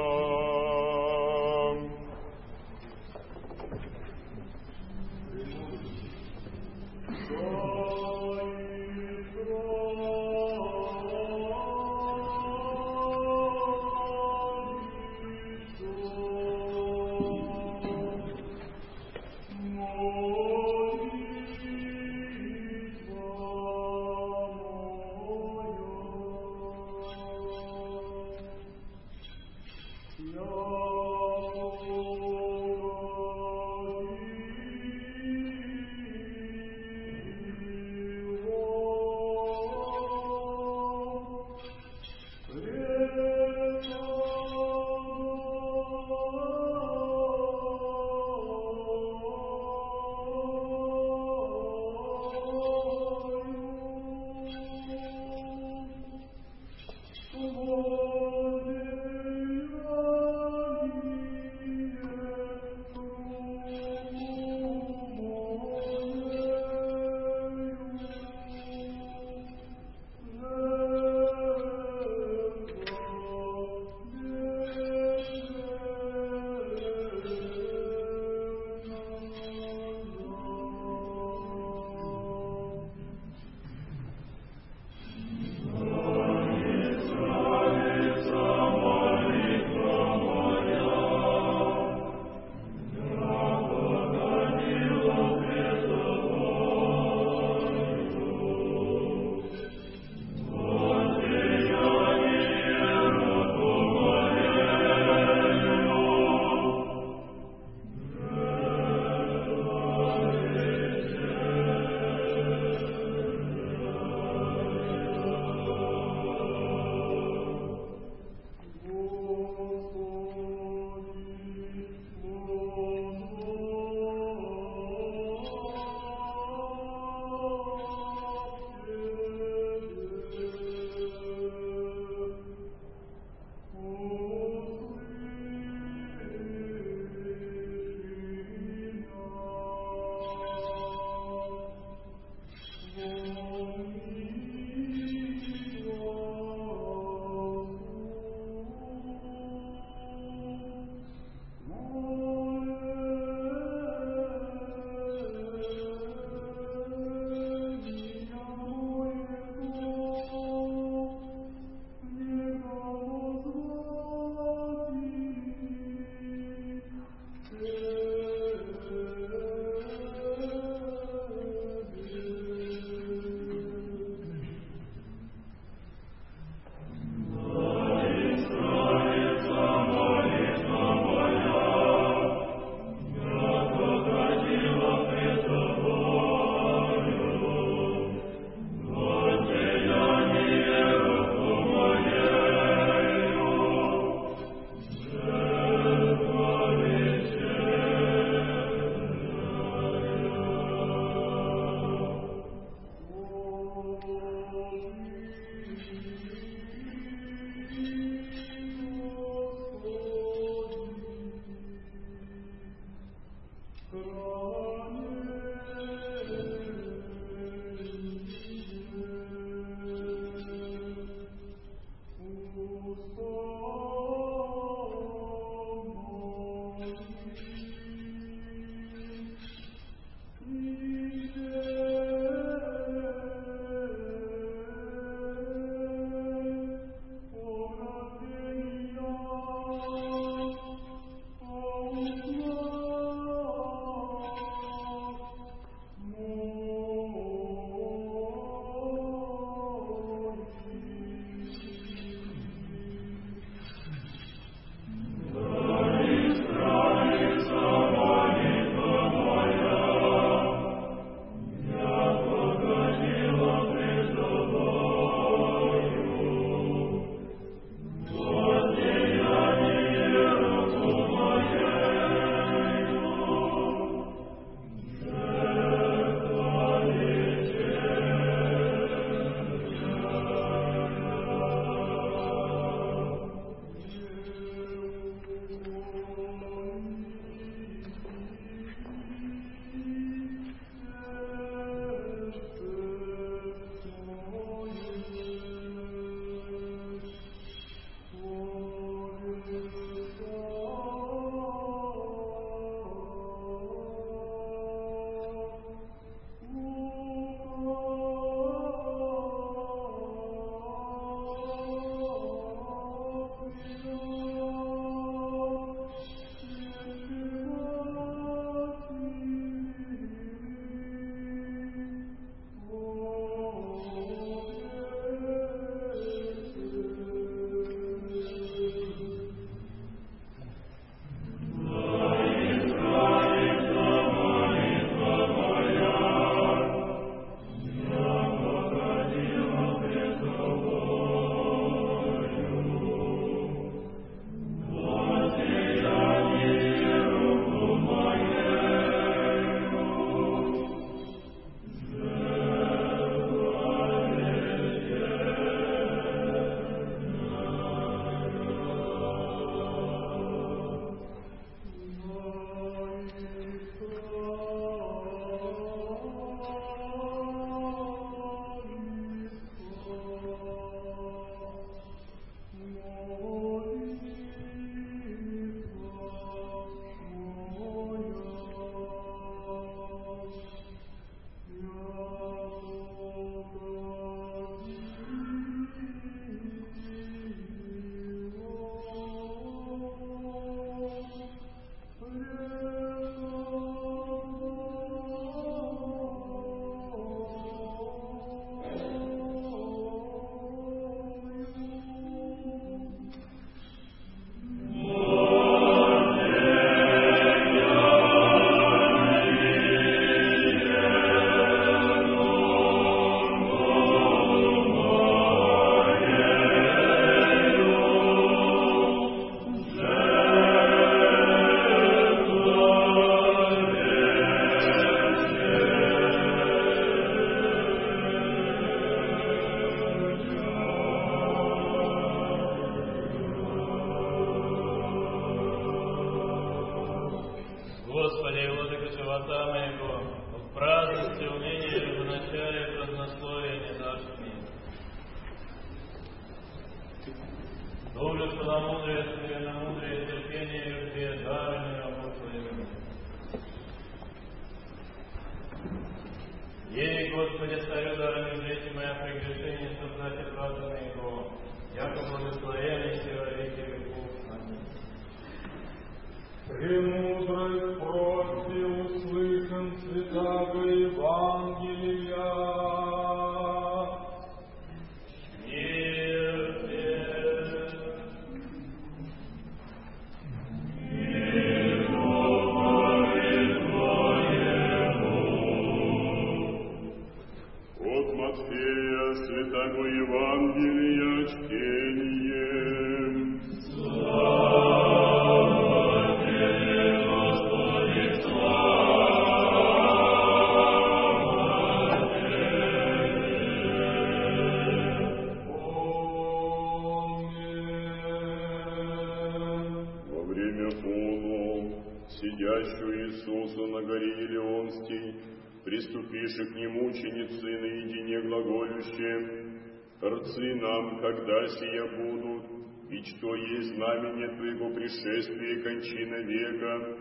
S8: Приступиши к нему, ученицы, наедине глаголюще: «Рцы нам, когда сия будут, и что есть знамение Твоего пришествия и кончина века».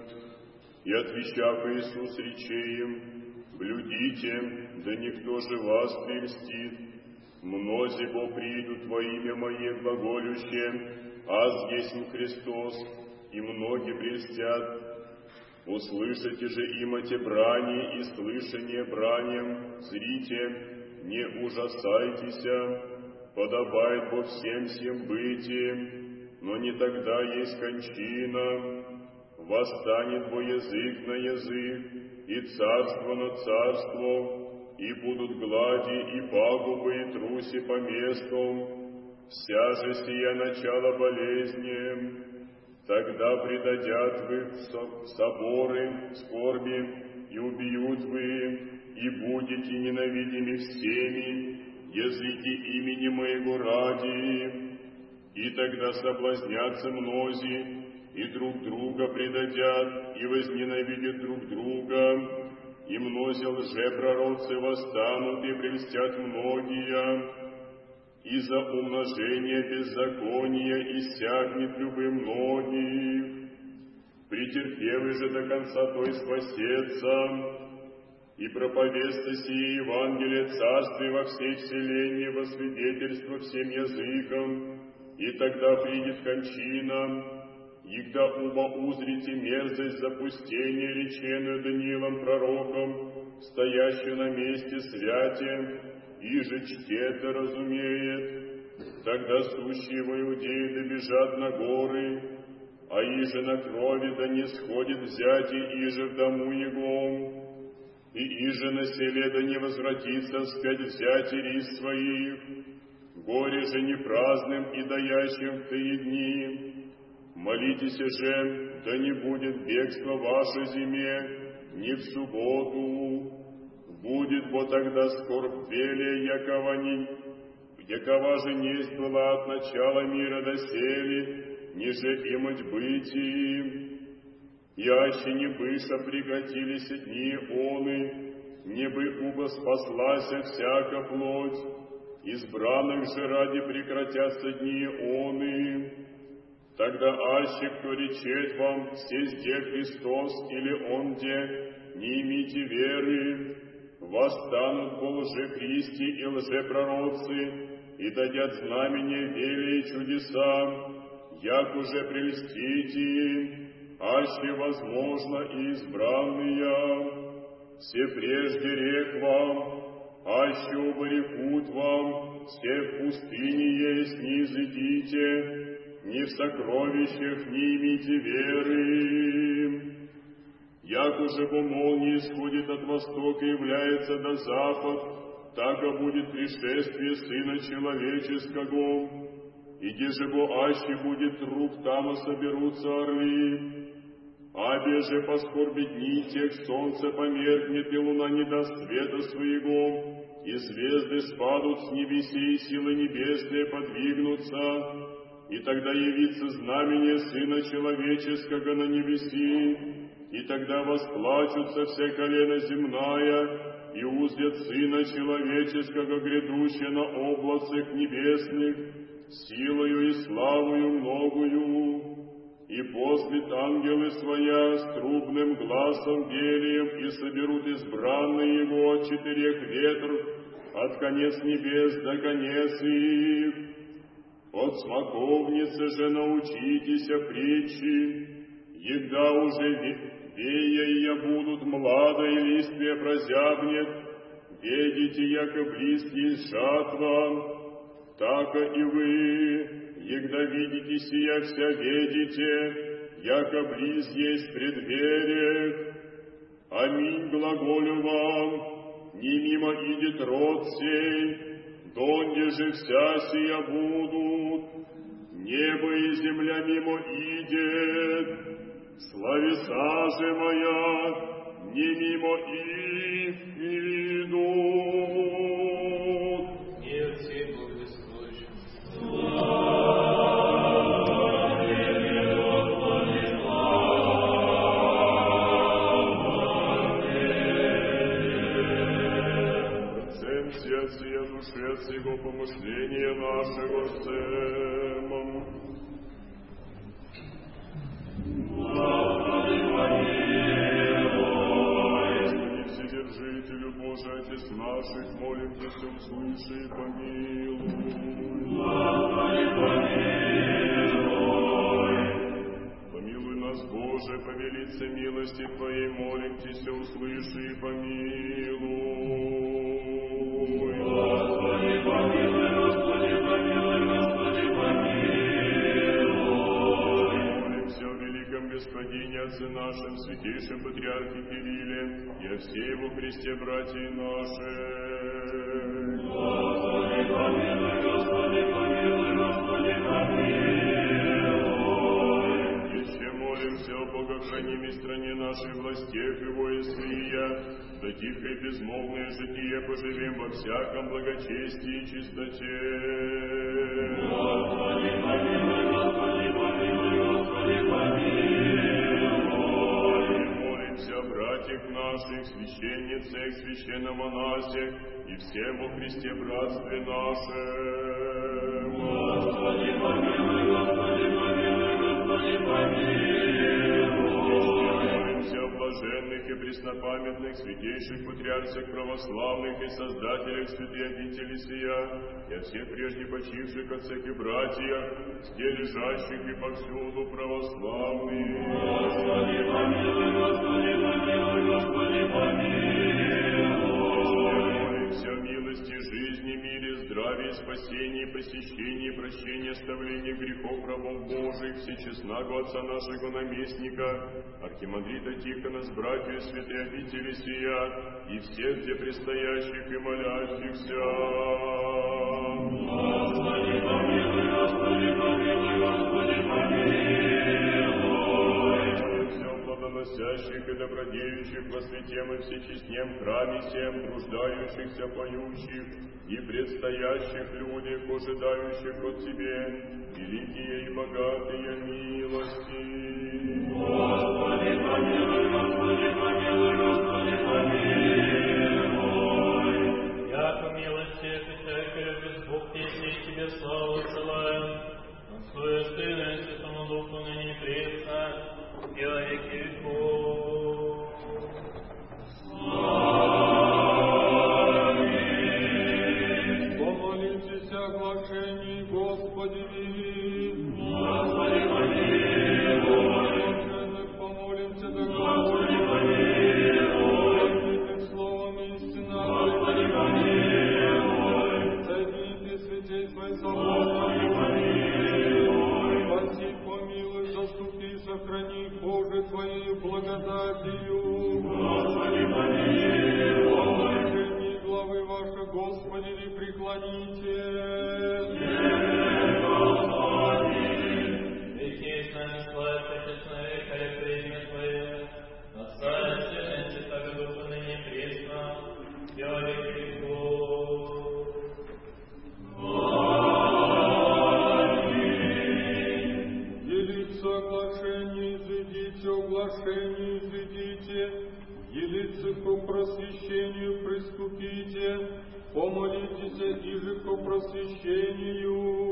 S8: И отвечав Иисус, рече им: «Блюдите, да никто же вас прельстит. Мнози бо придут во имя Мое глаголюще: аз есть Христос, и многие прельстят. Услышите же имате брани и слышание браням, зрите, не ужасайтеся, подобает во всем сем бытии, но не тогда есть кончина. Восстанет во язык на язык, и царство на царство, и будут глади и пагубы и труси по месту. Вся же сия начало болезни. Тогда предадят вы в соборы, скорби, и убьют вы, и будете ненавидимы всеми, языки имени Моего ради. И тогда соблазнятся мнози, и друг друга предадят, и возненавидят друг друга, и мнози лжепророцы восстанут, и прельстят многие. И за умножение беззакония иссякнет любым многих. Претерпевый же до конца той спасется, и проповедство сие Евангелие Царствия во всей вселенной во свидетельство всем языкам, И тогда придет кончина, егда уба узрите мерзость запустения, реченую Даниилом пророком, стоящую на месте святе, и же чтет и разумеет. Тогда сущие в Иудее добежат на горы, а иже на крови да не сходит взятие иже в дому его, и иже на селе да не возвратится вспять взятие рис своих. Горе же не праздным и даящим в тые дни. Молитесь же, да не будет бегства ваше зиме, ни в субботу. Будет бо тогда скорбь велия, якова, не, якова же несть была от начала мира доселе, ниже имать бытии. Яще не быша прекратились дни оны, не бы уба спаслася всяка плоть, избранных же ради прекратятся дни оны. Тогда аще кто речет вам, сесть Христос или Он где, не имейте веры, восстанут по лжехристи и лжепророцы, и дадят знамения велие чудеса, як уже прельстите, аще возможно и избранные. Все прежде рек вам, аще оборекут вам, все в пустыне есть, не изыдите, ни в сокровищах не имейте веры. Як уже по молнии исходит от востока и является до запад, так и будет пришествие Сына Человеческого. И где же бо аще будет труп, там и соберутся орлы. Абе же по скорби дни тех солнце померкнет, и луна не даст света своего, и звезды спадут с небесей, и силы небесные подвигнутся, и тогда явится знамение Сына Человеческого на небеси, и тогда восплачутся вся колено земная, и узрят Сына Человеческого, грядущего на облацах небесных, силою и славою многою. И послет ангелы своя с трубным гласом велием, и соберут избранные его от четырех ветров, от конец небес до конец их. От смоковницы же научитесь притчи, егда уже веяя будут млада, и листвие прозябнет, ведите, яко близ есть жатва, так и вы, егда видите сия вся ведите, яко близ есть преддверие. Аминь глаголю вам, не мимо идет род сей, донде же вся сия будут, небо и земля мимо идет, славеса же моя, не мимо их идут.
S4: Мир сей благословен.
S8: Сия душе от сего помышления нашего всем.
S7: Господи, помилуй.
S8: Господи, Вседержителю Божий, Отец наших, молим Тебя, все услыши и помилуй.
S7: Господи, помилуй.
S8: Помилуй нас, Боже, по велице милости Твоей, молим Тебя, все услыши и помилуй.
S7: Господи, помилуй, Господи, помилуй, Господи, помилуй.
S8: Молимся о великом Господине, Отце нашем, святейшем Патриархе Кирилле, и о всей его Христе, братья наши.
S7: Господи, помилуй, Господи, помилуй, Господи, помилуй.
S8: Еще молимся о богохранимой стране нашей, властях его и сия, да тихо и безмолвное житие поживем во всяком благочестии и чистоте.
S7: Господи, помилуй, Господи, помилуй, Господи, помилуй.
S8: И молимся о братьях наших, священницах, священномонасях и всем во Христе братстве нашем.
S7: Господи, помилуй, Господи, помилуй, Господи, помилуй.
S8: Молимся о блаженных и преснопамятных, святейших патриарших православных и создателях святой обители сия, и о всех прежде почивших отцах и братьях, где лежащих и повсюду православных.
S7: Господи, помилуй, Господи, помилуй, Господи, помилуй.
S8: Молимся о милости, жизни, мире, здравии, спасении, посещении, прощении, оставлении грехов рабов Божиих, всечестного Отца нашего наместника, архимандрита Тихона с братьями святой обители сия, и всех, где предстоящих и молящихся.
S7: Господи, помилуй, Господи, помилуй, Господи, помилуй.
S8: Всем плодоносящих и добродеющих во святем и всечестнем храме всем, труждающихся, поющих и предстоящих людях, ожидающих от Тебе великие и богатые милости.
S7: Господи, помилуй, Господи, помилуй, Господи, помилуй.
S5: Яко милости, Писателя, без Бог песни, Тебе славу целаем, Отцу и Сыну и Святому Духу, ныне и пресно, и во веки веков.
S2: Аминь. Помолитесь о оглашении Господи.
S7: Господи, помилуй.
S2: Блаженных помолимся до Господи. Помилуй. Словом истина.
S7: Господи, помилуй.
S2: Сойдите святей Твоей собой.
S7: Господи, помилуй.
S2: Спаси, помилуй, заступи, сохрани, Боже, Твоей благодатью.
S7: Господи, помилуй.
S2: Положение главы ваши, Господи, и преклоните.
S5: Ведь есть нами слава, Пречестное века, и премия Твоя, Отца и Сына и Святого Духа, ныне и пресно, и во веки веков.
S2: Делиться оглашение, изыдите, оглашение, изыдите, делиться ко просвещению, приступите, помолитесь иже ко просвещению.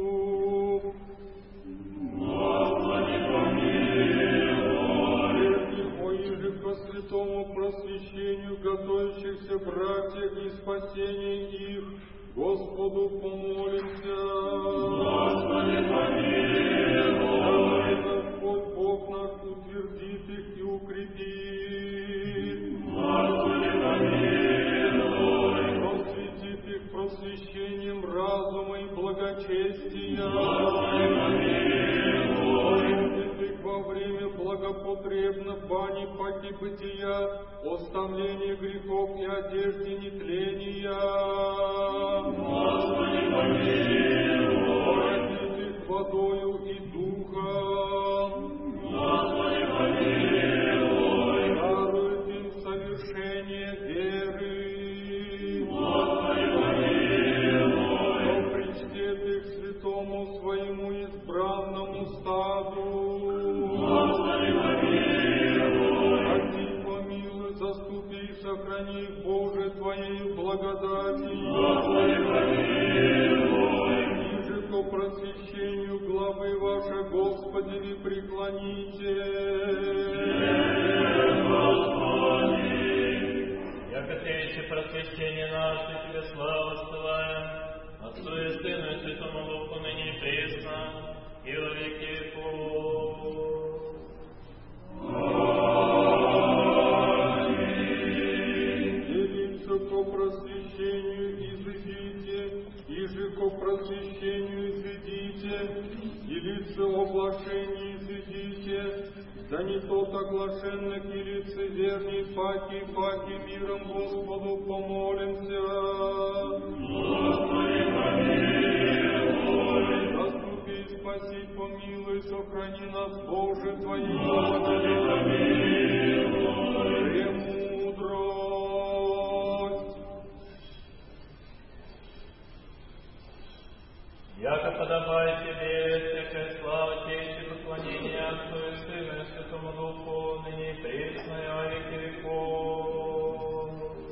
S7: Господи, помилуй.
S2: О иже ко святому просвещению, готовящихся братьях и спасения их, Господу помолимся.
S7: Господи, помилуй.
S2: Господь Бог наш утвердит их и укрепит.
S7: Господи, помилуй.
S2: Просветит их просвещением разума и благочестия.
S7: Господи, помилуй.
S2: Проводит их во время благопотребно бани паки бытия, оставления грехов и одежды нетления.
S7: Господи, помилуй.
S2: Проводит их водою и духом.
S7: Господи, помилуй.
S2: Дарует им совершение веры.
S7: Господи, помилуй.
S2: Но причтет их святому своему избранному стаду.
S7: Господи, помилуй.
S2: Прости, помилуй, заступи и сохрани их, Боже, Твоей благодати.
S7: Господи, помилуй.
S2: Ниже ко просвещению главы вашей, Господи, и преклоните.
S5: Яко Ты еще просвещение наше, Тебе славу ссылаем, Отцу и Сыну и Святому Духу, ныне и пресно, и во веки веков.
S2: Делиться ко просвещению изыдите, иже ко просвещению изыдите, делиться оглашение изыдите, да не тот оглашенных и лицеверней паки, паки миром Господу помолимся.
S7: Господи, помилуй.
S2: Заступи, спаси, помилуй, сохрани нас, Боже, Твоей
S7: Господи, помилуй.
S2: премудрость.
S5: Яко подобает Тебе всякая слава, честь и поклонение Отцу и Сыну и Святому Духу, ныне и пресно, и во веки веков.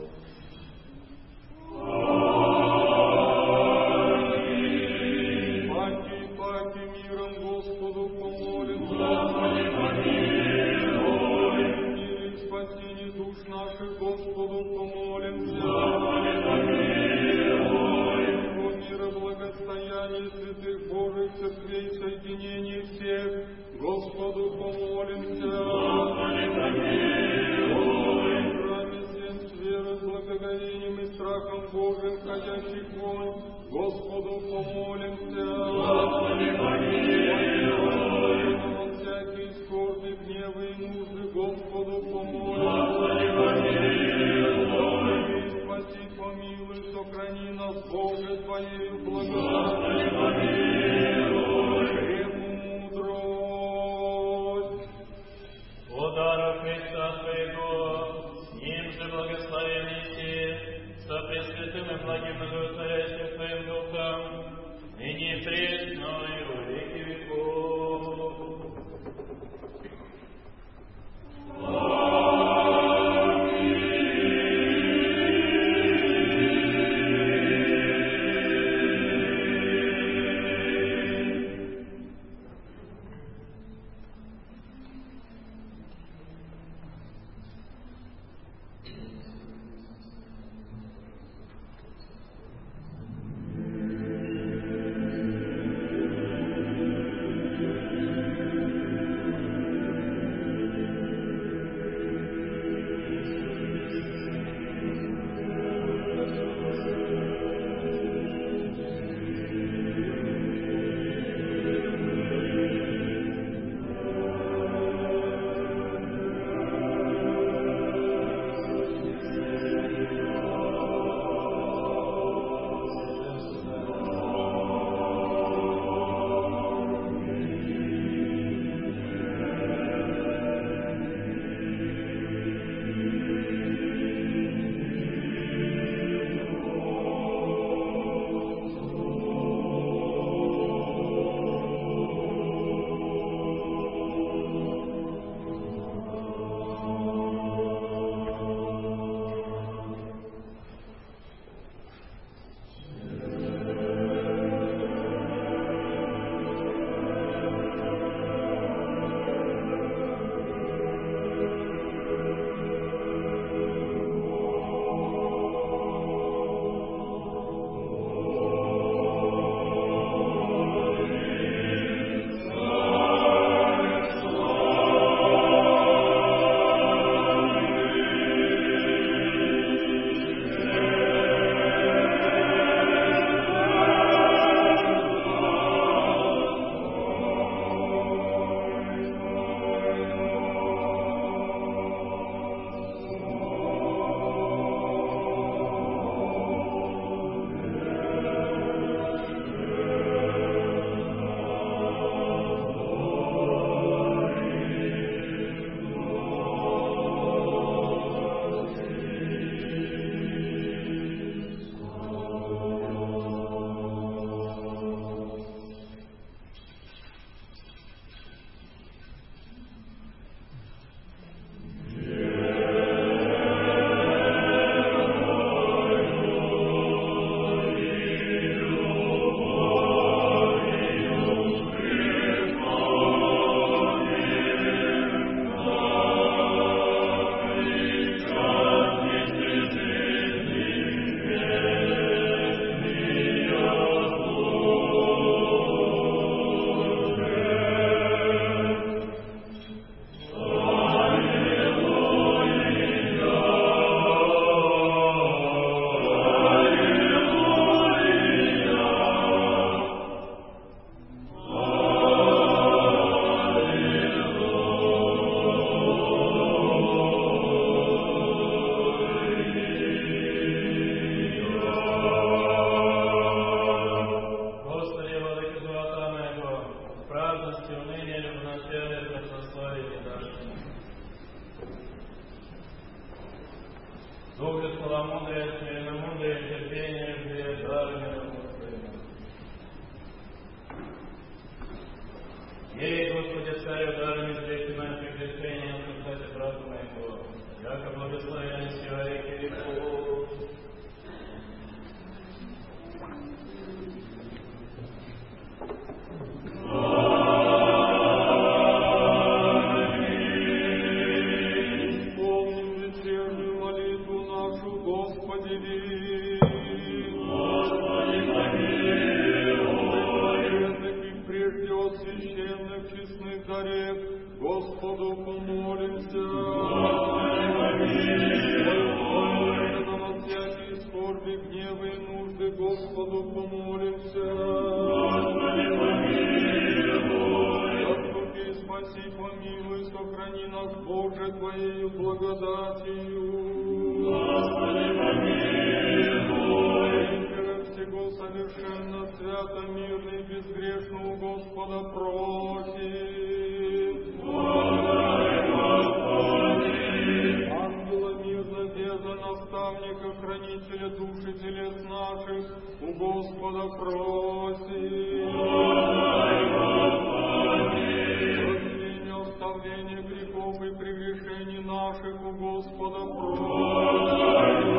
S2: Паки, паки миром Господу помолимся.
S7: Господи, помилуй.
S5: Дух и славомудрие, смиренномудрие, терпение, жди, дары милосердия. Ей, Господи, Царю, дарами здесь наших решений, создайте брату моего, яко благословен си во веки веков.
S2: Господу помолимся. На всякие скорби, гневы и нужды Господу помолимся. Заступи, спаси, помилуй, сохрани нас, Боже, Твоею благодатью. Господи, помилуй. Всего совершенно, свято, мирно и безгрешно у Господа просим. Ангела мирно, беза, наставника, хранителя души телес наших, у Господа просим. Прощение, оставление грехов и прегрешений наших, у Господа просим.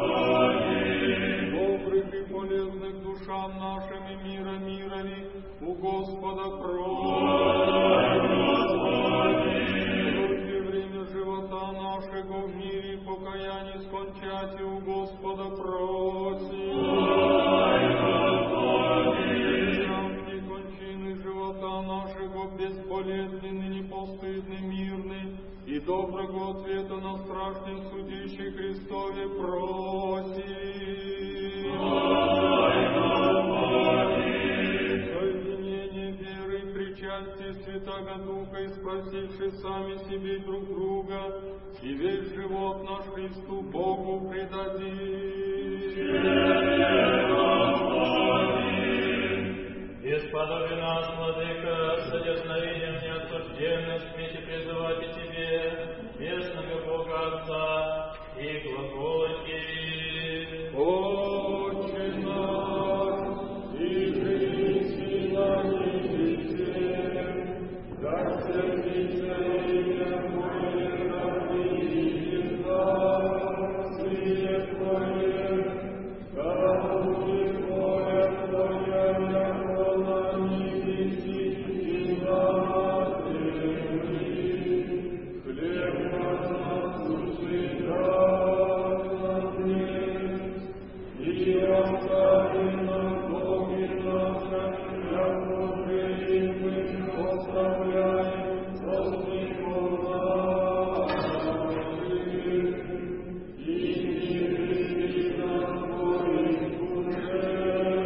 S2: Добрых и полезных душам нашим и мира мирови, у Господа просим. Живота нашего в мире покаяние скончати у Господа просим. Счастье кончины живота нашего безболезненный, непостыдный, мирный и доброго ответа на страшном судище Христове просим. Соединение веры и причастие Святаго Духа, и спасивши сами себе и друг друга, и весь живот наш Христу Богу предадим.
S5: Исподоби нас, Владыка, с одерзновением неосужденным смейте призывать и Тебе, вечного Бога Отца, и глаголати.
S2: Отче наш, и жиси на небесе, да святится имя Твое, да придет Царствие Твое, да будет воля Твоя, яко на небеси и на земле. Хлеб наш насущный дай нам днесь, и остави нам долги наши, яко же мы оставляем должников наших, и не веди нас в искушение,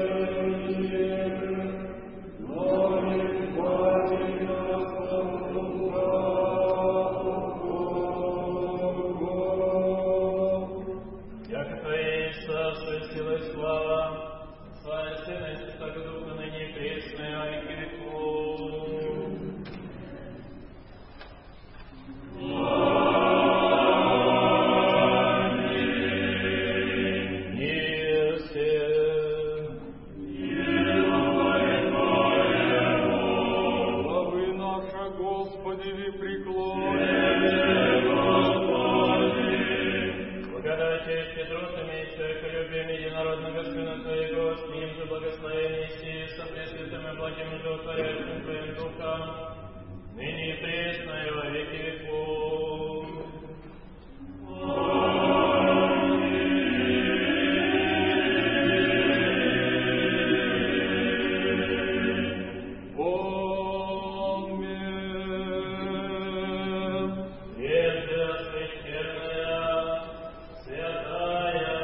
S2: но избави нас от злого.
S5: Яко Твоей царство, сила и слава, слава Сына и Святаго Духа, ныне и присно, и во веки веков.
S2: Славы наша, Господи, ви преклоним.
S5: Благодати, щедротами и человеколюбием единородного Сына Твоего, с Ним же благословение сии, со Пресвятым и благим животворящим Твоим Духом, ныне и пресно, и во веки веков.
S2: Аминь.
S5: Прежде священная, святая,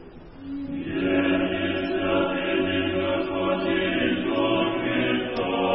S5: святых.
S7: Господи, Иисус Христос,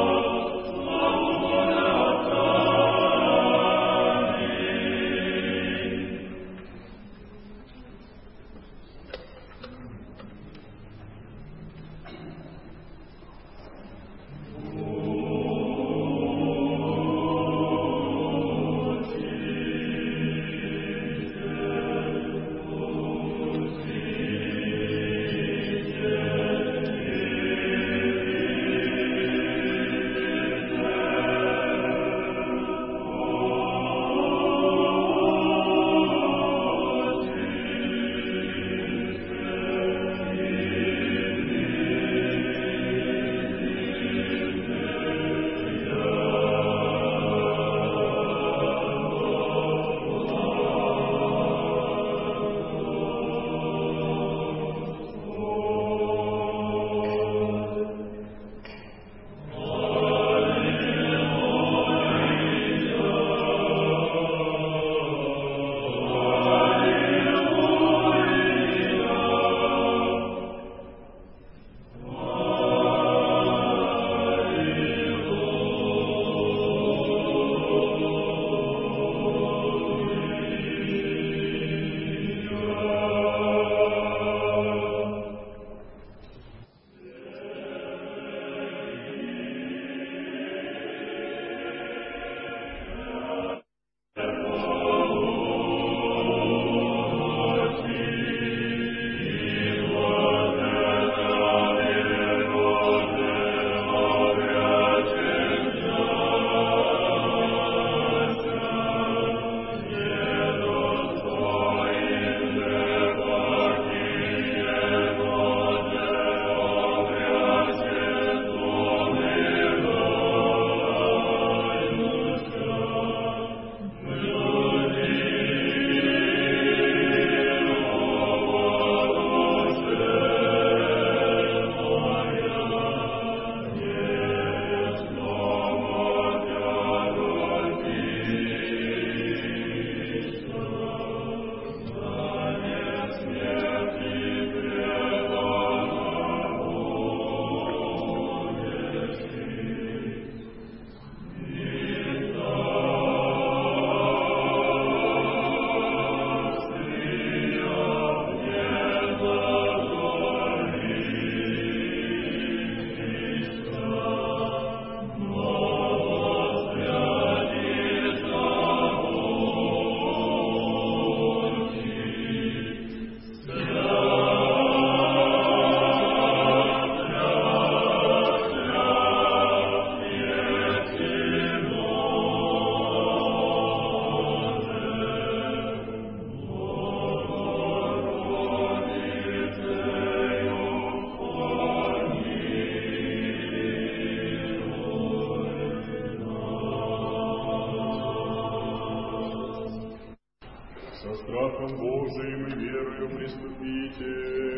S8: страхом Божиим и верою приступите.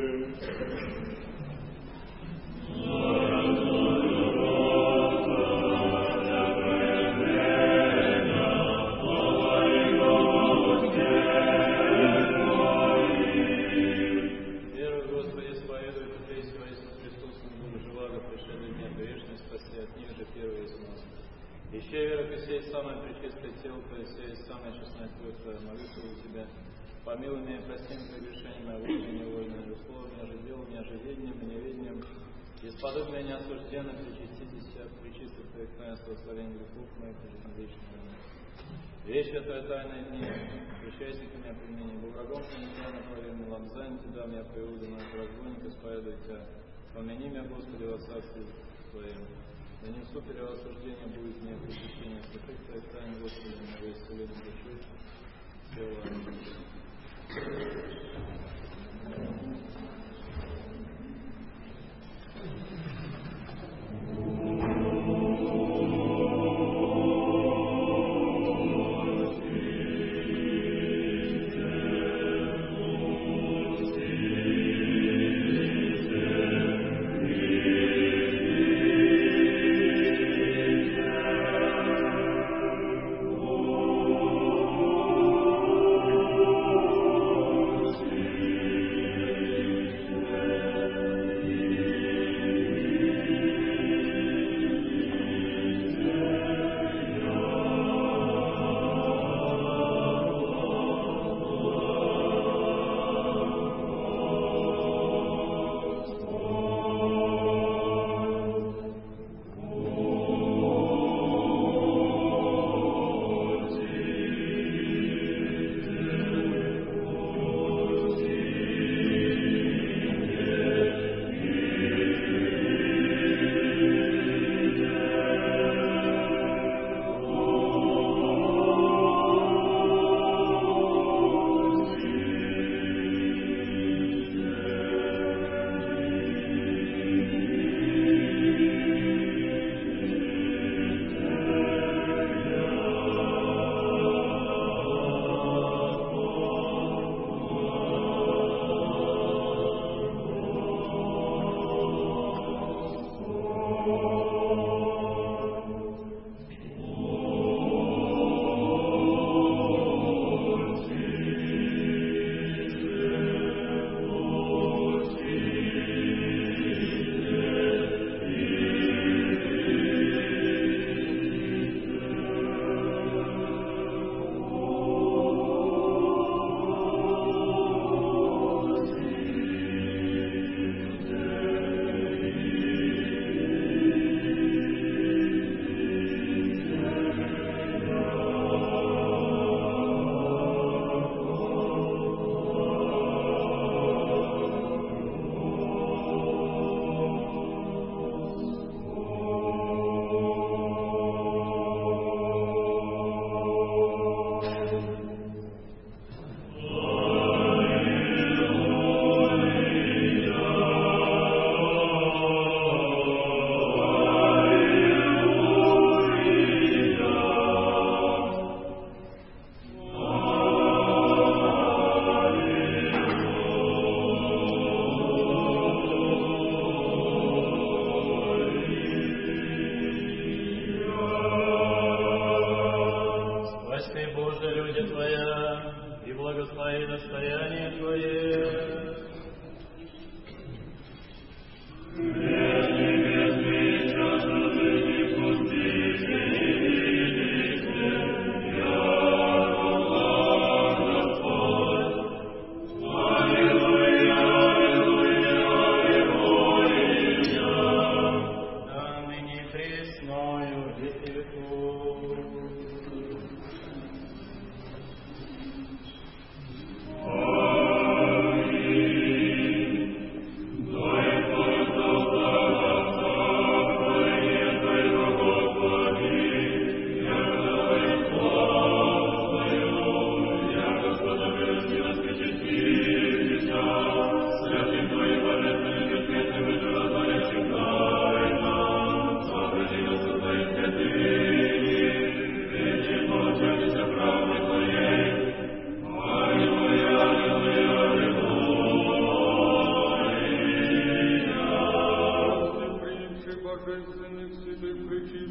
S4: Еще вера Христе, самое пречистое тело Твое, сей самая честная кровь Твоя, молитва у Тебя. Помилуй меня, прости мне прегрешение моего, невольное же слово, меня же дело, меня же ведением и неведением. Исподобь меня неосужденно, причаститесь себя, причистых Твоих таинств, восславление грехов моих и жизнь вечную. Вещь Твоя тайная дни, прощайся ко меня применение. Был врагом мне не дай наполовину, лобзань Тебя, меня по Иуду, на разбойника исповедуй Тебя. Помяни меня, Господи, во царстве Твоем. Да не вступили в осуждение, будет мне пресыщение святых Твоих тайн, Господи, на весь исцеление души, тела.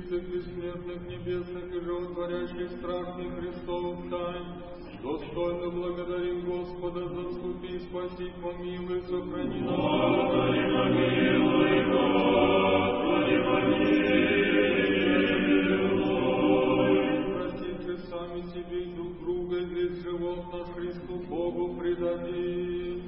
S2: чистых, бессмертных, небесных и животворящих страшных Христовых тайн, достойно благодарим Господа, заступи, спаси, помилуй, сохрани нас.
S7: Господи, помилуй, Господи, помилуй.
S2: Простите сами себе и друг друга, и весь живот наш Христу Богу предадим.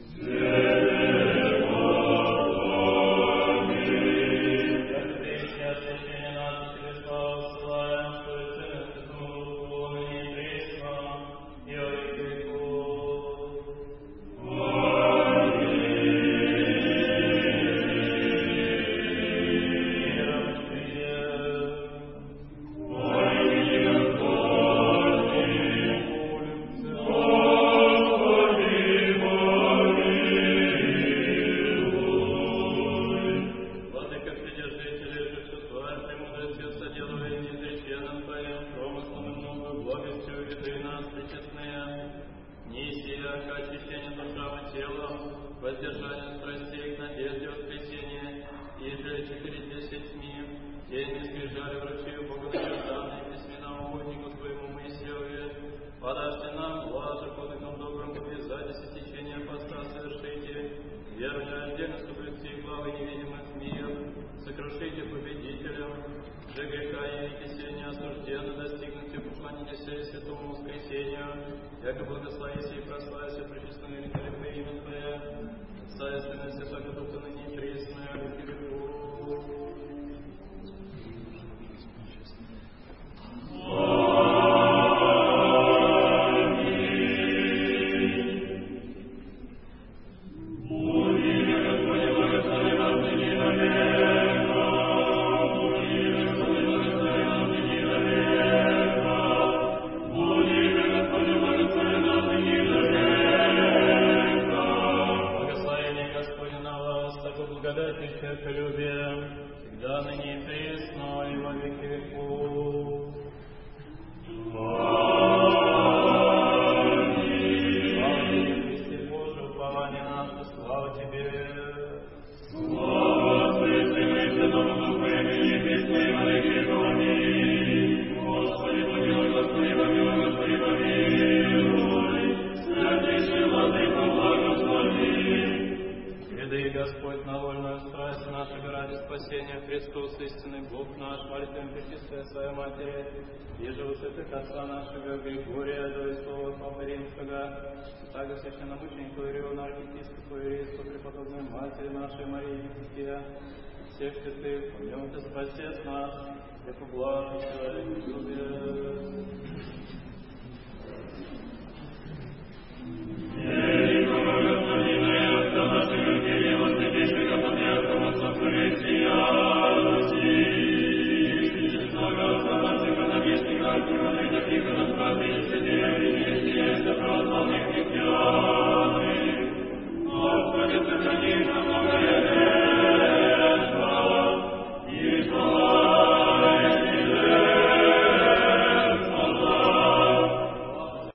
S4: Также священномученику Ириона, архиепископу Иерейству, преподобной Матери нашей Марии Христия, всех святых, помилуй, спаси нас, яко благо человек любит.